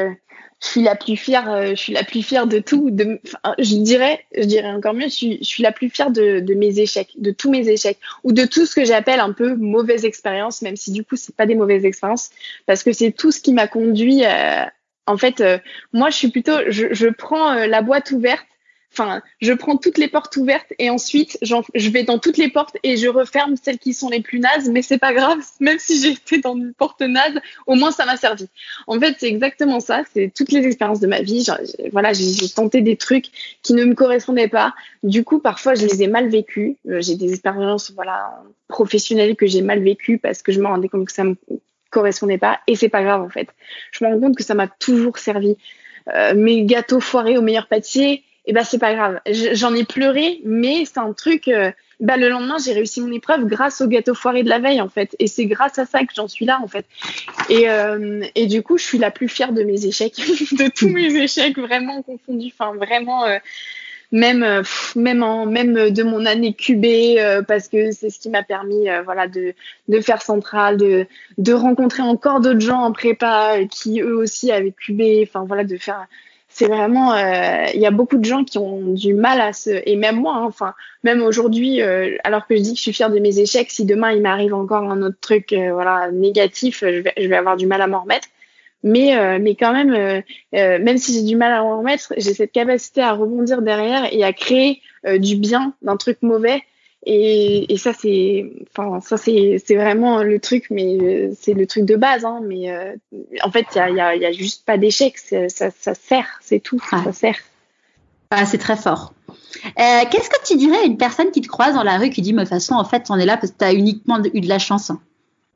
[SPEAKER 2] de tout. Je dirais encore mieux, je suis la plus fière de mes échecs, de tous mes échecs, ou de tout ce que j'appelle un peu mauvaises expériences, même si du coup c'est pas des mauvaises expériences, parce que c'est tout ce qui m'a conduit. En fait, moi je suis plutôt, je prends la boîte ouverte. Je prends toutes les portes ouvertes et ensuite je vais dans toutes les portes et je referme celles qui sont les plus nazes, mais c'est pas grave, même si j'ai été dans une porte naze, au moins ça m'a servi. En fait, c'est exactement ça, c'est toutes les expériences de ma vie. J'ai tenté des trucs qui ne me correspondaient pas. Du coup, parfois, je les ai mal vécues. J'ai des expériences, professionnelles que j'ai mal vécues parce que je me rendais compte que ça me correspondait pas et c'est pas grave en fait. Je me rends compte que ça m'a toujours servi. Mes gâteaux foirés au meilleur pâtissier, c'est pas grave. J'en ai pleuré, mais c'est un truc. Le lendemain, j'ai réussi mon épreuve grâce au gâteau foiré de la veille, en fait. Et c'est grâce à ça que j'en suis là, en fait. Et du coup, je suis la plus fière de mes échecs, de tous mes échecs, vraiment confondus. Vraiment, même de mon année QB, parce que c'est ce qui m'a permis, de faire centrale, de rencontrer encore d'autres gens en prépa qui eux aussi avaient QB. De faire. C'est vraiment, il y a beaucoup de gens qui ont du mal et même moi, même aujourd'hui, alors que je dis que je suis fière de mes échecs, si demain il m'arrive encore un autre truc, négatif, je vais avoir du mal à m'en remettre. Mais quand même si j'ai du mal à m'en remettre, j'ai cette capacité à rebondir derrière et à créer du bien d'un truc mauvais. Et ça c'est vraiment le truc, mais c'est le truc de base, hein. Mais en fait il y a juste pas d'échec, ça sert, c'est tout, ça sert.
[SPEAKER 3] C'est très fort. Qu'est-ce que tu dirais à une personne qui te croise dans la rue qui dit, mais de toute façon en fait on est là parce que t'as uniquement eu de la chance, hein.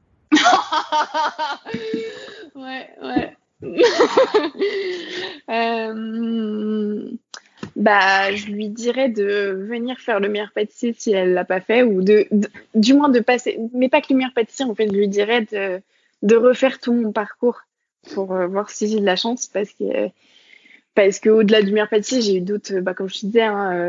[SPEAKER 2] Ouais. Je lui dirais de venir faire le meilleur pâtissier si elle l'a pas fait, ou du moins de passer, mais pas que le meilleur pâtissier, en fait, je lui dirais de refaire tout mon parcours pour voir si j'ai de la chance, parce que au-delà du meilleur pâtissier, j'ai eu d'autres, comme je te disais,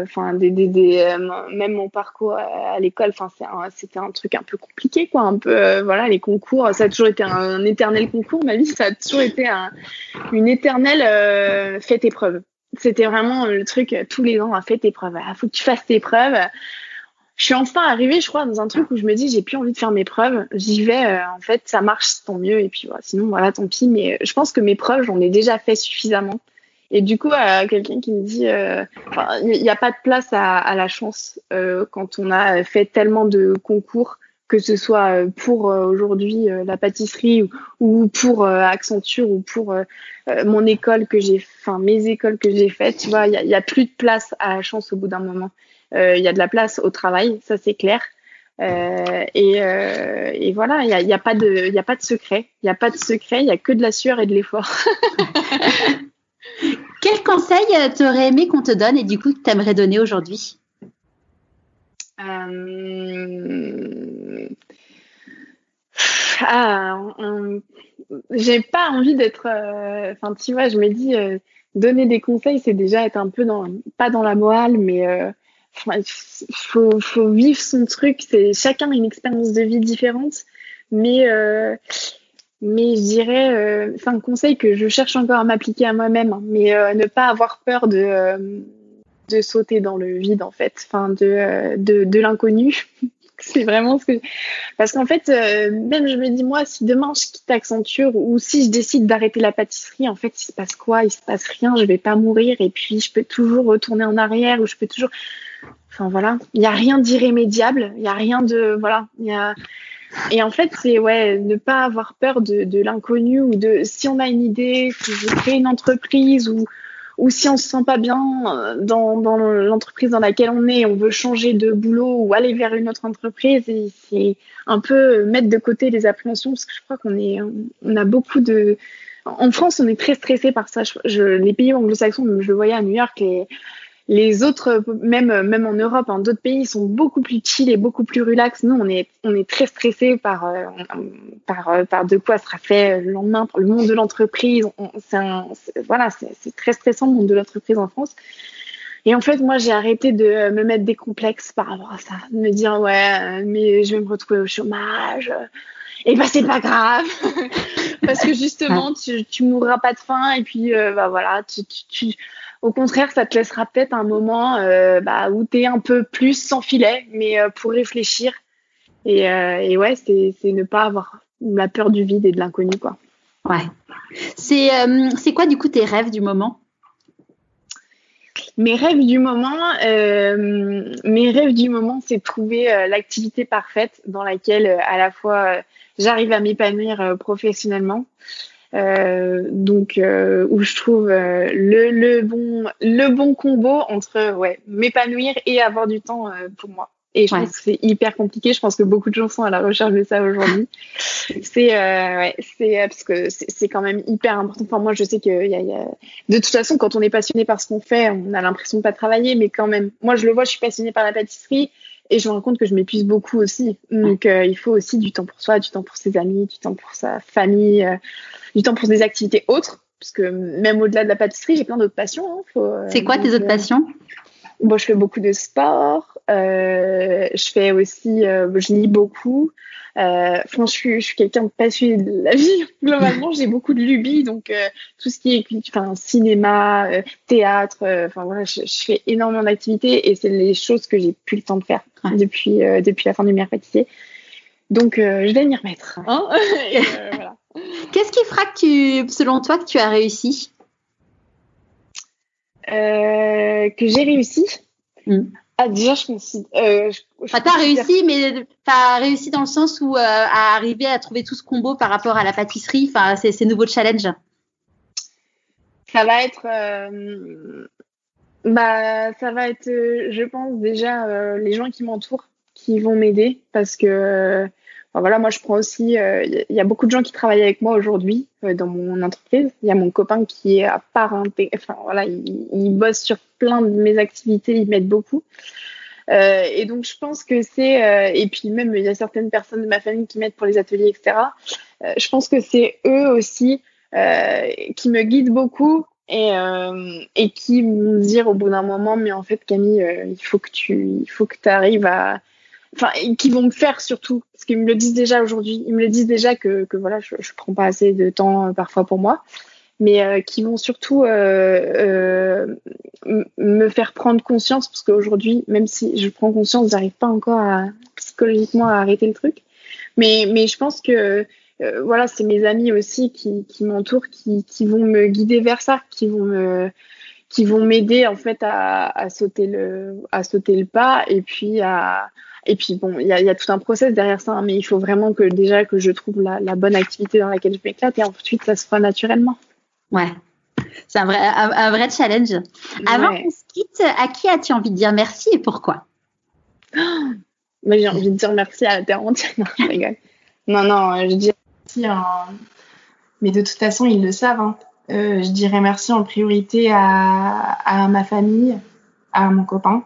[SPEAKER 2] même mon parcours à l'école, c'était un truc un peu compliqué, quoi, un peu, les concours, ça a toujours été un éternel concours, ma vie, ça a toujours été une éternelle faites épreuve. C'était vraiment le truc, tous les ans, fais tes preuves. Faut que tu fasses tes preuves. je suis enfin arrivée, je crois, dans un truc où je me dis, j'ai plus envie de faire mes preuves. J'y vais, en fait, ça marche, tant mieux. Et puis, voilà, sinon, voilà, tant pis. Mais je pense que mes preuves, j'en ai déjà fait suffisamment. Et du coup, quelqu'un qui me dit, il n'y a pas de place à la chance quand on a fait tellement de concours, que ce soit pour aujourd'hui la pâtisserie ou pour Accenture ou pour mon école mes écoles que j'ai faites. Tu vois, il y a plus de place à la chance au bout d'un moment. Il y a de la place au travail, ça c'est clair. Et voilà, il y a pas de secret. Il n'y a pas de secret, il y a que de la sueur et de l'effort.
[SPEAKER 3] Quel conseil t'aurais aimé qu'on te donne et du coup que t'aimerais donner aujourd'hui?
[SPEAKER 2] J'ai pas envie d'être. Tu vois, je me dis, donner des conseils, c'est déjà être un peu pas dans la morale, mais faut vivre son truc. C'est chacun a une expérience de vie différente, mais je dirais, c'est un conseil que je cherche encore à m'appliquer à moi-même, hein, mais ne pas avoir peur de sauter dans le vide, en fait, de l'inconnu. C'est vraiment ce que... Parce qu'en fait, même je me dis, moi, si demain je quitte Accenture ou si je décide d'arrêter la pâtisserie, en fait, il se passe quoi? Il se passe rien, je vais pas mourir et puis je peux toujours retourner en arrière ou je peux toujours... Enfin, voilà, il n'y a rien d'irrémédiable, il n'y a rien de... Voilà, Et en fait, c'est ne pas avoir peur de l'inconnu ou si on a une idée, si je crée une entreprise ou si on se sent pas bien dans l'entreprise dans laquelle on est, on veut changer de boulot ou aller vers une autre entreprise, et c'est un peu mettre de côté les appréhensions, parce que je crois on a beaucoup de... En France, on est très stressé par ça. Les pays anglo-saxons, je le voyais à New York, les autres, même en Europe, hein, d'autres pays sont beaucoup plus chill et beaucoup plus relax. Nous, on est très stressé par de quoi sera fait le lendemain, par le monde de l'entreprise. C'est très stressant le monde de l'entreprise en France. Et en fait, moi, j'ai arrêté de me mettre des complexes par rapport à ça, de me dire mais je vais me retrouver au chômage. Et c'est pas grave, parce que justement, tu mourras pas de faim et puis voilà, au contraire, ça te laissera peut-être un moment où t'es un peu plus sans filet, mais pour réfléchir. Et c'est ne pas avoir la peur du vide et de l'inconnu, quoi.
[SPEAKER 3] Ouais. C'est quoi du coup tes rêves du moment?
[SPEAKER 2] Mes rêves du moment, c'est trouver l'activité parfaite dans laquelle à la fois j'arrive à m'épanouir professionnellement. Où je trouve le bon combo entre m'épanouir et avoir du temps pour moi. Et je pense que c'est hyper compliqué. Je pense que beaucoup de gens sont à la recherche de ça aujourd'hui. C'est parce que c'est quand même hyper important. Enfin, moi, je sais que de toute façon, quand on est passionné par ce qu'on fait, on a l'impression de pas travailler, mais quand même, moi, je le vois, je suis passionnée par la pâtisserie. Et je me rends compte que je m'épuise beaucoup aussi. Donc, il faut aussi du temps pour soi, du temps pour ses amis, du temps pour sa famille, du temps pour des activités autres. Parce que même au-delà de la pâtisserie, j'ai plein d'autres passions. Hein.
[SPEAKER 3] C'est quoi tes autres passions?
[SPEAKER 2] Bon, je fais beaucoup de sport. Je fais aussi, je lis beaucoup. Je suis quelqu'un de passionné de la vie. Globalement, j'ai beaucoup de lubies, donc tout ce qui est cinéma, théâtre, je fais énormément d'activités et c'est les choses que j'ai plus le temps de faire depuis la fin du meilleur pâtissier. Donc, je vais m'y remettre. Hein. Et, voilà.
[SPEAKER 3] Qu'est-ce qui fera selon toi, que tu as réussi?
[SPEAKER 2] Que j'ai réussi. Déjà, je me suis.
[SPEAKER 3] T'as réussi, mais t'as réussi dans le sens où à arriver à trouver tout ce combo par rapport à la pâtisserie, ces nouveaux challenges.
[SPEAKER 2] Ça va être, je pense déjà les gens qui m'entourent qui vont m'aider parce que. Moi je prends aussi, il y a beaucoup de gens qui travaillent avec moi aujourd'hui dans mon entreprise. Il y a mon copain qui est à part il bosse sur plein de mes activités, il m'aide beaucoup. Et donc je pense que et puis même il y a certaines personnes de ma famille qui m'aident pour les ateliers, etc. Je pense que c'est eux aussi qui me guident beaucoup et qui vont me dire au bout d'un moment, mais en fait Camille, il faut que tu arrives à... qui vont me faire surtout, parce qu'ils me le disent déjà aujourd'hui, ils me le disent déjà que voilà, je prends pas assez de temps parfois pour moi, mais qui vont surtout me faire prendre conscience, parce qu'aujourd'hui, même si je prends conscience, j'arrive pas encore psychologiquement à arrêter le truc. Mais je pense que voilà, c'est mes amis aussi qui m'entourent, qui vont me guider vers ça, qui vont m'aider en fait à sauter le pas, et puis bon, il y a tout un process derrière ça, hein, mais il faut vraiment que je trouve la bonne activité dans laquelle je m'éclate, et ensuite ça se fera naturellement.
[SPEAKER 3] Ouais, c'est un vrai challenge. Avant qu'on se quitte, à qui as-tu envie de dire merci et pourquoi?
[SPEAKER 2] Moi, j'ai envie de dire merci à la terre entière. Non, je rigole. Non, je dis merci, mais de toute façon ils le savent, hein. Je dirais merci en priorité à ma famille, à mon copain,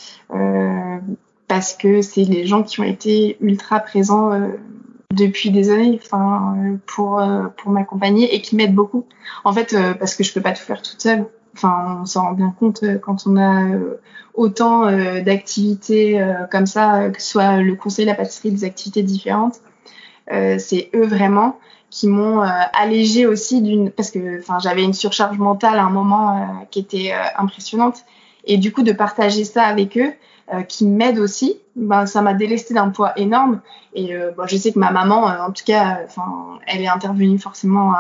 [SPEAKER 2] parce que c'est les gens qui ont été ultra présents depuis des années, pour m'accompagner, et qui m'aident beaucoup. En fait, parce que je peux pas tout faire toute seule. On s'en rend bien compte quand on a autant d'activités comme ça, que ce soit le conseil, la pâtisserie, des activités différentes. C'est eux vraiment qui m'ont allégée aussi parce que j'avais une surcharge mentale à un moment qui était impressionnante, et du coup de partager ça avec eux, qui m'aident aussi, ça m'a délestée d'un poids énorme. Et je sais que ma maman, en tout cas, elle est intervenue forcément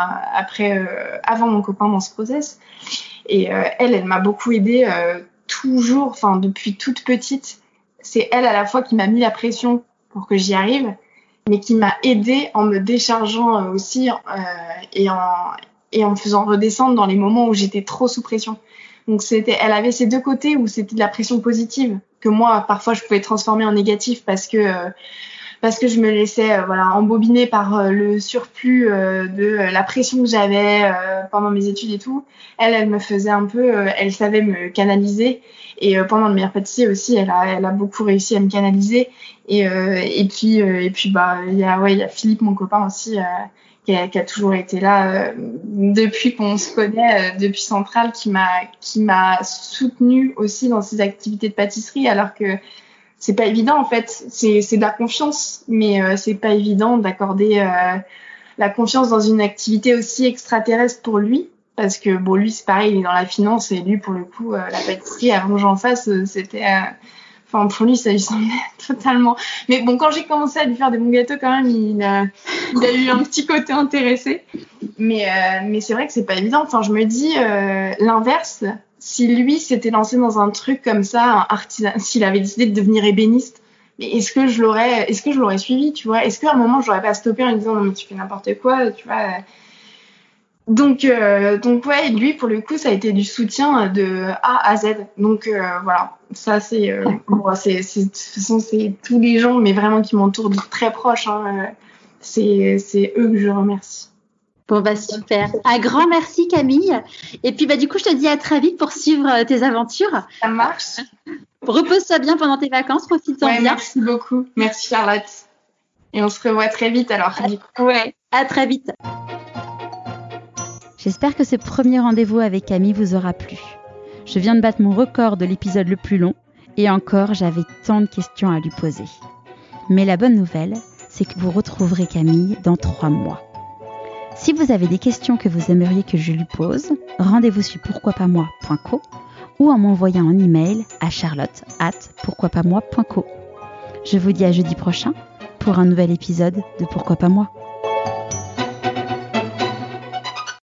[SPEAKER 2] avant mon copain dans ce process, et elle m'a beaucoup aidée toujours, depuis toute petite. C'est elle à la fois qui m'a mis la pression pour que j'y arrive, mais qui m'a aidée en me déchargeant aussi, et en me faisant redescendre dans les moments où j'étais trop sous pression. Donc elle avait ces deux côtés où c'était de la pression positive que moi parfois je pouvais transformer en négatif, parce que je me laissais embobiner par le surplus de la pression que j'avais pendant mes études et tout. Elle me faisait un peu, elle savait me canaliser, et pendant le meilleur pâtissier aussi, elle a beaucoup réussi à me canaliser. Et puis il y a Philippe, mon copain aussi, qui a toujours été là depuis qu'on se connaît, depuis Centrale, qui m'a soutenue aussi dans ses activités de pâtisserie, alors que c'est pas évident en fait. C'est de la confiance, mais c'est pas évident d'accorder la confiance dans une activité aussi extraterrestre pour lui, parce que lui c'est pareil, il est dans la finance, et lui pour le coup la pâtisserie, avant que j'en fasse, c'était pour lui ça lui semblait totalement. Mais bon, quand j'ai commencé à lui faire des bons gâteaux, quand même il a eu un petit côté intéressé, mais c'est vrai que c'est pas évident. Je me dis l'inverse. Si lui s'était lancé dans un truc comme ça, s'il avait décidé de devenir ébéniste, mais est-ce que je l'aurais suivi, tu vois? Est-ce qu'à un moment j'aurais pas stoppé en lui disant non mais tu fais n'importe quoi, tu vois? Donc ouais, lui pour le coup ça a été du soutien de A à Z. Donc voilà, ça c'est de toute façon c'est tous les gens, mais vraiment qui m'entourent de très proches, hein, c'est eux que je remercie.
[SPEAKER 3] Bon super. Un grand merci Camille. Et puis du coup je te dis à très vite pour suivre tes aventures.
[SPEAKER 2] Ça marche.
[SPEAKER 3] Repose-toi bien pendant tes vacances, profite-en bien.
[SPEAKER 2] Merci beaucoup. Merci Charlotte. Et on se revoit très vite alors.
[SPEAKER 3] Ouais, à très vite.
[SPEAKER 1] J'espère que ce premier rendez-vous avec Camille vous aura plu. Je viens de battre mon record de l'épisode le plus long, et encore j'avais tant de questions à lui poser. Mais la bonne nouvelle, c'est que vous retrouverez Camille dans 3 mois. Si vous avez des questions que vous aimeriez que je lui pose, rendez-vous sur pourquoipasmoi.co ou en m'envoyant un email à charlotte@pourquoipasmoi.co. Je vous dis à jeudi prochain pour un nouvel épisode de Pourquoi pas moi.